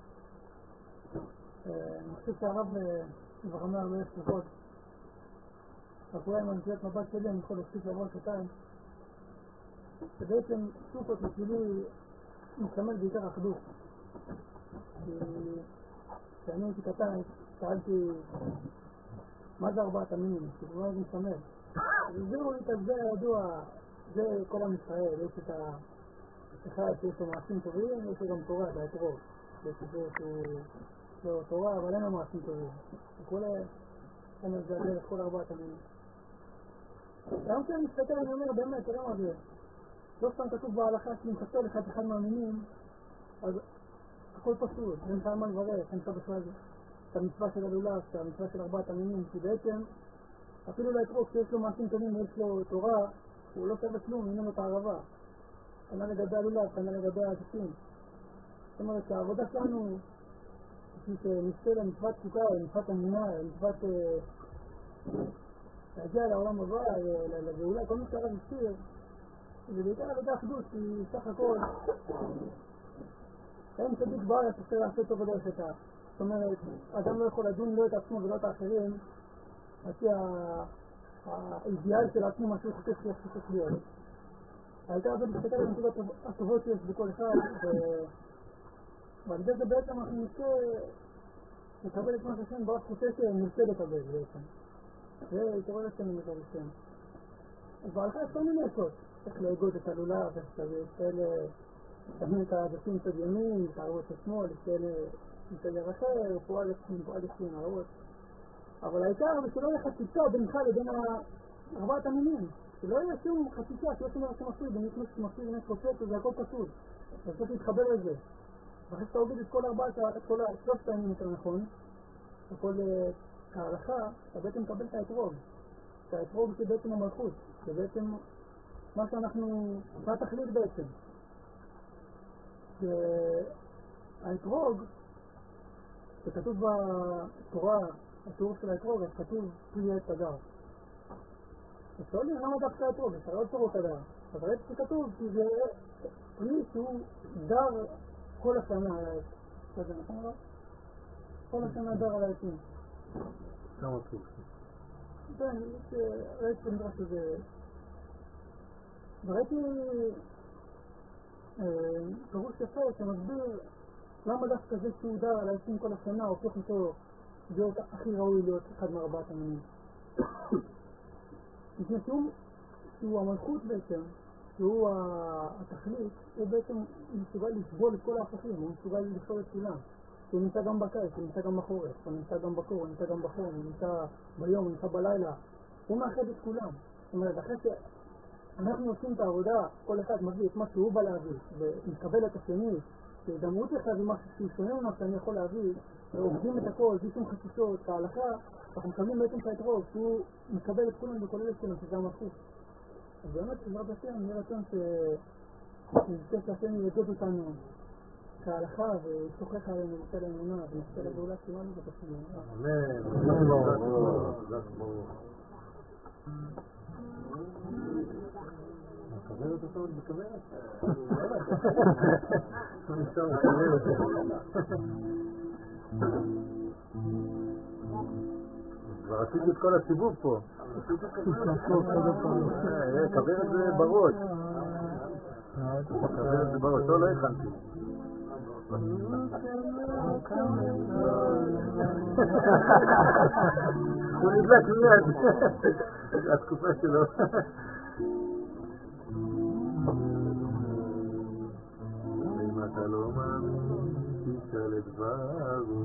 אני חושב שהרב מבחמי הרבה סליחות. אולי מנציאת מבט שלי, אני יכול להוסיף לבוא קטן, שבעצם סוכות בשבילי מסתמל בעיקר אחדות. כי כשאני הייתי קטן, שאלתי מה זה ארבעת המינים, כאילו מה זה מסתמל. הסבירו לי את זה הידוע, זה כל עם ישראל, יש את אחד שיש לו מעשים טובים, יש לו גם תורה, את האתרוג. יש את זה שהוא לא תורה, אבל אין לו מעשים טובים. וכל אין על זה הדרך, כל ארבעת המינים. גם כשאני מסתכל אני אומר באמת, תראה מה זה. לא סתם כתוב בהלכה שאם חסר לך את אחד מהמינים, אז הכל פסול, אין לך מה לברך, אין לך בכלל את המצווה של הלולב, את המצווה של ארבעת המינים, כי בעצם אפילו לאתרוג שיש לו מעשים טובים ויש לו תורה, הוא לא שווה כלום, אין לו את הערבה. כנראה לגבי הלולב, כנראה לגבי העתקים. זאת אומרת שהעבודה שלנו, כפי שנזכה למצוות תשוקה, למצוות אמונה, למצוות להגיע לעולם הבא, לגאולה, כל מי שהרב הזכיר, זה בעיקר עבודה אחדות, כי סך הכל אין צדיק בארץ עושה לעשות טוב בדרך את זאת אומרת, אדם לא יכול לדון לא את עצמו ולא את האחרים, לפי האידיאל של עצמו, מה שהוא חושב שיש חושב להיות. העיקר זה להסתכל על הנקודות הטובות שיש בכל אחד, ועל זה בעצם אנחנו נזכה לקבל את מה שהשם ברוך חושב שנרצה לקבל בעצם. זה יתרון השם את הראשון. אז בהלכה יש כל מיני עצות, איך להגות את הלולב, איך כאלה תביא את העדפים צד ימין, את הערבות השמאל, יש כאלה מצד ירחר, פועל לפנים, הערבות. אבל העיקר זה שלא יהיה חציצה בינך לבין ארבעת המינים. שלא יהיה שום חציצה, שלא שום דבר שמפריד, בין שמפריד בין קופץ, זה הכל פסול. אז צריך להתחבר לזה. ואחרי שאתה עובד את כל כל שלושת הימים יותר נכון, וכל ההלכה, אתה בעצם מקבל את האתרוג. את האתרוג זה בעצם המלכות. זה בעצם מה שאנחנו, מה התכלית בעצם. האתרוג, שכתוב בתורה, התיאור של האתרוג, אז כתוב פרי עץ הדר. אז שואלים למה דווקא האתרוג? יש עוד תורות הדר. אז ראיתי שכתוב כי זה פרי שהוא דר כל השנה על העץ. זה נכון לא? כל השנה דר על העצים. כמה טוב. כן, ראיתי במדרש הזה. וראיתי פירוש יפה שמסביר למה דווקא זה שהוא דר על העצים כל השנה הופך אותו להיות הכי ראוי להיות אחד מארבעת המינים. לפני שהוא שהוא המלכות בעצם, שהוא התכלית, הוא בעצם מסוגל לסבול את כל ההפכים, הוא מסוגל לפסול את כולם. הוא נמצא גם בקיץ, הוא נמצא גם בחורף, הוא נמצא גם בקור, הוא נמצא גם בחום, הוא נמצא ביום, הוא נמצא בלילה. הוא מאחד את כולם. זאת אומרת, אחרי שאנחנו עושים את העבודה, כל אחד מביא את מה שהוא בא להביא, ומקבל את השני, שגם הוא צריך להביא משהו שהוא שונה ממה שאני יכול להביא, ועובדים את הכל, בלי שום חשישות, ההלכה, אנחנו מקבלים בעצם את היתרוב, שהוא מקבל את כולם בכל אלה שלנו, שזה המלכות. אז באמת, בעזרת השם, אני רצון שנזכה שהשם ילדות אותנו כהלכה ושוכח עלינו נושא לאמונה ונושא לגאולה שלנו ובשמונה. אמן. מקבלת אותו מקבלת? כבר עשיתי את כל הסיבוב פה. קבל את זה בראש. קבל את זה בראש. לא הכנתי. הוא נדלק מיד. התקופה שלו. אם אתה לא מאמין, תשאל את ברוך.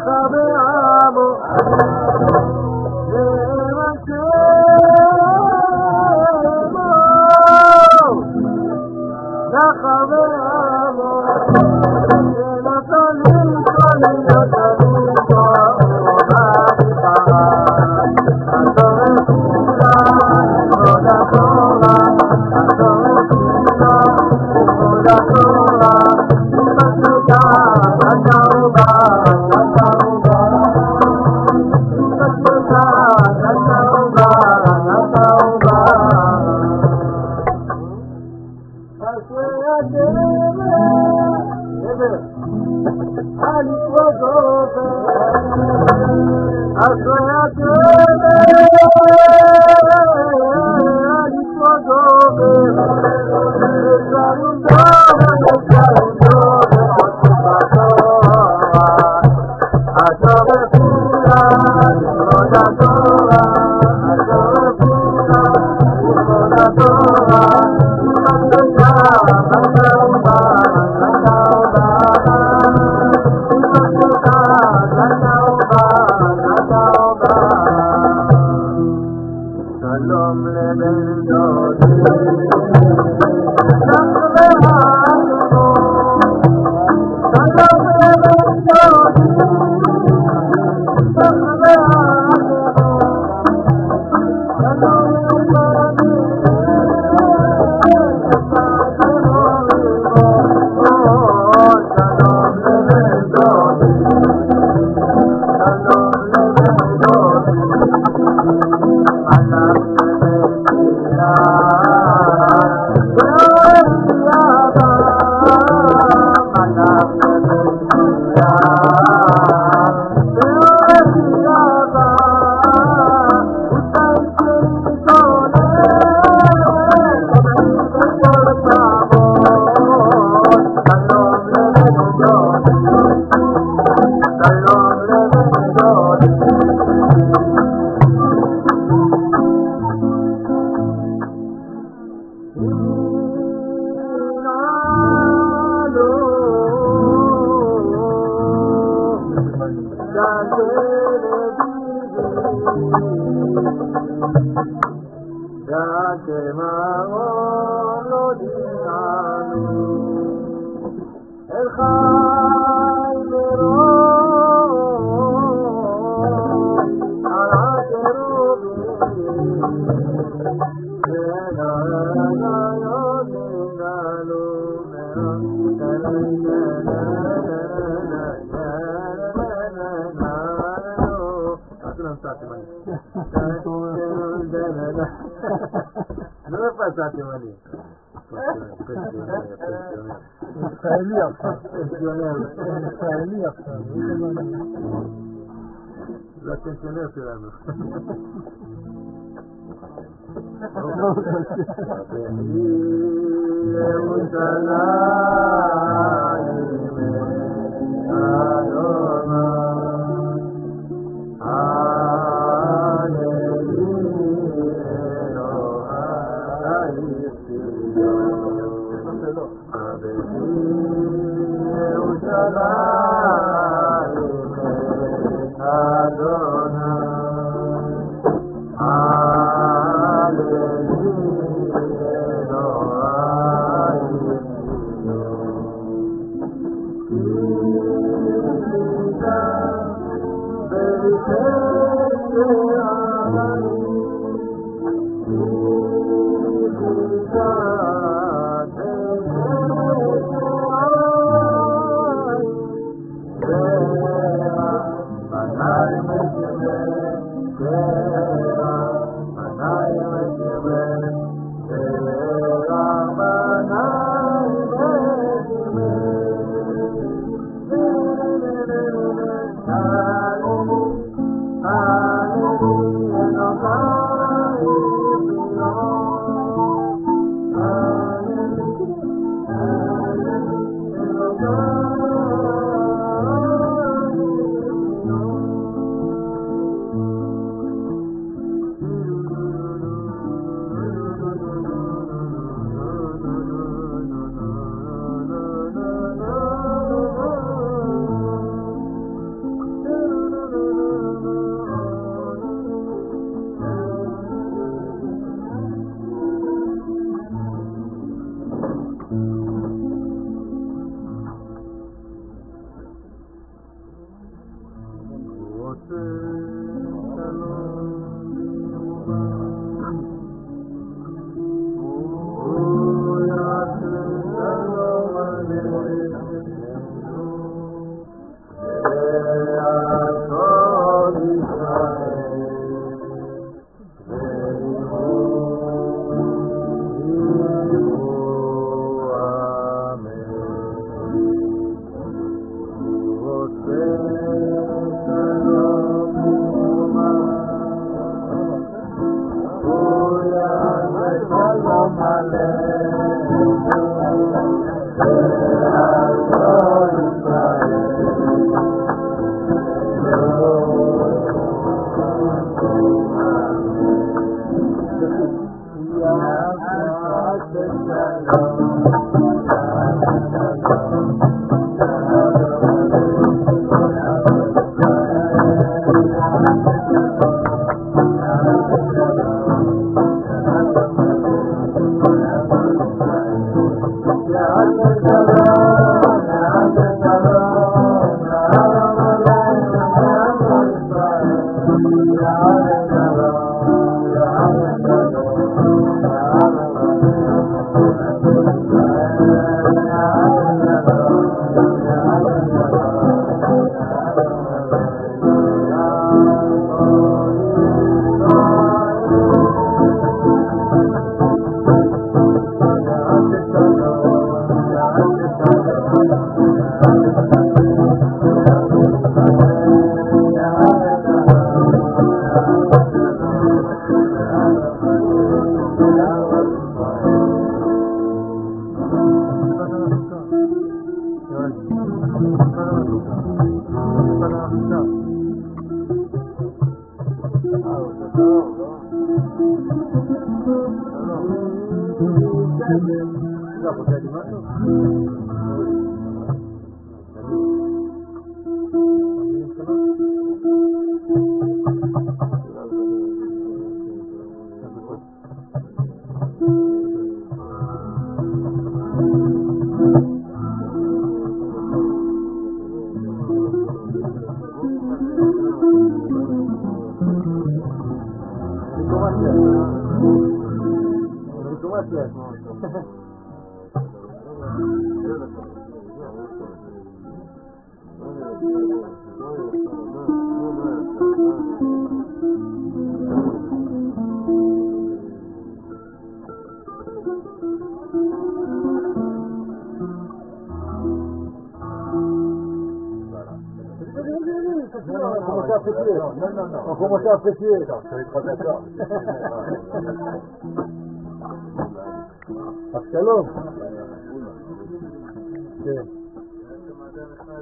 זה הפנסיונר שלנו. On commence à apprécier, là, je vais être d'accord. Absalom. כן. בעצם אדם אחד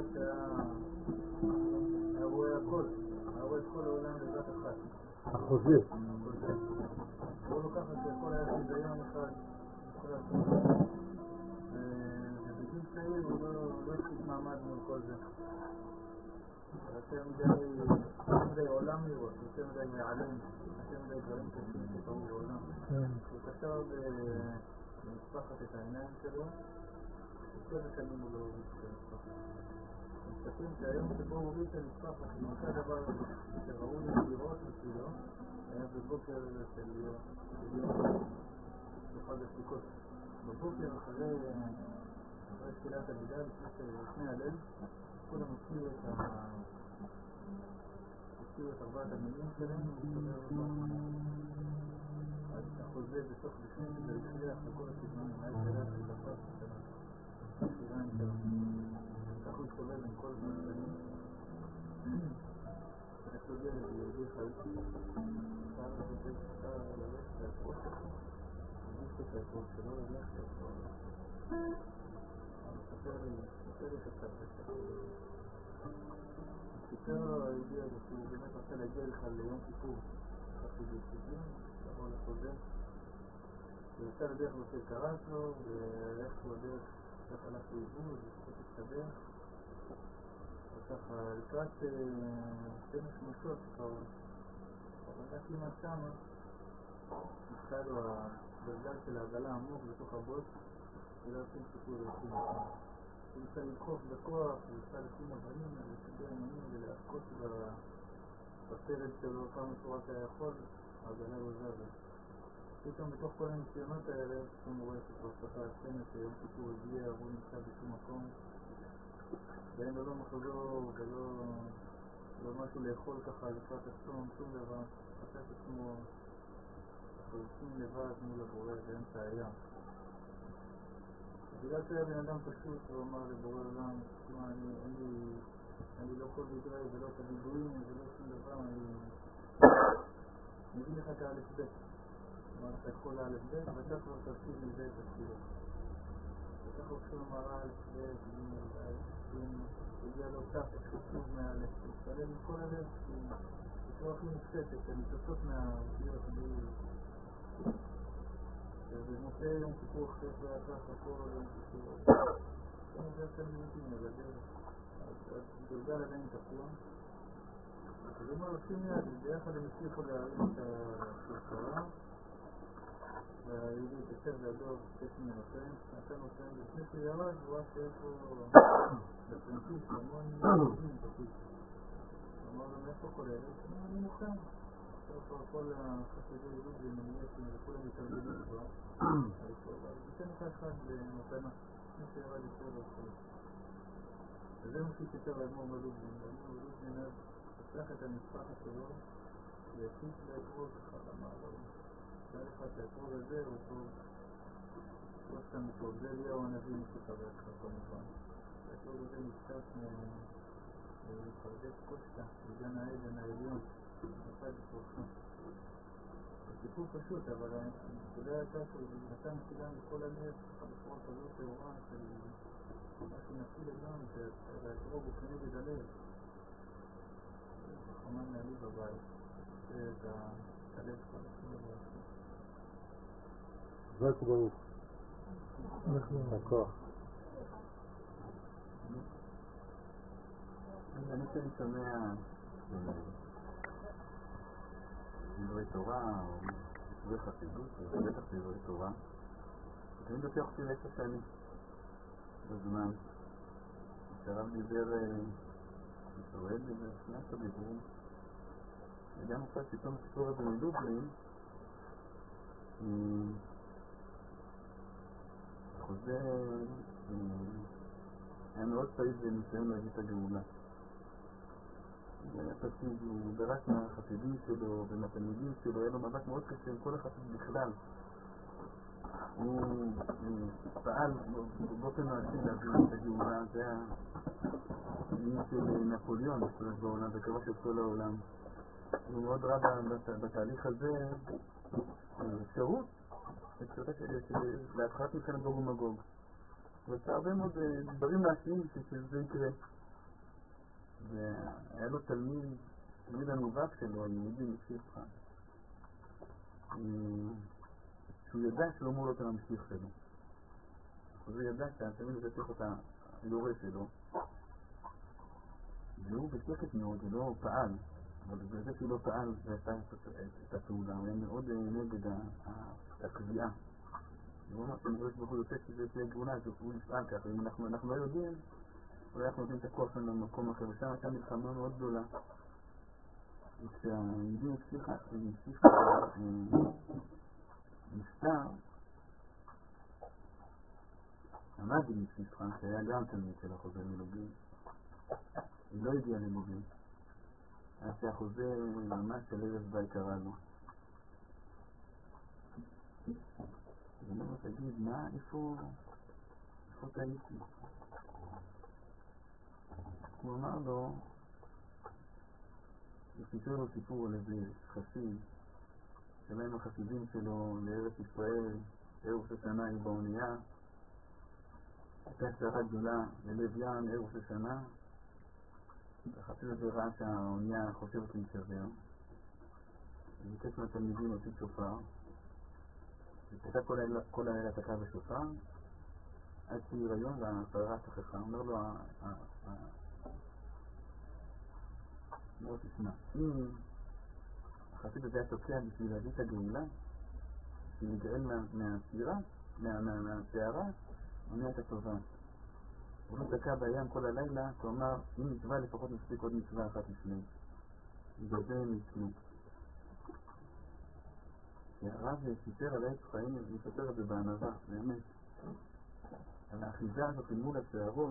שהיה רואה הכל, היה רואה את כל העולם בבת אחת. החוזה. הוא לוקח את זה, הכל היה ביזיון אחד, כל הסביבה. ובגיל צעיר הוא לא הספיק מעמד מול כל זה. יותר מדי עולם לראות, יותר מדי מעלים, יותר מדי דברים קשים שקרו בעולם. הוא קשר במשפחת את העיניים שלו, כל השנים הוא לא הוריד את המשפחת. מסתכלים שהיום שבו הוא הוריד את המשפחת, מלכה דבר שראו לי לראות בשבילו, היה בבוקר של חג הסוכות. בבוקר אחרי תפילת הבידה, לפני הליל, כולם הוציאו את ארבעת המילים שלהם ומסתבר החוזה בתוך בפנים והצליח לכל הסגנונים, היה שלח לדפת של השיריים שלנו. כך הוא הסתובב עם כל זמן שנים. איך לא דרך יהודי חייתי, אפשר ללכת להפרות שלך, להגיש את ההפרות שלו, ללכת להפרות. מספר לי קצת בסך. סיפר הגיע שהוא באמת רצה להגיע לך ליום כיפור, חצי דיסציפלין, לעבור לחוזה. הוא יצא לדרך בצל קראת לו, והלך לו דרך, כך הלך לאיבוד, וקצת הסתבר. וככה לקראת 12 משות כבר, אבל רק לימד שמה, נתקע לו הגלגל של העגלה עמוק בתוך הבוט, ולא עושים סיפור לעושים אותם. הוא ניסה לדחוף בכוח, הוא ניסה לשים אבנים, ולסדר ימנים ולהכות בסרט שלו כמה שהוא רק היה יכול, אז הלב עוזר. פתאום בתוך כל הניסיונות האלה, פתאום הוא רואה שכבר ספר הסצנת שיום כיפור הגיע, הוא נמצא בשום מקום, ואין לו לא מחזור ולא משהו לאכול ככה לקראת הסתום, שום דבר, חשב את עצמו חלוצים לבד מול הבורא באמצע הים. בגלל שהיה בן אדם פשוט, הוא אמר לבורא עולם, תשמע, אני לא כל בגלל ולא את הדיבורים ולא שום דבר, אני מבין לך את האלף בית. אמר, אתה יכול לאלף בית, ואתה כבר תרחיב מזה את התפילות. וככה הוא כשהוא אמר האלף בית, הגיע לו תף, שוב מהאלף, להתפלל מכל הלב, בצורה הכי מופשטת, הניצוצות מהאותיות, ומוצא יום כיפור חטא והצלח הכל, זה התלמידים, אבל גלגל עדיין תקוע. אז הוא אומר, שים יד, ביחד הם הצליחו להרים את השלטרה, והיהודי התיישב לידו שתי נותן, נתן נותן, לפני שהוא ירד, הוא רואה שיש פה בפרנטיס, המון יהודים פשוט. הוא אמר לו, מאיפה כל אלה? אני מוכן. עכשיו כל החסידי יהוד ומנייסים וכולם מתארגנים כבר. אז ניתן לך אחד למתנה, לפני שירד יותר וכו'. וזה מה שהתייתר לאדמו"ר מלובלין. לאדמו"ר מלובלין אז פתח את המשפחת שלו, והפיץ לאתרוג ככה למעלה. דע לך שהאתרוג הזה הוא טוב, לא סתם טוב, זה אליהו הנביא משחבר לך כמובן. האתרוג הזה נפתח מפרדס קושטה, מגן העדן העליון, נפד פורחה. זה סיפור פשוט, אבל הנקודה הייתה שהוא נתן תפילה מכל הלב, בצורה כזאת תאורה של משהו נקי לגמרי, שהאתרוג הוא כנגד הלב. חומן מעלי בבית, את הלב שלו, זאת ברוך. הכוח. אני שאני שומע דברי תורה או דברי חסידות, בטח דברי תורה, תמיד לוקח אותי ל10 שנים בזמן שהרב דיבר שואל לי ושני הדיבורים, וגם עכשיו פתאום סיפור הזה מלובלין חוזר, היה מאוד פעיל בניסיון להביא את הגאולה. הפסיד, הוא דרש מהחסידים שלו ומהתלמידים שלו, היה לו מאבק מאוד קשה עם כל החסיד בכלל. הוא פעל באופן מעשי להביא את הגאולה, זה היה עניין של נפוליאון בעולם, זה קרה של כל העולם. הוא מאוד רע בתהליך הזה אפשרות להתחלת מלחמת גוג ומגוג. ועשה הרבה מאוד דברים מעשיים שזה יקרה. והיה לו תלמיד המובהק שלו, היהודי משיחך, שהוא ידע שלא אמור להיות הממשיך שלו. הוא ידע שהתלמיד הזה צריך את היורה שלו, והוא בשקט מאוד, הוא לא פעל, אבל בזה שהוא לא פעל ועשה את הפעולה, הוא היה מאוד נגד הקביעה. הוא אמר שנדרש בחוד יוצא שזה תהיה גאולה, אז הוא יפעל ככה. אם אנחנו לא יודעים, אולי אנחנו נותנים את הכוח שלנו למקום אחר, ושם הייתה מלחמה מאוד גדולה. וכשהיהודים הצליחה נפטר, עמד עם משיחה, שהיה גם תלמיד של החוזר מלובלין, היא לא הגיעה ללובלין. אז שהחוזר ממש של ערב בי קרא לו. הוא אומר, תגיד, מה, איפה טעיתי? הוא אמר לו, הוא סיפר לו סיפור על איזה חסיד, שלהם החסידים שלו לארץ ישראל, ערב השנה היא באונייה, הייתה סערה גדולה ללב ים, ערב השנה, החסיד הזה ראה שהאונייה חושבת להישבר, וביקש מהתלמידים להוציא שופר, ותקע כל הלילה תקע בשופר, עד שהיא הריון והסערה שכחה. אומר לו, תשמע, אם החסיד הזה היה תוקע בשביל להביא את הגאולה, בשביל לגאל מהסערה, האונייה הייתה טובה. הוא לא תקע בים כל הלילה, הוא אמר, אם מצווה לפחות נספיק עוד מצווה אחת לפני. בזה הם ניסלו. הרב סיפר על עץ חיים, הוא מספר את זה בענווה, באמת. על האחיזה הזאת מול השערות,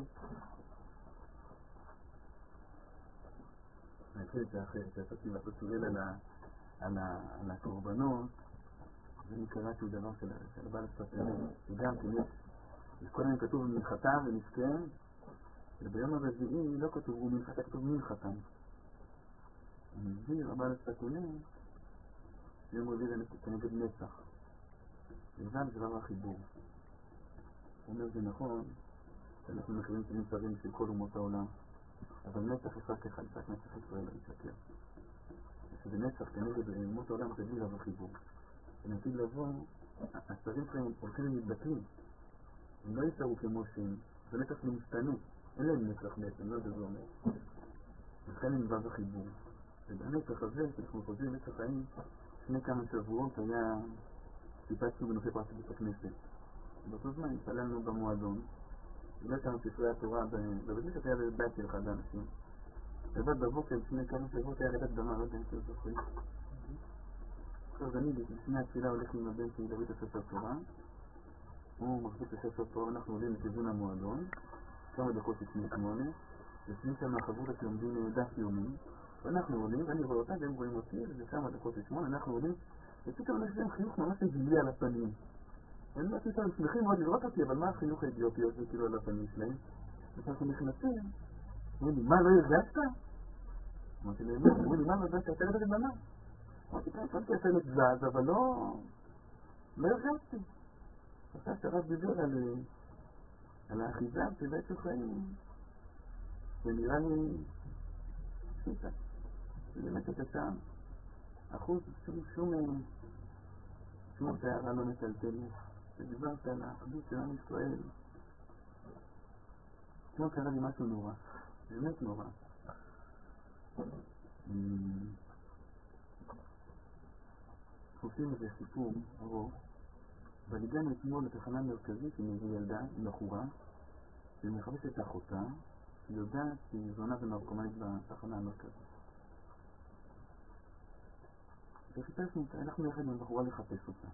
אני חושב שעשיתי לעשות שואל על הקורבנות, זה נקרא שהוא דבר של הבעל הספרנים, שגם כן יש כל מיני כתוב מנחתם ונזכם, וביום הרביעי לא כתוב הוא מנחתה, כתוב מנחתם. אני מסביר, הבעל הספרנים, ביום רביעי זה כנגד נצח. וגם זה דבר החיבור. הוא אומר זה נכון, שאנחנו מכירים שנמצאים של כל אומות העולם, אבל נצח יש רק אחד, רק נצח ישראל להשתכר. שזה נצח כנגד אומות העולם, זה בלי רב החיבור. ונתיד לבוא, השרים שלהם הולכים ומתבטלים. הם לא יישארו כמו שהם, זה נצח משתנה. אין להם נצח בעצם, לא זה אומר. לכן הם רב החיבור. ובנצח הזה, כשאנחנו חוזרים נצח חיים, לפני כמה שבועות היה סיפצנו בנושא פרשת בית הכנסת. באותו זמן התפללנו במועדון, לא כמה ספרי התורה, בבית הכנסת היה בבית של אחד האנשים. לבד בבוקר, לפני כמה שבועות היה רדת דמה, לא יודע אם אתם זוכרים. עכשיו אני לפני התפילה הולך עם הבן שלי להביא את הספר תורה, הוא מחזיק את הספר תורה ואנחנו עולים לכיוון המועדון, כמה דקות לפני 8, לפני שם החברות שלומדים דף יומי, ואנחנו עולים, ואני רואה אותה, והם רואים אותי, וזה כמה דקות ל8, אנחנו עולים, ופתאום יש להם חיוך ממש גלי על הפנים. הם לא פתאום שמחים מאוד לראות אותי, אבל מה החינוך האידיוטי הזה כאילו על הפנים שלהם? וכשאנחנו נכנסים, אומרים לי, מה לא הרגשת? אמרתי להם, אומרים לי, מה לא הרגשת? אתה לא במה? אמרתי, כן, שמתי אפלת זז, אבל לא הרגשתי. עכשיו שהרב דיבר על האחיזה של בעצם חיים, זה נראה לי שיטה. זה באמת את הטעם. אחוז, שום תארה לא מטלטלת. ודיברת על האחדות של עם ישראל. כמו קרה לי משהו נורא. באמת נורא. חופשים איזה סיפור ארוך. אבל הגענו אתמול לתחנה מרכזית עם איזו ילדה, עם בחורה, שמחפשת את אחותה, היא יודעת שהיא זונה ונרקומנית בתחנה המרכזית. וחיפשנו אותה, הלכנו יחד עם בחורה לחפש אותה.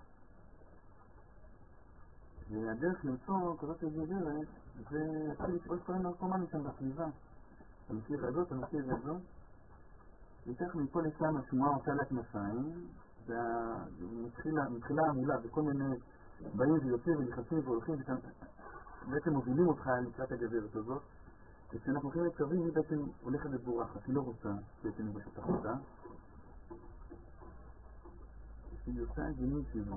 והדרך למצוא כזאת איזה דרך, זה התחיל לשאול כל הנרקומנים שם בסביבה. אתה מכיר הזאת, אתה מכיר הזאת? וכך מפה לשם השמועה עושה לה כנפיים, ומתחילה המולה וכל מיני באים ויוצאים ונכנסים והולכים בעצם מובילים אותך לקראת הגברת הזאת. וכשאנחנו הולכים לקרבים היא בעצם הולכת לבורחת, היא לא רוצה בעצם לבש את אחותה. כשהיא יוצאה גינים סביבו,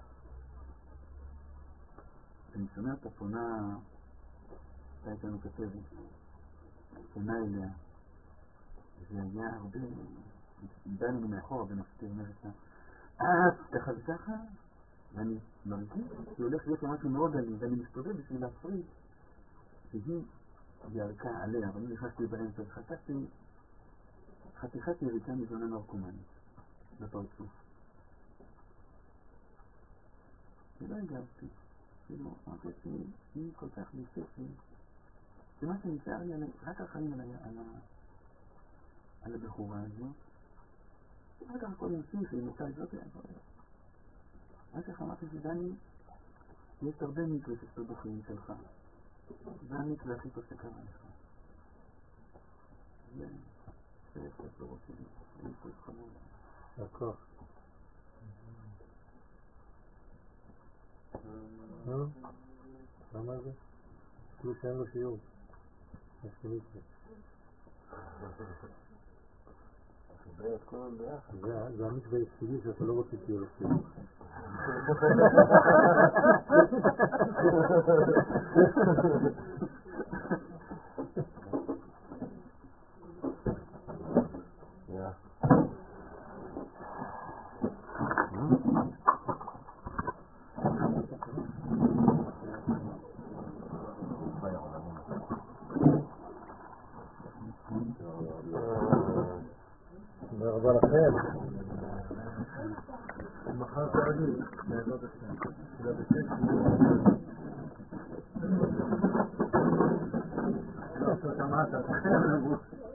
אני שומע את הפונה, הייתה איתנו כתבת, פונה אליה, והיה הרבה, באנו מאחורה ונפתי, אומרת לה, ככה וככה, ואני מרגיש שהיא הולך להיות משהו מאוד עלי, ואני מסתובב בשביל להפריד, שהיא ירקה עליה, אבל אני נכנסתי באמצע, וחטפתי חתיכת יריקה מזונה נרקומנית, בפרצוף. ולא הגבתי, כאילו, אמרתי שהיא כל כך בספי, שמה שנשאר לי, רק החיים על הבחורה הזאת, רק הכל נמשיך, היא מתי זאת יעבור. רק כך אמרתי שדני, יש הרבה מקרה שסתו בחיים שלך. זה המקרה הכי טוב שקרה לך. זה ספר אותי, זה מקרה חמור. הכל. למה זה? כאילו שאין לו שיעור. יש לי מקרה. זה המקווה היחידי שאתה לא רוצה שיהיה לו שיעור. תודה לכם. מחר תרגיל, בעזרת השם. תודה בשקט. לא, אתה שמעת, אתה חייב לבוא.